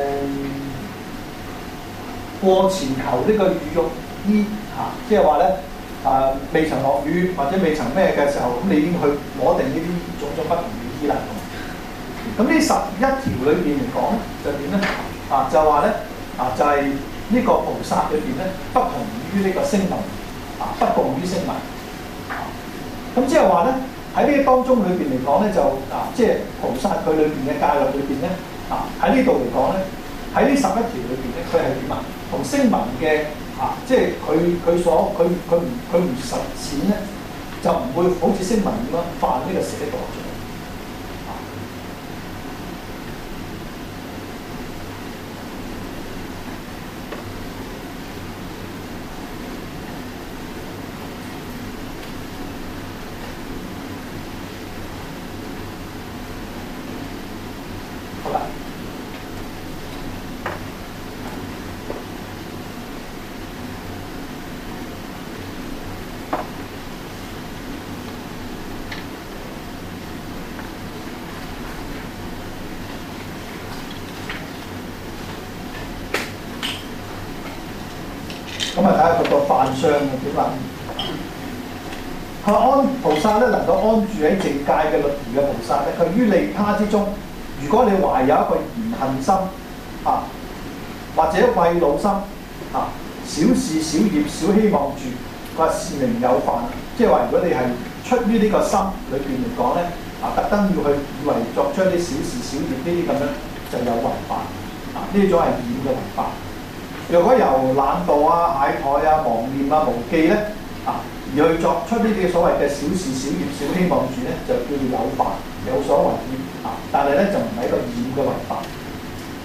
過前求呢個雨浴衣啊，即係話咧啊未曾落雨或者未曾咩嘅時候，咁你已經去攞定呢啲種種不同嘅衣啦。咁呢十一條裏邊嚟講咧，就點咧？啊，就話咧。啊，就係、是、呢個菩薩裏邊咧，不同於呢個聲聞，啊，不共於聲聞。啊，咁即係話咧，喺呢啲當中裏邊嚟講咧，就啊，即係菩薩佢裏邊嘅戒律裏邊咧，啊，喺呢度嚟講咧，喺呢十一條裏邊咧，佢係點啊？同聲聞嘅啊，即係佢佢所佢佢唔佢唔實踐咧，就唔會好似聲聞咁樣犯呢個捨墮罪。咁啊，睇下佢個犯相係點啦。佢安菩薩咧，能夠安住喺淨界嘅律儀嘅菩薩咧，佢於利他之中，如果你懷有一個憐恨心啊，或者畏惱心啊，小事小業小希望住，佢話是名有犯。即係話，如果你係出於呢個心裏邊嚟講咧，啊，特登要去以為作出啲小事小業呢啲咁樣，就有違法啊！呢種係染嘅違法。若果由懶惰啊、懈怠啊、妄念啊、無記咧啊，而去作出呢啲所謂嘅小事小業小希望住咧，就叫做有犯，有所違意啊。但係咧就唔係一個染嘅違法。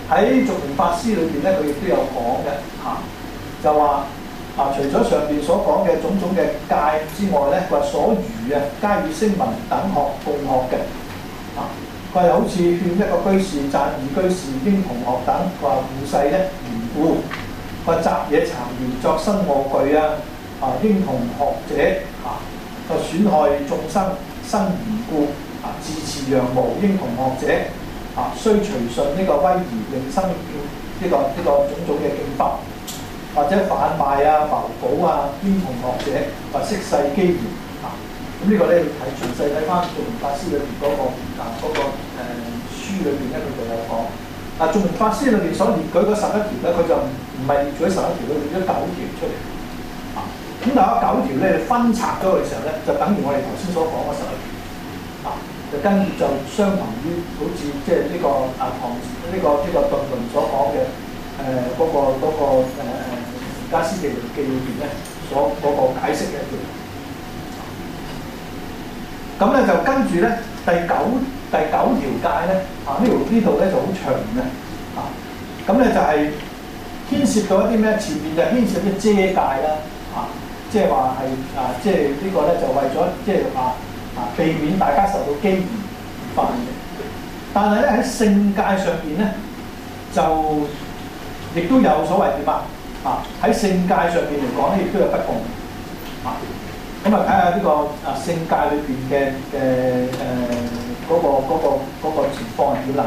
喺續明法師裏邊咧，佢亦都有講嘅嚇，就話啊，除咗上邊所講嘅種種嘅戒之外咧，佢話所餘啊，皆與聲聞等學共學嘅啊。佢話好似勸一個居士讚二居士應同學等，佢話護世咧緣故，佢話雜野殘餘作身惡具啊，啊應同學者啊，個損害眾生身緣故啊，自持揚無應同學者啊，須隨順呢個威儀令生呢、這個呢、這個種種嘅敬法，或者販賣啊、謀寶啊、應同學者或識世機緣啊。咁呢個咧要睇詳細睇翻續明法師裏邊嗰個啊嗰、那個、呃、書裏邊咧，佢就有講。啊，續明法師裏邊所列舉嗰十一條咧，佢就唔唔係列舉十一條，佢列咗九條出嚟。啊，咁但係九條咧分拆咗嘅時候咧，就等於我哋頭先所講嘅十一條。啊，就跟住就相同於好似即係呢個啊唐呢、這個呢、這個頓論所講嘅誒嗰個嗰、那個誒誒瑜伽師地論記裏邊咧所嗰、那個解釋嘅一樣。咁咧就跟住咧第九第九條戒咧啊，呢條呢度咧就好長嘅啊，咁咧就係牽涉到一啲咩？前面就牽涉啲遮戒啦啊，即係話係啊，即係呢個咧就為咗即係話啊避免大家受到機緣犯嘅。但係咧喺性戒上邊咧就亦都有所謂點啊啊喺性戒上邊嚟講咧亦都有不共啊。咁啊，睇下呢個啊性戒裏邊嘅嘅誒嗰個嗰、嗰個嗰個情況係點啦？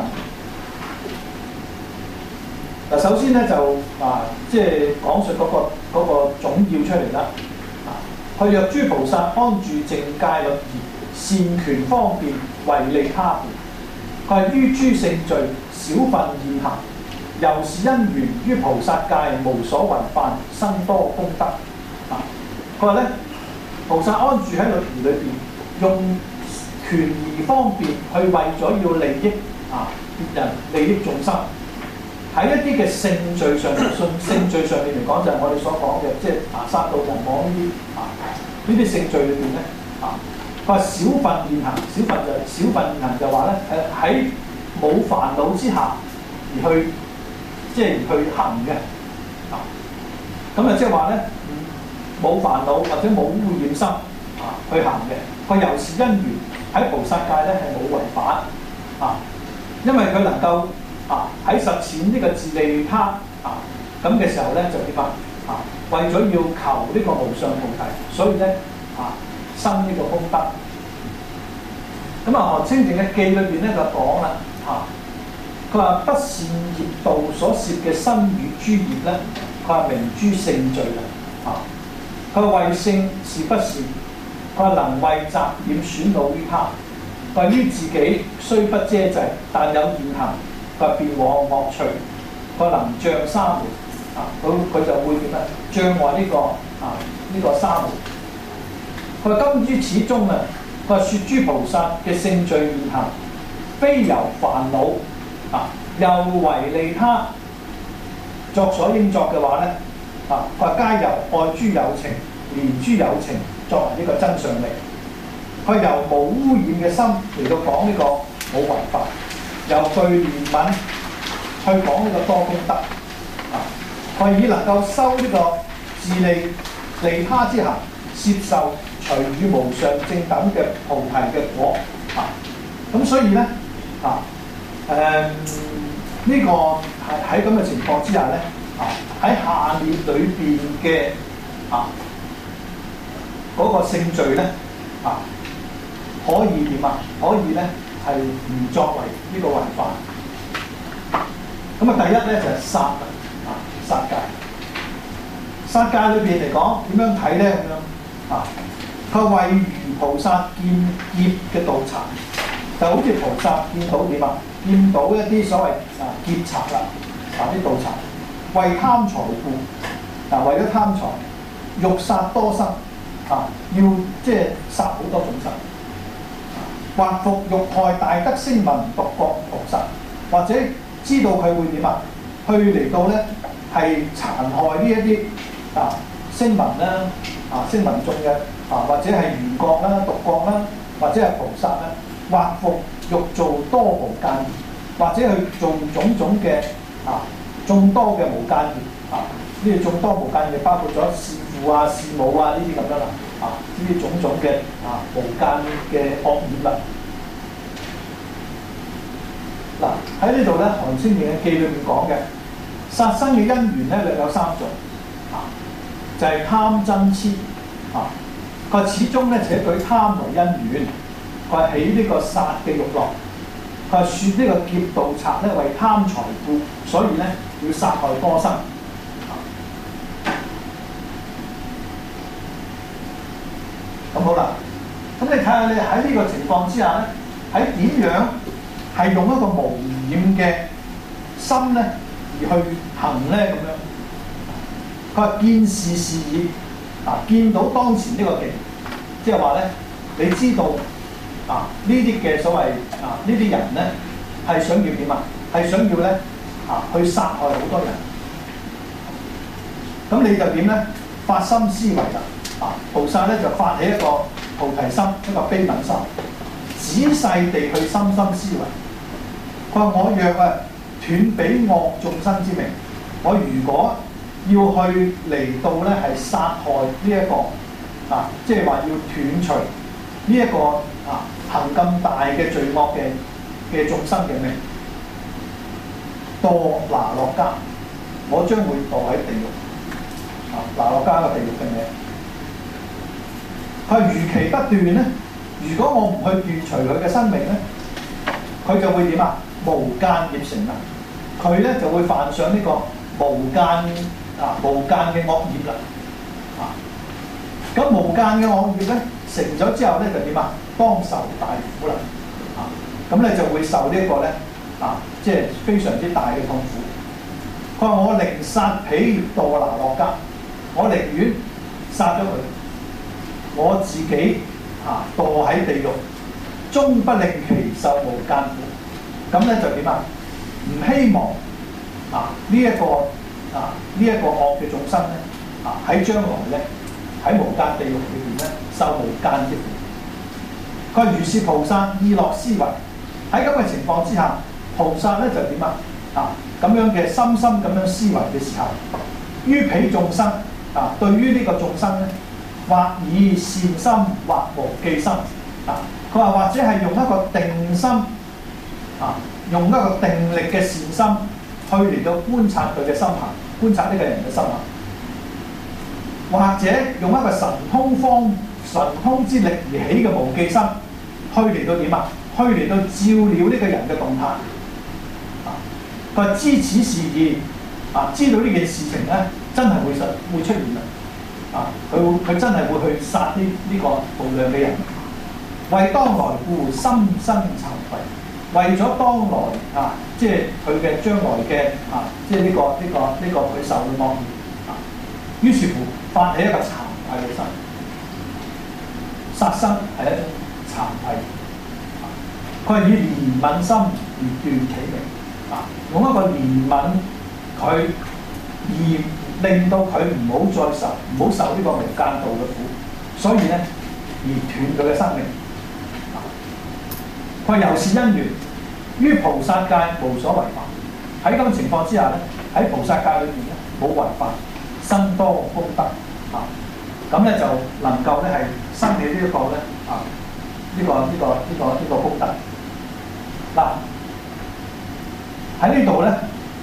嗱，首先咧就啊，即係講述嗰、嗰個嗰、嗰個總要出嚟啦。啊，佢若諸菩薩安住淨戒律儀，善權方便，為利他故。佢係於諸聖罪少分現行，由是因緣於菩薩戒無所違犯，生多功德。啊，佢話咧。菩薩安住喺律儀裏邊，用權而方便，去為咗要利益啊別人、利益眾生。喺一啲嘅性罪上面，信性罪上面嚟講，就係我哋所講嘅，即係啊殺盜淫妄呢啲啊呢啲性罪裏邊咧啊，佢話少分現行，少分就係少分現行就話咧誒喺冇煩惱之下而去即係去行嘅啊，咁啊即係話咧。冇煩惱或者冇污染心啊，去行嘅，佢由是因緣喺菩薩戒咧係冇違反啊，因為佢能夠啊喺實踐呢個自利利他啊咁嘅時候咧就點啊啊為咗要求呢個無上菩提，所以咧啊生呢個功德。咁啊，《清淨嘅記》裏邊咧就講啦啊，佢話不善業道所涉嘅身語諸業咧，佢話名諸聖罪啦啊。佢為性是不善，佢話能為雜染損惱於他，佢於自己雖不遮滯，但有現行，佢話便往惡趣，佢能障沙門啊，佢佢就會點啊障礙呢個啊呢、這個沙門。佢話今於此中啊，佢話説諸菩薩嘅性罪現行，非由煩惱啊，又為利他作所應作嘅話咧。啊！佢話皆由愛諸有情、憐諸有情作為呢個真相力。佢由無污染嘅心嚟到講呢個冇違法，由具憐憫去講呢個多功德。啊！佢以能夠修呢個自利利他之行，攝受隨與無上正等嘅菩提嘅果。啊！咁所以咧啊誒呢、呃這個係喺咁嘅情況之下咧。啊！喺下列裏邊嘅啊嗰、那個性罪咧啊，可以點啊？可以咧係唔作為呢個違犯。咁啊，第一咧就係、是、殺啊，殺戒。殺戒裏邊嚟講點樣睇咧？咁樣啊，佢為如菩薩見劫嘅盜賊，就好似菩薩見到點啊？見到一啲所謂啊劫賊啦，啊啲盜賊。為貪財故，嗱、啊、為咗貪財，欲殺多生，啊要即係殺好多眾生，或復欲害大德聲聞獨覺菩薩，或者知道佢會點啊？去嚟到咧係殘害呢一啲啊聲聞啦，啊聲聞眾嘅啊或者係緣覺啦、獨覺啦，或者係菩薩啦，或復欲做多無間，或者去做種種嘅啊眾多嘅無間業啊，呢啲眾多無間業包括咗弒父啊、弒母啊呢啲咁樣啦，啊呢啲種種嘅啊無間嘅惡業啦。嗱喺呢度咧，《韓清明記》裏面講嘅殺生嘅因緣咧，略有三種啊，就係、是、貪嗔痴啊。佢話始終咧且舉貪為因緣，佢話起呢個殺嘅欲樂。佢話説呢個劫盜賊咧為貪財故，所以咧要殺害多生。咁、啊、好啦，咁你睇下你喺呢個情況之下咧，喺點樣係用一個無染嘅心咧而去行咧咁樣？佢話見是是矣，啊見到當前呢個境，即係話咧，你知道。啊！呢啲嘅所謂啊，呢啲人咧係想要點啊？係想要咧啊，去殺害好多人。咁你就點咧？發心思維啦！啊，菩薩咧就發起一個菩提心，一個悲憫心，仔細地去深深思維。佢話：我若啊斷彼惡眾生之名，我如果要去嚟到咧係殺害呢、這、一個啊，即係話要斷除呢一個啊。行咁大嘅罪惡嘅嘅眾生嘅命，墮拿落家，我將會墮喺地獄。啊，拿落家個地獄嘅名，佢如期不斷咧。如果我唔去斷除佢嘅生命咧，佢就會點啊？無間業成啊！佢咧就會犯上呢個無間啊無間嘅惡業啦。啊，咁無間嘅惡業咧成咗之後咧就點啊？當受大苦啦，啊，咁你就會受呢一個咧，啊，即係非常之大嘅痛苦。佢話：我寧殺彼墮拿落家，我寧願殺咗佢，我自己啊墮喺地獄，終不令其受無間苦。咁咧就點啊？唔希望啊呢一、這個啊呢一、這個惡嘅眾生咧，啊喺將來咧喺無間地獄裏邊咧受無間之苦。佢話：如是菩薩意樂思維，喺咁嘅情況之下，菩薩咧就點啊？啊咁樣嘅深深咁樣思維嘅時候，於彼眾生啊，對於呢個眾生咧，或以善心，或無記心啊。佢話或者係用一個定心啊，用一個定力嘅善心去嚟到觀察佢嘅心行，觀察呢個人嘅心行，或者用一個神通方神通之力而起嘅無記心。去嚟到點啊？去嚟到照料呢個人嘅動態啊！佢話知此事義啊，知道呢件事情咧，真係會實會出現啦啊！佢會佢真係會去殺呢呢個無量嘅人，為當來故心生慚愧，為咗當來啊，即係佢嘅將來嘅啊，即係呢個呢個呢個佢受嘅惡業啊，於是乎發起一個慚愧嘅心，殺生係一種慚愧，佢係以憐憫心而斷其名啊！用一個憐憫佢，而令到佢唔好再受，唔好受呢個無間道嘅苦，所以咧而斷佢嘅生命。佢由是因緣，於菩薩界無所違犯。喺咁嘅情況之下咧，喺菩薩界裏邊咧冇違犯，生多功德啊！咁咧就能夠咧係生起呢一個咧啊！呢、這個呢、這個呢、這個呢、這個功德嗱喺呢度咧，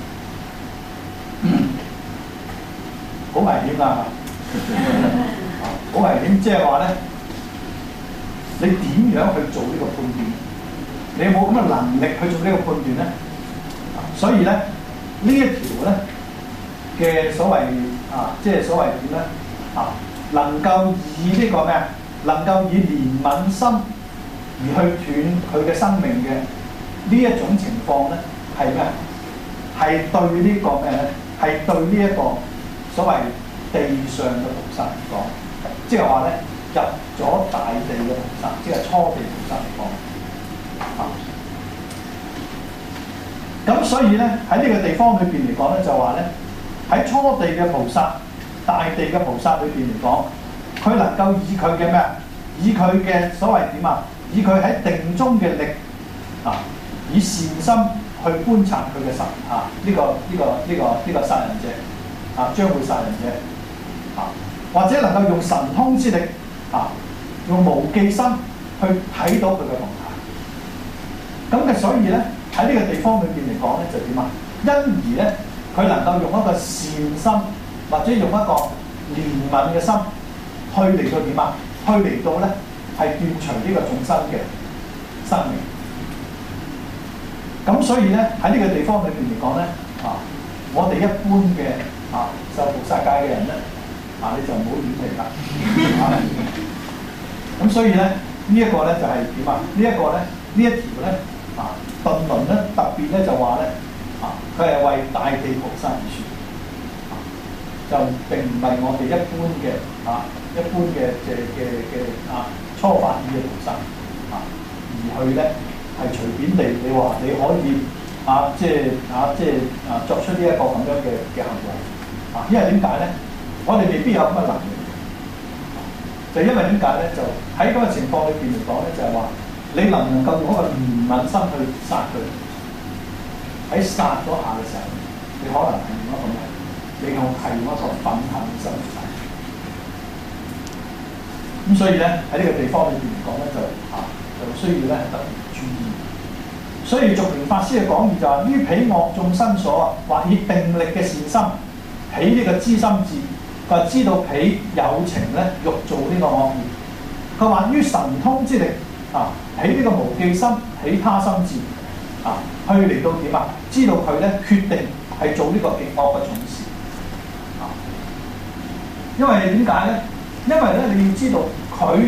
好危險㗎，好危險！即係話咧，你點樣去做呢個判斷？你有冇咁嘅能力去做呢個判斷咧？所以咧，呢一條咧嘅所謂啊，即係所謂點咧啊，能夠以呢個咩啊？能夠以憐憫心而去斷佢嘅生命嘅呢一種情況咧，係咩？係對呢個咩咧？係對呢一個所謂地上嘅菩薩嚟講，即係話咧入咗大地嘅菩薩，即係初地菩薩嚟講。啊，咁所以咧喺呢個地方裏邊嚟講咧，就話咧喺初地嘅菩薩、大地嘅菩薩裏邊嚟講。佢能夠以佢嘅咩啊？以佢嘅所謂點啊？以佢喺定中嘅力啊，以善心去觀察佢嘅神啊呢、這個呢、這個呢、這個呢、這個殺人者啊將會殺人者啊，或者能夠用神通之力啊，用無記心去睇到佢嘅動態。咁嘅所以咧喺呢個地方裏邊嚟講咧就點啊？因而咧佢能夠用一個善心或者用一個憐憫嘅心去嚟到點啊？去嚟到咧係斷除呢個眾生嘅生命。咁所以咧喺呢個地方裏邊嚟講咧啊，我哋一般嘅啊受菩薩戒嘅人咧啊，你就唔好亂嚟啦。咁所以咧呢一個咧就係點啊？呢一個咧呢一條咧啊頓論咧特別咧就話咧啊，佢係為大地菩薩而説，啊，就並唔係我哋一般嘅啊一般嘅嘅嘅嘅啊初發意嘅菩薩啊，而去咧。係隨便地，你話你可以啊，即係啊，即係啊，作出呢一個咁樣嘅嘅行為啊，因為點解咧？我哋未必有咁嘅能力，就因為點解咧？就喺嗰個情況裏邊嚟講咧，就係話你能唔能夠用一個憐憫心去殺佢？喺殺嗰下嘅時候，你可能係用一個咩？你用係用一個憤恨嘅心去殺。咁所以咧喺呢個地方裏邊嚟講咧，就啊就需要咧特別注意。所以續明法師嘅講義就話：於彼惡眾生所或以定力嘅善心，起呢個知心志，佢話知道彼有情咧欲做呢個惡業。佢話於神通之力啊，起呢個無記心，起他心志啊，去嚟到點啊？知道佢咧決定係做呢個極惡嘅重事啊。因為點解咧？因為咧你要知道佢。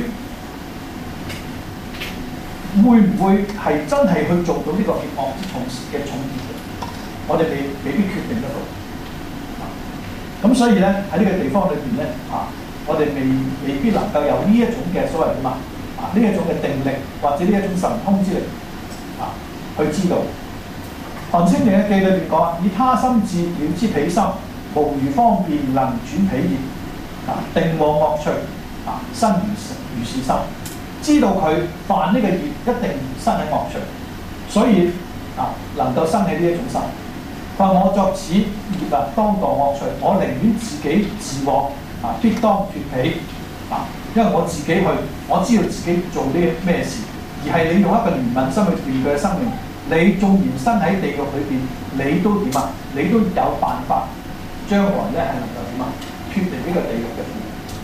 會唔會係真係去做到呢個極惡之重嘅重業嘅？我哋未未必決定得到。咁、啊、所以咧喺呢個地方裏邊咧啊，我哋未未必能夠有呢一種嘅所謂點啊啊呢一種嘅定力或者呢一種神通之力啊去知道。韓清明嘅記裏邊講：以他心志了知彼心，無餘方便能轉彼業啊，定往惡趣啊，身如如是心。知道佢犯呢個業一定生喺惡趣，所以啊能夠生起呢一種心。佢話我作此業啊，當墮惡趣，我寧願自己自獲啊，必當脫彼啊，因為我自己去，我知道自己做呢咩事，而係你用一個憐憫心去斷佢嘅生命。你縱然身喺地獄裏邊，你都點啊？你都有辦法將來咧係能夠點啊？脫離呢個地獄嘅苦。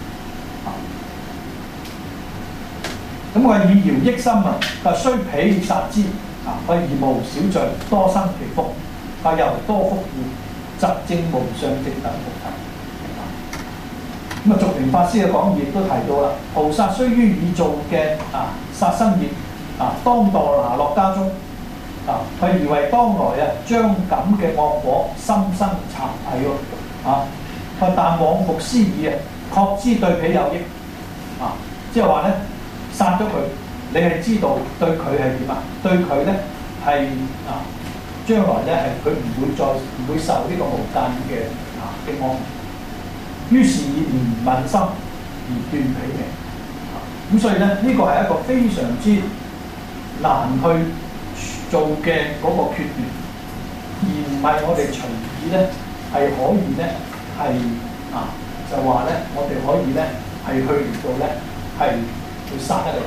咁佢以饒益心啊，佢雖彼殺之啊，佢而無小罪，多生其福，佢又多福故，疾證無上正等菩提。咁啊，續明法師嘅講義亦都提到啦，菩薩雖於已做嘅啊殺生業啊，當墮拿樂家中啊，佢而為當來啊將咁嘅惡果深深察睇喎啊，佢但往復思議啊，確知對彼有益啊，即係話咧。殺咗佢，你係知道對佢係點啊？對佢咧係啊，將來咧係佢唔會再唔會受呢個無間嘅啊嘅惡。於是以憐憫心而斷彼命。咁、啊、所以咧呢、這個係一個非常之難去做嘅嗰個決斷，而唔係我哋隨意咧係可以咧係啊就話咧我哋可以咧係去嚟到咧係。會殺得你。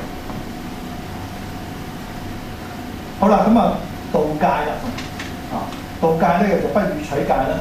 好啦，咁啊道戒啦，啊道戒咧就不予取戒啦。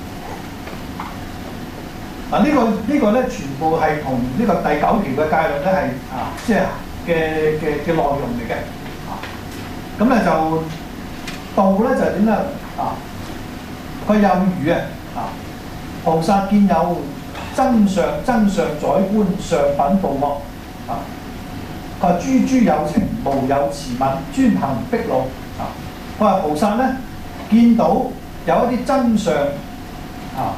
嗱、啊這個這個、呢個呢個咧全部係同呢個第九條嘅戒律咧係啊，即係嘅嘅嘅內容嚟嘅。啊，咁咧就道咧就係點咧？啊，佢有語啊，啊菩薩見有真相真相宰觀上品暴惡啊。佢話：諸諸有情，無有慈憫，專行逼怒。啊！佢話菩薩咧，見到有一啲真相，啊，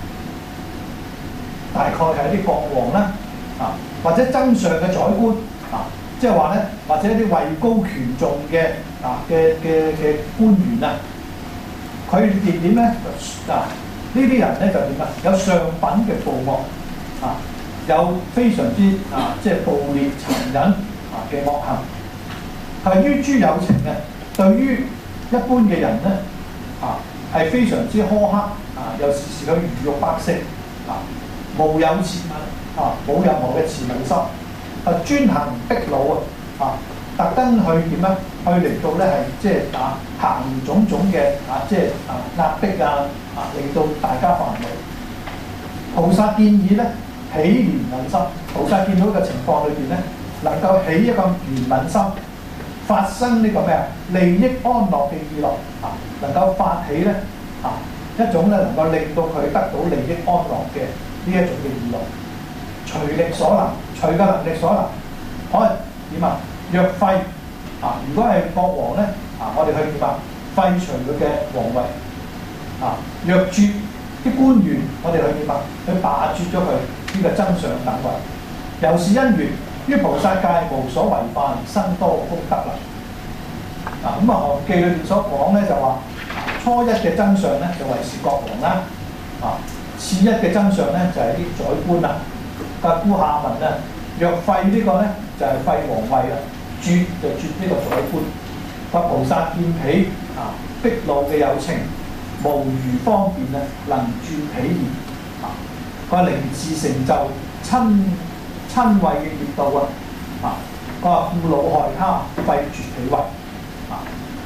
大概係一啲國王啦，啊，或者真相嘅宰官，啊，即係話咧，或者一啲位高權重嘅啊嘅嘅嘅官員啊，佢哋點咧？啊，呢啲人咧就點啊？有上品嘅暴惡，啊，有非常之啊，即係暴烈殘忍。啊嘅惡行，係於諸有情嘅，對於一般嘅人咧啊係非常之苛刻啊，又時時去魚肉百姓啊，無有慈憫啊，冇任何嘅慈憫心啊，專行逼惱啊啊，特登去點咧？去嚟到咧係即係啊行種種嘅啊即係啊壓迫啊啊，令到大家煩惱。菩薩建議咧起憐憫心，菩薩見到嘅情況裏邊咧，能夠起一個憐憫心，發生呢個咩啊利益安樂嘅意樂啊，能夠發起咧啊一種咧能夠令到佢得到利益安樂嘅呢一種嘅意樂，隨力所能，隨嘅能力所能，可以點啊？若廢啊，如果係國王咧啊，我哋去點啊？廢除佢嘅皇位啊，若絕啲官員，我哋去點啊？去罷黜咗佢呢個增上等位，由是因緣於菩薩戒無所違犯，生多功德啦。啊咁啊，《韓記》裏邊所講咧就話，初一嘅增上咧就為是國王啦，啊，次一嘅增上咧就係啲宰官啦。啊，故下文啊，若廢呢個咧就係、是、廢皇位啦，絕就絕呢個宰官。個菩薩見彼啊逼惱嘅有情，無餘方便啊，能轉彼言啊，個靈智成就親親慧嘅業道啊，啊，佢話故惱害他，廢絕彼位啊。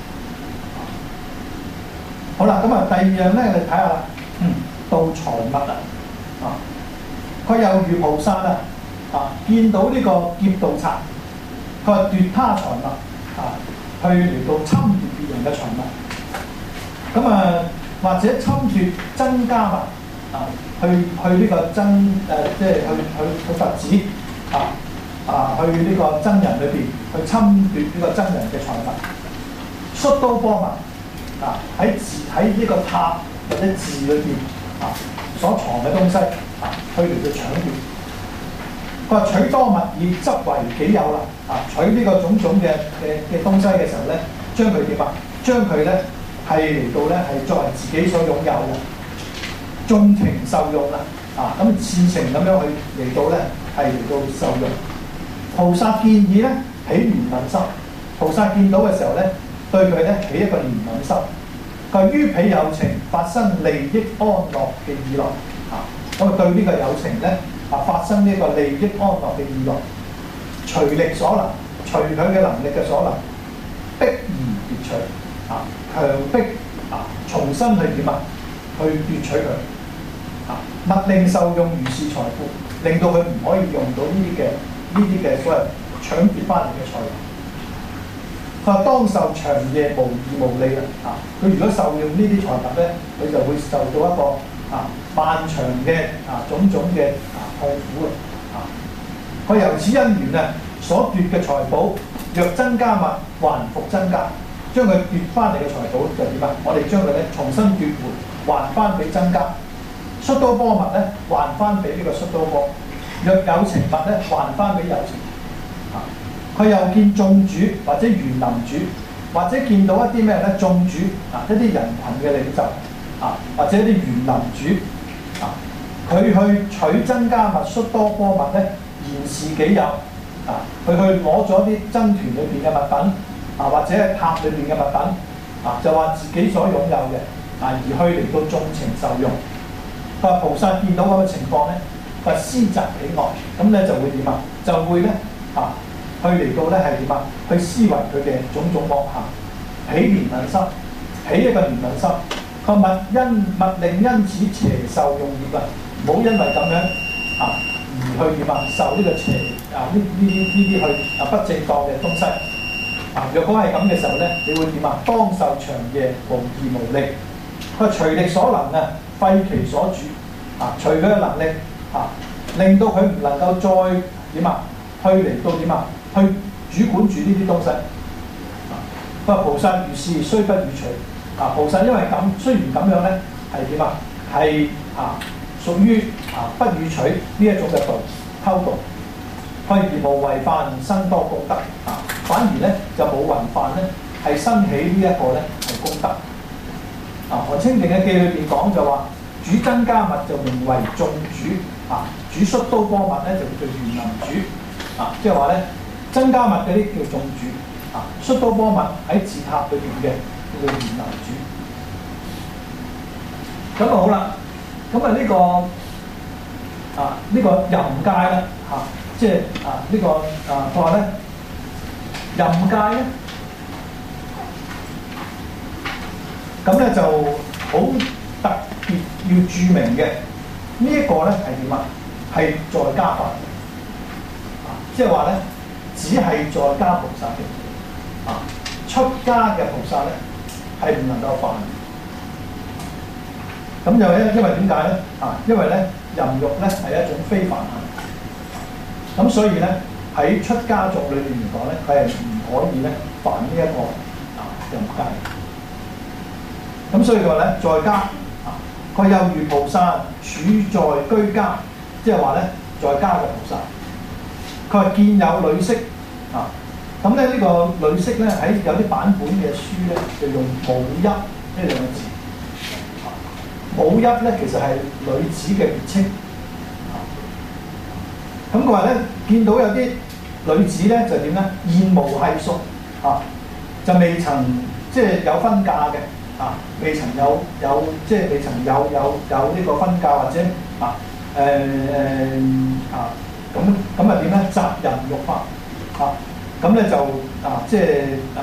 好啦，咁啊第二樣咧，你睇下啦，嗯，到財物啊，啊，佢又如菩薩啊，啊，見到呢個劫盜賊，佢話奪他財物啊，去嚟到侵奪別人嘅財物。咁啊，或者侵奪僧伽物啊，去去呢個僧誒、呃，即係去去去佛寺啊啊，去呢個僧人裏邊去侵奪呢個僧人嘅財物，率刀波物啊，喺寺喺呢個塔或者寺裏邊啊所藏嘅東西啊，去嚟到搶奪。佢話取多物以執為己有啦，啊，取呢個種種嘅嘅嘅東西嘅時候咧，將佢點啊？將佢咧。係嚟到咧，係作為自己所擁有嘅，縱情受用啦，啊咁熾情咁樣去嚟到咧，係嚟到受用。菩薩建議咧，起憐憫心。菩薩見到嘅時候咧，對佢咧起一個憐憫心。佢於彼有情發生利益安樂嘅意樂，啊咁啊對呢個有情咧啊發生呢個利益安樂嘅意樂，隨力所能，隨佢嘅能力嘅所能，逼而奪取。啊，強迫啊，重新去點啊，去奪取佢啊，勿令受用如是財富，令到佢唔可以用到呢啲嘅呢啲嘅所謂搶奪翻嚟嘅財物。佢話當受長夜無義無利啦，啊，佢如果受用呢啲財物咧，佢就會受到一個啊漫長嘅啊種種嘅啊痛苦啊。佢由此因緣啊，所奪嘅財寶，若僧伽物還復僧伽。將佢奪翻嚟嘅財寶就點啊？我哋將佢咧重新奪回，還翻俾僧伽。率多波物咧，還翻俾呢個率多波。若有情物咧，還翻俾有情。啊，佢又見眾主或者園林主，或者見到一啲咩咧？眾主啊，一啲人群嘅領袖啊，或者一啲園林主啊，佢去取僧伽物、率多波物咧，言是己有啊，佢去攞咗啲僧團裏邊嘅物品。啊，或者係塔裏邊嘅物品，啊，就話自己所擁有嘅，啊，而去嚟到縱情受用。佢話菩薩見到咁嘅情況咧，佢話思責彼惡，咁咧就會點啊？就會咧啊，去嚟到咧係點啊？去思維佢嘅種種惡行，起憐憫心，起一個憐憫心。佢話勿因勿令因此邪受用業啊，唔好因為咁樣啊而去點啊受呢個邪啊呢呢啲呢啲去啊不正當嘅東西。啊！若果係咁嘅時候咧，你會點啊？當受長夜無義無利，佢隨力所能啊，廢其所主啊，隨佢嘅能力啊，令到佢唔能夠再點啊，去嚟到點啊，去主管住呢啲東西。啊，佢話菩薩如是，雖不予取。啊，菩薩因為咁，雖然咁樣咧，係點啊？係啊，屬於啊不予取呢一種嘅道偷盜，佢而無違犯，生多功德啊。反而咧就冇違犯咧，係生起呢一個咧係功德。啊，《韓清淨嘅記》裏邊講就話，主僧伽物就名為眾主，啊，主率多波物咧就叫做園林主，啊，即係話咧僧伽物嗰啲叫眾主，啊，率多波物喺寺塔裏邊嘅呢叫做源流主。咁啊好啦，咁啊呢個啊呢、這個淫戒咧嚇，即係啊、這個、呢個啊佢話咧淫戒咧，咁咧就好特別要註明嘅。呢一個咧係點啊？係在家法，啊，即係話咧，只係在家菩薩嘅，啊，出家嘅菩薩咧係唔能夠犯。咁又咧，因為點解咧？啊，因為咧淫欲咧係一種非凡行，咁所以咧喺出家族裏面嚟講咧，佢係唔可以咧犯呢一個啊淫戒。咁所以佢話咧，在家。佢又如菩薩處在居家，即係話咧，在家嘅菩薩。佢話見有女色啊，咁咧呢個女色咧喺有啲版本嘅書咧就用母泣呢兩個字。母泣咧其實係女子嘅別稱。咁佢話咧見到有啲女子咧就點咧？現無繫屬啊，就未曾即係有婚嫁嘅。啊，未曾有有即係未曾有有有呢個婚嫁或者啊誒誒、呃、啊咁咁啊點咧？責淫欲法啊，咁咧就啊即係誒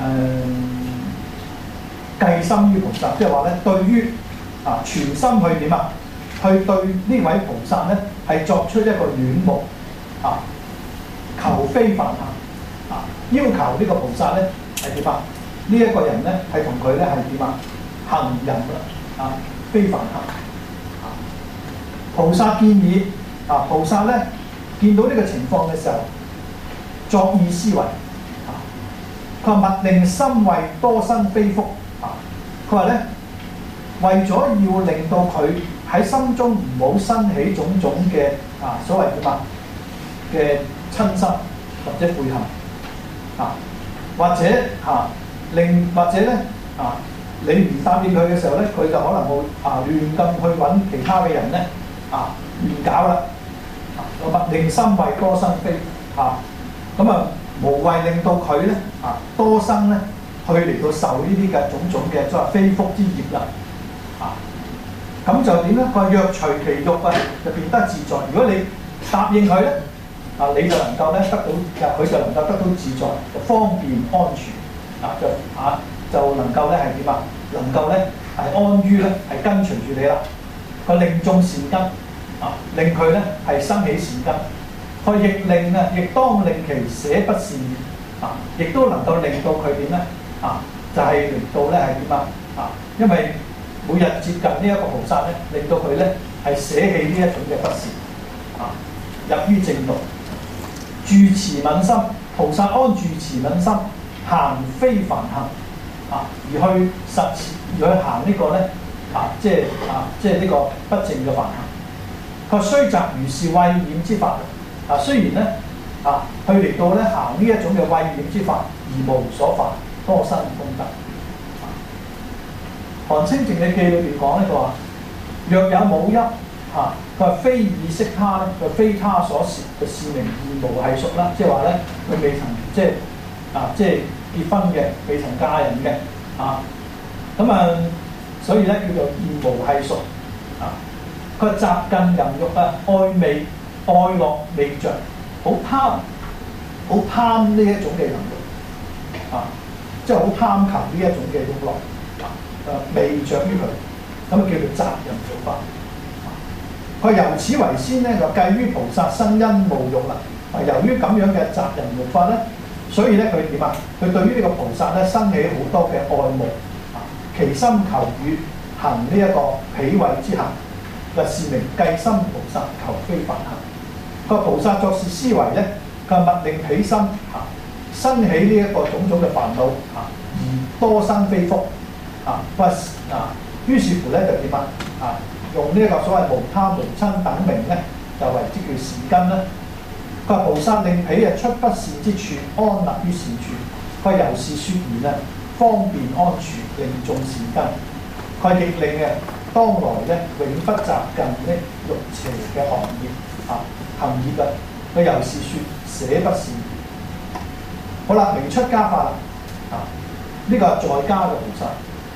計心於菩薩，即係話咧對於啊全心去點啊，去對呢位菩薩咧係作出一個戀慕啊，求非凡行啊，要求呢個菩薩咧係點啊？呢、這、一個人咧係同佢咧係點啊？行淫啦，啊，非凡行。啊，菩薩建議啊，菩薩咧見到呢個情況嘅時候，作意思維啊，佢話勿令心為多生非福啊，佢話咧為咗要令到佢喺心中唔好生起種種嘅啊所謂點啊嘅親心或者悔恨啊，或者嚇、啊、令或者咧啊。你唔答應佢嘅時候咧，佢就可能會啊亂咁去揾其他嘅人咧啊亂搞啦，啊勿令心為多生非啊，咁啊無謂令到佢咧啊多生咧去嚟到受呢啲嘅種種嘅所謂非福之業啦，啊咁就點咧？佢話若隨其欲啊，就變得自在。如果你答應佢咧啊，你就能夠咧得到，佢就能夠得到自在，就方便安全啊，就啊。就能夠咧係點啊？能夠咧係安於咧係跟隨住你啦。佢令眾善根啊，令佢咧係生起善根。佢亦令啊，亦當令其捨不善業啊，亦都能夠令到佢點咧啊？就係、是、嚟到咧係點啊？啊，因為每日接近呢一個菩薩咧，令到佢咧係捨棄呢一種嘅不善啊，入於正道，住持愍心。菩薩安住持愍心，行非凡行。啊，而去實踐，而去行個呢個咧，啊，即係啊，即係呢個不正嘅凡行。佢雖習如是慧染之法，啊，雖然咧，啊，去嚟到咧行呢一種嘅慧染之法，而無所犯，多生功德。啊，韓清淨嘅記裏邊講咧，佢話：若有母泣，啊，佢話非意識他咧，佢非他所攝嘅是名現無繫屬啦，即係話咧，佢未曾即係啊，即係。結婚嘅未曾嫁人嘅啊，咁啊，所以咧叫做現無繫屬啊。佢話習近淫欲啊，愛味愛樂未著，好貪好貪呢一種嘅淫欲啊，即係好貪求呢一種嘅慾樂啊，誒未著於佢，咁啊叫做習淫欲法。佢由此為先咧，就計於菩薩生欣慕欲啦。啊，由於咁樣嘅習淫欲法咧。所以咧，佢點啊？佢對於呢個菩薩咧，生起好多嘅愛慕啊，其心求與行呢一個彼慧之行，就是名計心菩薩求非凡行。個菩薩作是思維咧，佢勿令彼心啊生起呢一個種種嘅煩惱啊，而多生非福啊，不啊，於是乎咧就點啊？啊，用呢一個所謂無貪無瞋等名咧，就為之叫善根啦。佢話菩薩令彼啊出不善之處，安立於善處。佢話由是説言啊，方便安處，令眾善根。佢亦令啊，當來咧永不習近呢欲邪嘅行業啊行業啊。佢由是説捨不善。好啦，明出家法啦啊，呢、這個係在家嘅菩薩。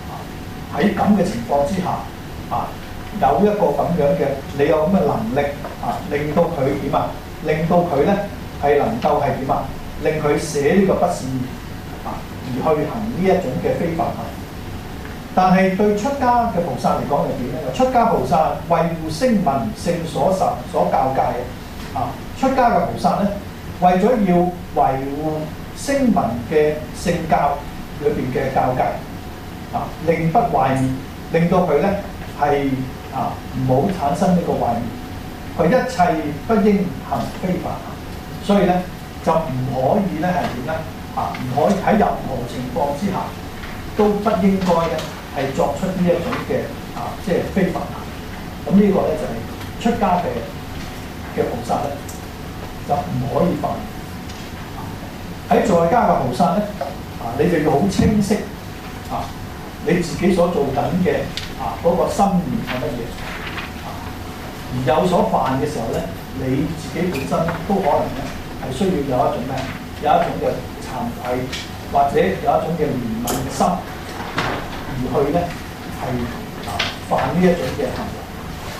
喺咁嘅情況之下啊，有一個咁樣嘅，你有咁嘅能力啊，令到佢點啊？令到佢咧係能夠係點啊？令佢捨呢個不善啊，而去行呢一種嘅非法行。但係對出家嘅菩薩嚟講係點咧？出家菩薩為護聲聞性所受所教戒嘅啊，出家嘅菩薩咧，為咗要維護聲聞嘅聖教裏邊嘅教戒啊，令不壞滅，令到佢咧係啊唔好產生呢個壞滅。佢一切不應行非法行，所以咧就唔可以咧係點咧啊？唔可以喺任何情況之下都不應該咧係作出呢一種嘅啊，即係非法行。咁呢個咧就係、是、出家嘅嘅菩薩咧就唔可以犯。喺在家嘅菩薩咧啊，你就要好清晰啊，你自己所做緊嘅啊嗰、那個心念係乜嘢？而有所犯嘅時候咧，你自己本身都可能咧係需要有一種咩？有一種嘅慚愧，或者有一種嘅憐憫嘅心，而去咧係啊犯呢一種嘅行為。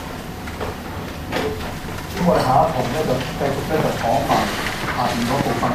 咁我哋下一堂咧就繼續咧就講埋下邊嗰部分。